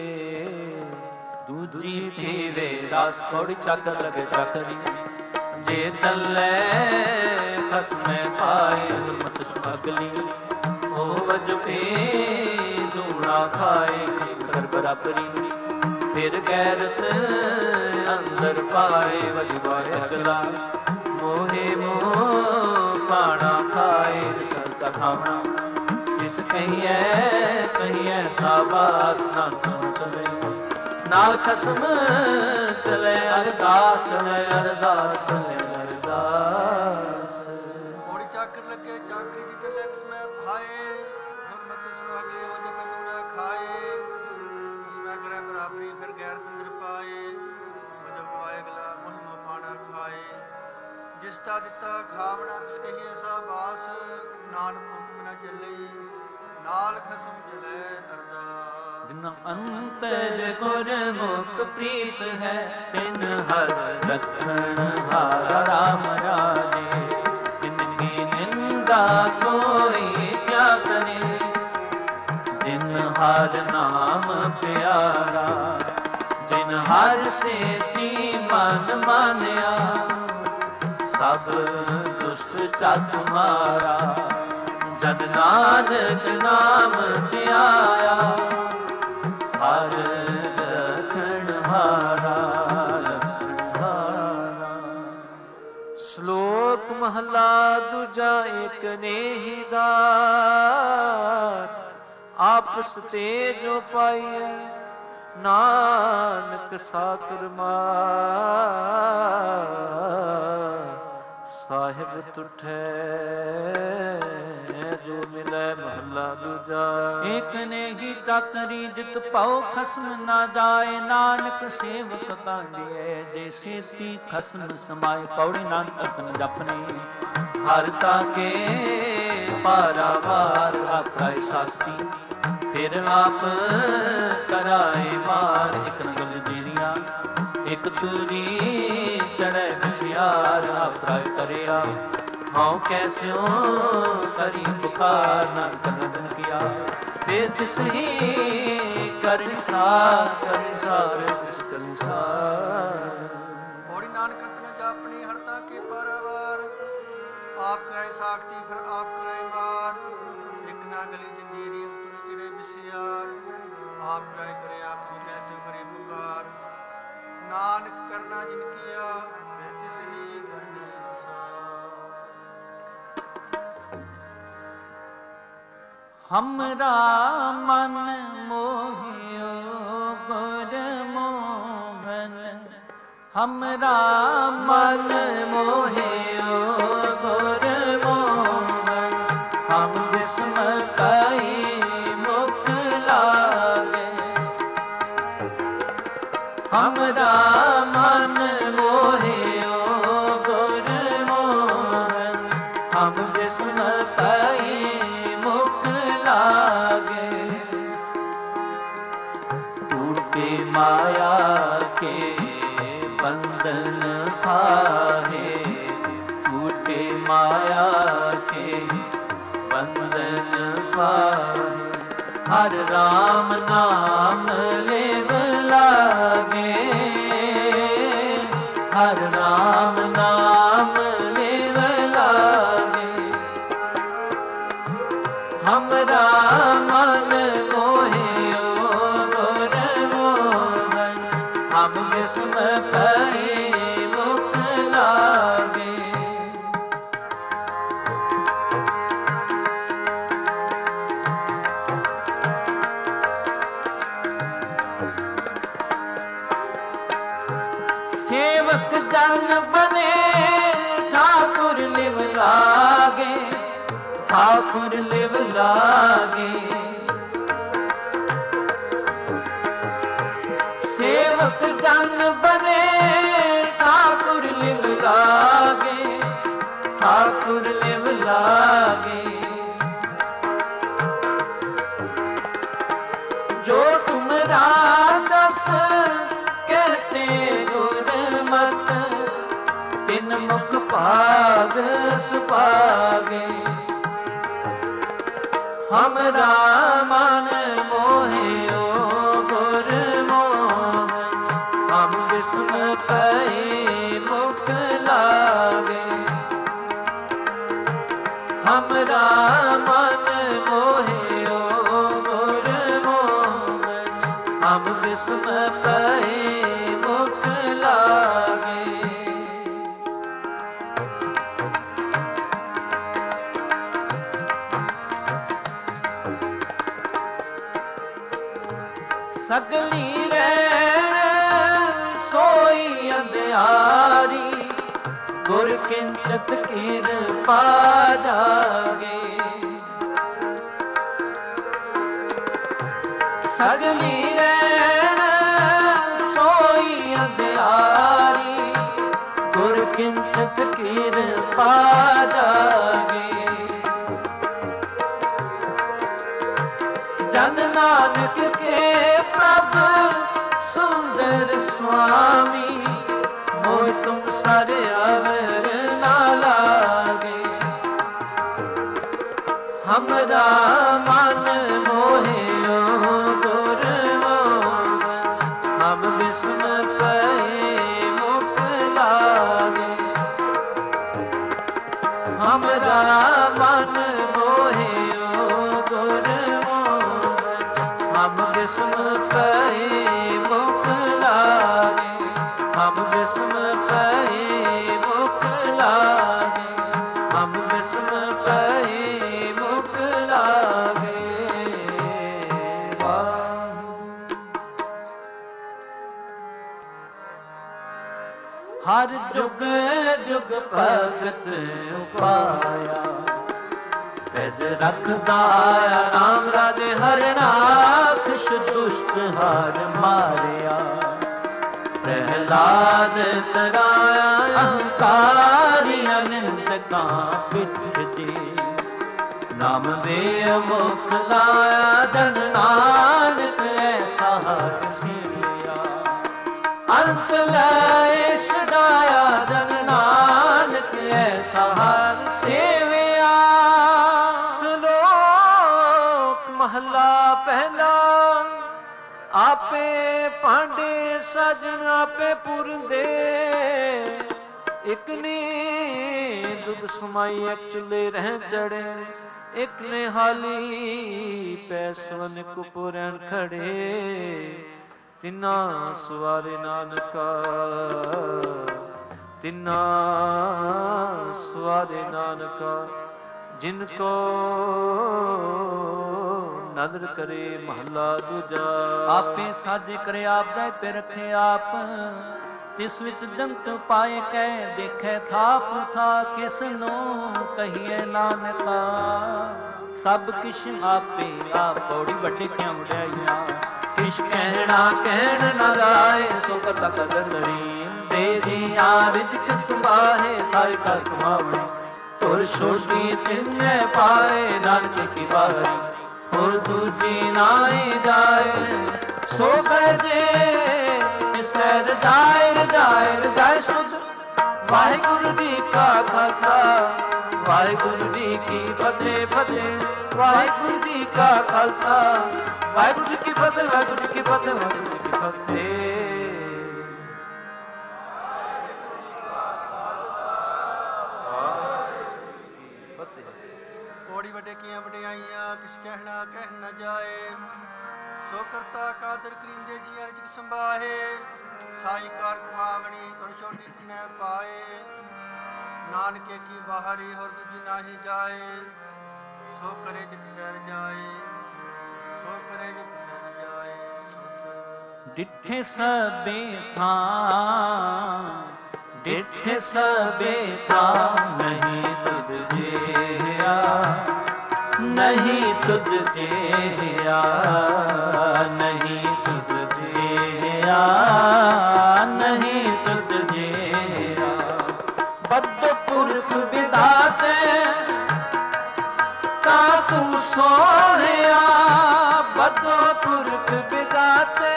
ਦੂਜੀ ਥੀਵੇ ਰਾਸ। ਥੋੜੀ ਚੱਕਰ ਲਗੇ ਚੱਕਰੀ, ਜੇ ਚੱਲੇ ਖਸਮੇ ਪਾਏ। ਗੁਰਮਤਿ ਸੁਭਾਗਲੀ ਉਹ ਵਜ ਪੇ ਦੂਣਾ ਖਾਏ। ਕਰ ਬਰਾਬਰੀ ਫਿਰ ਗੈਰਤ ਅੰਦਰ ਪਾਏ। ਵਜਵਾਏ ਅਗਲਾ ਮੋਹੇ ਮੋਹ ਪਾਣਾ ਖਾਏ। ਕਰਤਾ ਖਾਣਾ ਇਸ ਕਹੀਐ, ਕਹੀਐ ਸਾਬਾਸ ਨਾ ਤੂੰ ਚਲੇ। ਨਾਲ ਖਸਮ ਚਲੇ ਅਰਦਾਸ, ਚਲੇ ਅਰਦਾਸ, ਚਲੇ ਅਰਦਾਸ। ਮੋੜੀ ਚਾਕਰ ਲੱਗੇ ਚਾਕਰੀ ਦੀ ਚੱਲੇ ਕਿਸਮੈ ਭਾਏ। ਗੁਰਮਤਿ ਸੁਹਾਗਲੀ ਉਹ ਜਬ ਦੂਣਾ ਖਾਏ। ਕਿਸਮੈ ਕਰੇ ਬਰਾਬਰੀ ਫਿਰ ਗੈਰ ਤੰਦਰ ਪਾਏ। ਵਜਬ ਗਵਾਏ ਅਗਲਾ ਮੁਹਿਮ ਪਾਣਾ ਖਾਏ। ਜਿਸ ਦਾ ਦਿੱਤਾ ਖਾਵਣਾ ਤਿਸ ਕਹੀਏ ਸਾਬਾਸ। ਨਾਨਕ ਹੁਕਮ ਨਾ ਚੱਲੇ, ਨਾਲ ਖਸਮ ਚਲੇ ਅਰਦਾਸ। ਜਿਨ ਅੰਤਰ ਗੁਰਮੁਖ ਪ੍ਰੀਤ ਹੈ, ਤਿਨ ਹਰ ਰਖਣ ਹਾਰਾ ਰਾਮ ਰਾਜੇ। ਜਿਨ ਕੀ ਨਿੰਦਾ ਕੋਈ ਕਿਆ ਕਰੇ, ਜਿਨ ਹਰ ਨਾਮ ਪਿਆਰਾ, ਜਿਨ ਹਰ ਸੇਤੀ ਮਨ ਮਾਨਿਆ, ਸਭ ਦੁਸ਼ਟ ਚੱਕ ਮਾਰਾ, ਜਨ ਨਾਨਕ ਨਾਮ ਧਿਆਇਆ, ਹਰ ਰਖਣ ਹਾਰਾ, ਰਖਣ ਹਾਰਾ। ਸ਼ਲੋਕ ਮਹਲਾ ਦੂਜਾ। ਏਕ ਨੇਹੀ ਦਾਤ, ਆਪਸ ਤੇ ਜੋ ਪਾਈਐ, ਨਾਨਕ ਸਾਕਰ ਮਾਰ, ਸਾਹਿਬ ਤੁਠੈ ਜੋ ਮਿਲੈ। ਮਹਲਾ ਦੂਜਾ। ਏਕ ਨੇਹੀ ਚਾਕਰੀ ਜਿਤ ਪਾਉ ਖਸਮ ਨਾ ਜਾਏ, ਨਾਨਕ ਸੇਵਕ ਕਾਂਡੀਐ ਜੇ ਸੇਤੀ ਖਸਮ ਸਮਾਏ। ਪੌੜੀ ਨਾਨਕ ਅਤਨ ਜਪਨੇ ਹਰ ਤਾਕੇ ਪਾਰਾਵਾਰ, ਆਖਾਇ ਸਾਸਤੀ ਫਿਰ ਆਪ ਕਰਾਏ ਮਾਰ। ਇਕ ਨਗਲ ਜੀਰੀਆਂ ਇਕ ਤੂਰੀ ਚੜੈ ਵਿਸਿਆਰ, ਆਖਾਇ ਕਰਿਆ ਹਉ ਕੈਸਿਓ ਕਰੀ ਪੁਕਾਰ। ਨਾਨਕ ਨਦਨ ਕੀਆ ਫਿਰ ਤਿਸ ਹੀ ਕਰਿ ਸਾਰ, ਕਰਿ ਸਾਰ ਤਿਸ ਕਰਿ ਸਾਰ। ਪੌੜੀ ਨਾਨਕ ਅਤਨ ਜਾਪਣੀ ਹਰਤਾ ਕੇ ਪਾਰਾਵਾਰ, ਆਪ ਕਰਾਏ ਸਾਖਤੀ ਫਿਰ ਆਪ ਕਰਾਏ ਮਾਰ। ਇਕ ਨਾ ਗਲੀ ਜੰਜੀਰੀ ਤੁਰੀ ਚੜੇ ਵਿਸਿਆਰ, ਆਪ ਕਰਾਏ ਕਰੇ ਆਪ ਹਉ ਕੈਸਿਓ ਕਰੀ ਪੁਕਾਰ। ਨਾਨਕ ਕਰਨਾ ਜਿਨ ਕੀਆ ਫਿਰ ਤਿਸ ਹੀ ਕਰਨੀ ਸਾਰ। ਹਮਰਾ ਮਨ ਮੋਹਿਓ ਗੁਰ ਮੋਹਨ, ਹਮਰਾ ਮਨ ਮੋਹਿਓ ਗੁਰ ਮੋਹਨ, ਹਮ ਬਿਸਮ ਕਈ ਮੁਖ ਲਾਗੇ। ਹਮਰਾ ਮਨ ਮੋਹਿਓ ਗੁਰ ਮੋਹਨ, ਹਮ ਬਿਸਮ ਕਈ ਮੁਖ ਲਾਗੇ। ਟੂਟੇ ਮਾਇਆ ਕੇ ਬੰਧਨ फाहे, टूटे माया के बंधन फाहे। हर राम नाम लेव लागे, हर राम नाम लेव लागे। हमरा मन मोहियो गुर मोहन, हम विस्म भये जन बने ठाकुर लिव लागे, ठाकुर लिव लागे। सेवक जन बने ठाकुर लिव लागे, ठाकुर लिव लागे। जो तुम राजस कहते गुरमत, तिन मुख भाग सुभागे। हमरा मन मोहियो गुर मोहन, हम विस्म भये मुख लागे। हमरा मन मोहियो गुर मोहन, हम विस्म भये मुख लागे। सगली रैण सोई अंधियारी, गुर किंचत किरपा जागे। सगली रैण सोई अंधियारी, गुर किंचत किरपा जागे। जन नानक के प्रभु सुंदर स्वामी, मोह तुम सर अवर ना लागे। हमरा मन मोहियो जिस्म पए मुख लागे, हम जिस्म पए मुख लागे, हम जिस्म पए मुख लागे। हर जुग जुग भगत उपाया, पैद रखदा आया राम राजे हरनाक्ष दुष्ट हार मारिया। प्रहलाद तराया अहंकारी अनिंदका पिठ जी, नाम दे मुख लाया जन नानक ऐसा हर सिया। अंत लाए छड़ाया जन नानक ऐसा हर सेविया। श्लोक महला पहला। आपे पांडे सजन आपे पुरंदे, एक ने दुध समाई एक चुले रह चढ़े, एक ने हाली पैसवन कुपुरन खड़े। तिना सवारे नानका, तिना सवारे नानका, जिनको नदर करे महला दूजा। आपे साजे करे आप जाए पे रखे आप, तिस विच जंत पाए कै देखे थाप था। किसनो कहिए नानका, सब किश आपे आप। पौड़ी वड्डे क्या मुड़ाइया, किश कहना कहन न जाए, सो कथा कदर लरीम। दे दिया रिजक सुबाहे सारे कर कमावणे, तुर छोटी तिन्ने पाए नानक की बारी। और दूजी नाई जाए सो बजे, सैर जाए जाए जाए सुध। वाहिगुरु जी का खालसा, वाहिगुरु जी की फतेह फतेह। वाहिगुरु जी का खालसा, वाहिगुरु जी की फतेह, वाहिगुरु जी की फतेह, वाहिगुरु जी की फतेह। पौड़ी वड्डे किया वड्याइयां, किस कहना कह न जाए। सो करता कादर करींदे जी अर्ज संभाहे, साई कार कमावणी तुर छोटी तिन्ने पाए। नानके की बाहरी और दूजी नाही जाए, सो करे जित सैर जाए, सो करे जित सैर जाए। डिठे सबे था, डिठे सबे था, नहीं तुझ जिया, नहीं तुझ जिया, नहीं तुझ जिया, नहीं तुझ जिया। बद्ध पुरख विधाते ता तू सोहया, बद्ध पुरख विधाते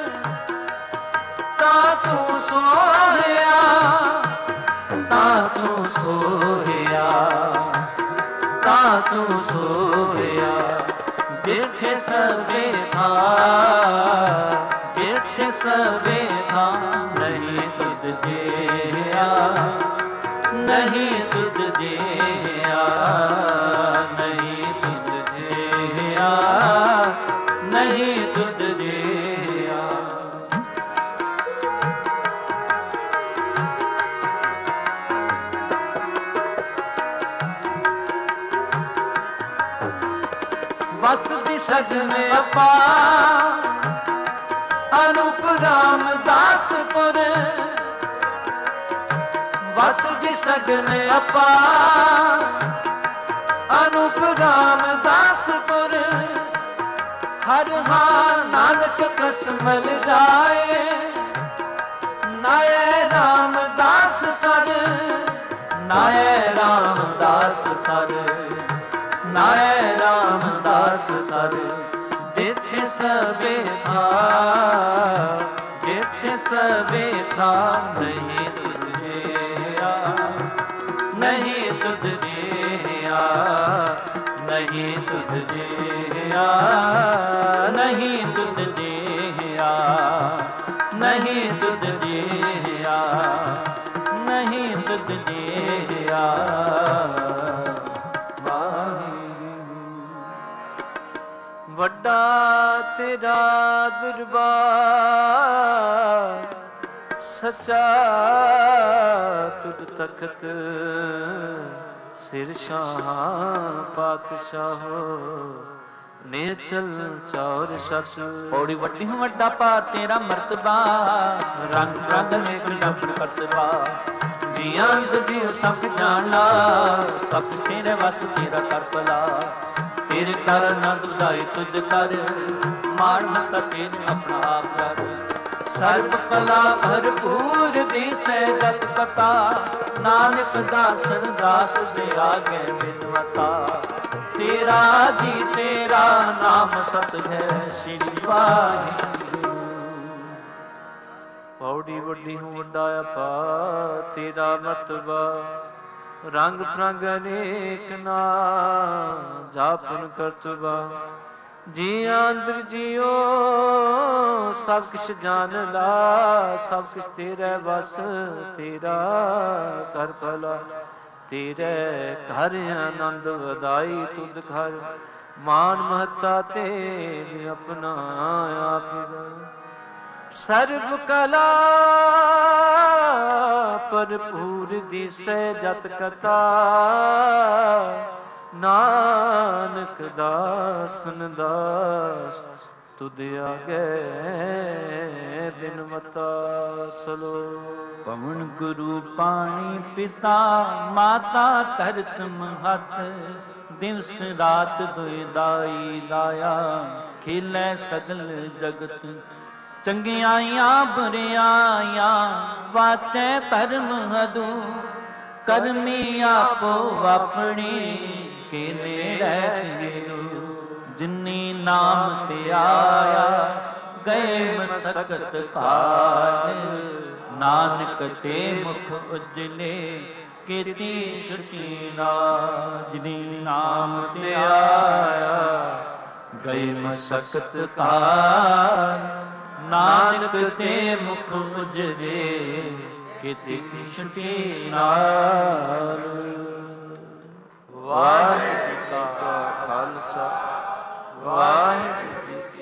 ता तू सोहया, ता तू सोहया, ता तू सोहया। देखे सबे था, देखे सबे था, नहीं तुझ जिया, नहीं तुझ जिया, नहीं तुझ जिया, नहीं तुझ जिया। वस दिशगन अपार, अनूप रामदासपुर। वस दिशगन अपार, अनूप रामदासपुर। हर हार नानक कस मिल जाए, नाय रामदास सर, नाय रामदास सर, नाय रामदास सर। देखे सबे था, देखे सबे था, नहीं तुझ जिया, नहीं तुझ जिया, नहीं तुझ जिया, नहीं तुझ जिया, नहीं तुझ जिया, नहीं तुझ जिया। ਵੱਡਾ ਤੇਰਾ ਦਰਬਾਰ, ਸਚਾ ਤੁਧ ਤਖਤ ਸਿਰ ਸ਼ਾਹ ਪਾਤਸ਼ਾਹ, ਨੇਚਲ ਚੌਰ ਸਸ। ਪੌੜੀ ਵੱਡੀ ਵੱਡਾ ਪਾ ਤੇਰਾ ਮਰਤਬਾ, ਰੰਗ ਰੰਗ ਨੇਕ ਡੰਬਰ ਕਰਤਬਾ। ਜੀਆਂ ਜੀ ਸਭ ਜਾਣਾ, ਸਭ ਤੇਰੇ ਵਸ ਤੇਰਾ ਕਰ ਭਲਾ। ਤੇਰੇ ਕਰ ਆਨੰਦ ਉਦਾਈ ਤੁਧ ਕਰ, ਮਾਣ ਮਤਾ ਤੇਰੇ ਆਪਣਾ ਆਪ ਕਰ। ਸਰਬ ਕਲਾ ਭਰਪੂਰ ਦੀਸੈ ਜਤ ਕਤਾ, ਨਾਨਕ ਦਾਸਨ ਦਾਸ ਦੇ ਆਗੇ ਬਿਨਵਤਾ। ਤੇਰਾ ਜੀ ਤੇਰਾ ਨਾਮ ਸਤ ਹੈ ਸ੍ਰੀ ਵਾਹਿਗੁਰੂ। ਪੌੜੀ ਵੱਡੀ ਹੂੰ ਵੱਡਾ ਆਪਾ ਤੇਰਾ ਮਰਤਬਾ, ਰੰਗ ਫਰੰਗ ਅਨੇਕ ਨਾ ਜਾਪਨ ਕਰਤਬਾ। ਜੀ ਅੰਦਰ ਜੀਓ ਸਭ ਕਿਛ ਜਾਣ ਲਾ, ਸਭ ਕਿਛ ਤੇਰੇ ਵਸ ਤੇਰਾ ਕਰ ਭਲਾ। ਤੇਰੇ ਘਰ ਆਨੰਦ ਵਧਾਈ ਤੁਧ ਘਰ, ਮਾਨ ਮਹੱਤਾ ਤੇਰੇ ਆਪਣਾ ਆਪ। ਸਰਬ ਕਲਾ ਭਰਪੂਰ ਦਿਸੈ ਜਤ ਕਤਾ, ਨਾਨਕ ਦਾਸਨ ਦਾਸ ਤੁਧ ਆਗੇ ਬਿਨਵਤਾ। ਸਲੋ ਪਵਨ ਗੁਰੂ ਪਾਣੀ ਪਿਤਾ, ਮਾਤਾ ਧਰਤ ਮਹਤ। ਦਿਵਸ ਰਾਤ ਦੁਇ ਦਾਈ ਦਾਇਆ, ਖੇਲੇ ਸਗਲ ਜਗਤ। ਚੰਗਿਆਈਆਂ ਬੁਰਿਆਈਆਂ ਵਾਚੈ ਧਰਮ ਹਦੂ, ਕਰਮੀ ਆਪੋ ਆਪਣੀ ਕੇ ਨੇੜੇ ਗਿਓ। ਜਿਨੀ ਨਾਮ ਤੇ ਆਇਆ ਗਏ ਮਸਕਤ ਕਾਲ, ਨਾਨਕ ਤੇ ਮੁਖ ਉਜਲੇ ਕੀਤੀ ਛੁਟੀ ਨਾ। ਜਿਨੀ ਨਾਮ ਤੇ ਆਇਆ ਗਏ ਮਸਕਤ ਕਾਲ, ਨਾਨਕ ਤੇ ਮੁਖ ਉਜਲੇ ਕੀਤੀ ਛੁਟੀ ਨਾਲ। ਵਾਹਿਗੁਰੂ ਜੀ ਕਾ ਖਾਲਸਾ, ਵਾਹਿਗੁਰੂ ਜੀ ਕੀ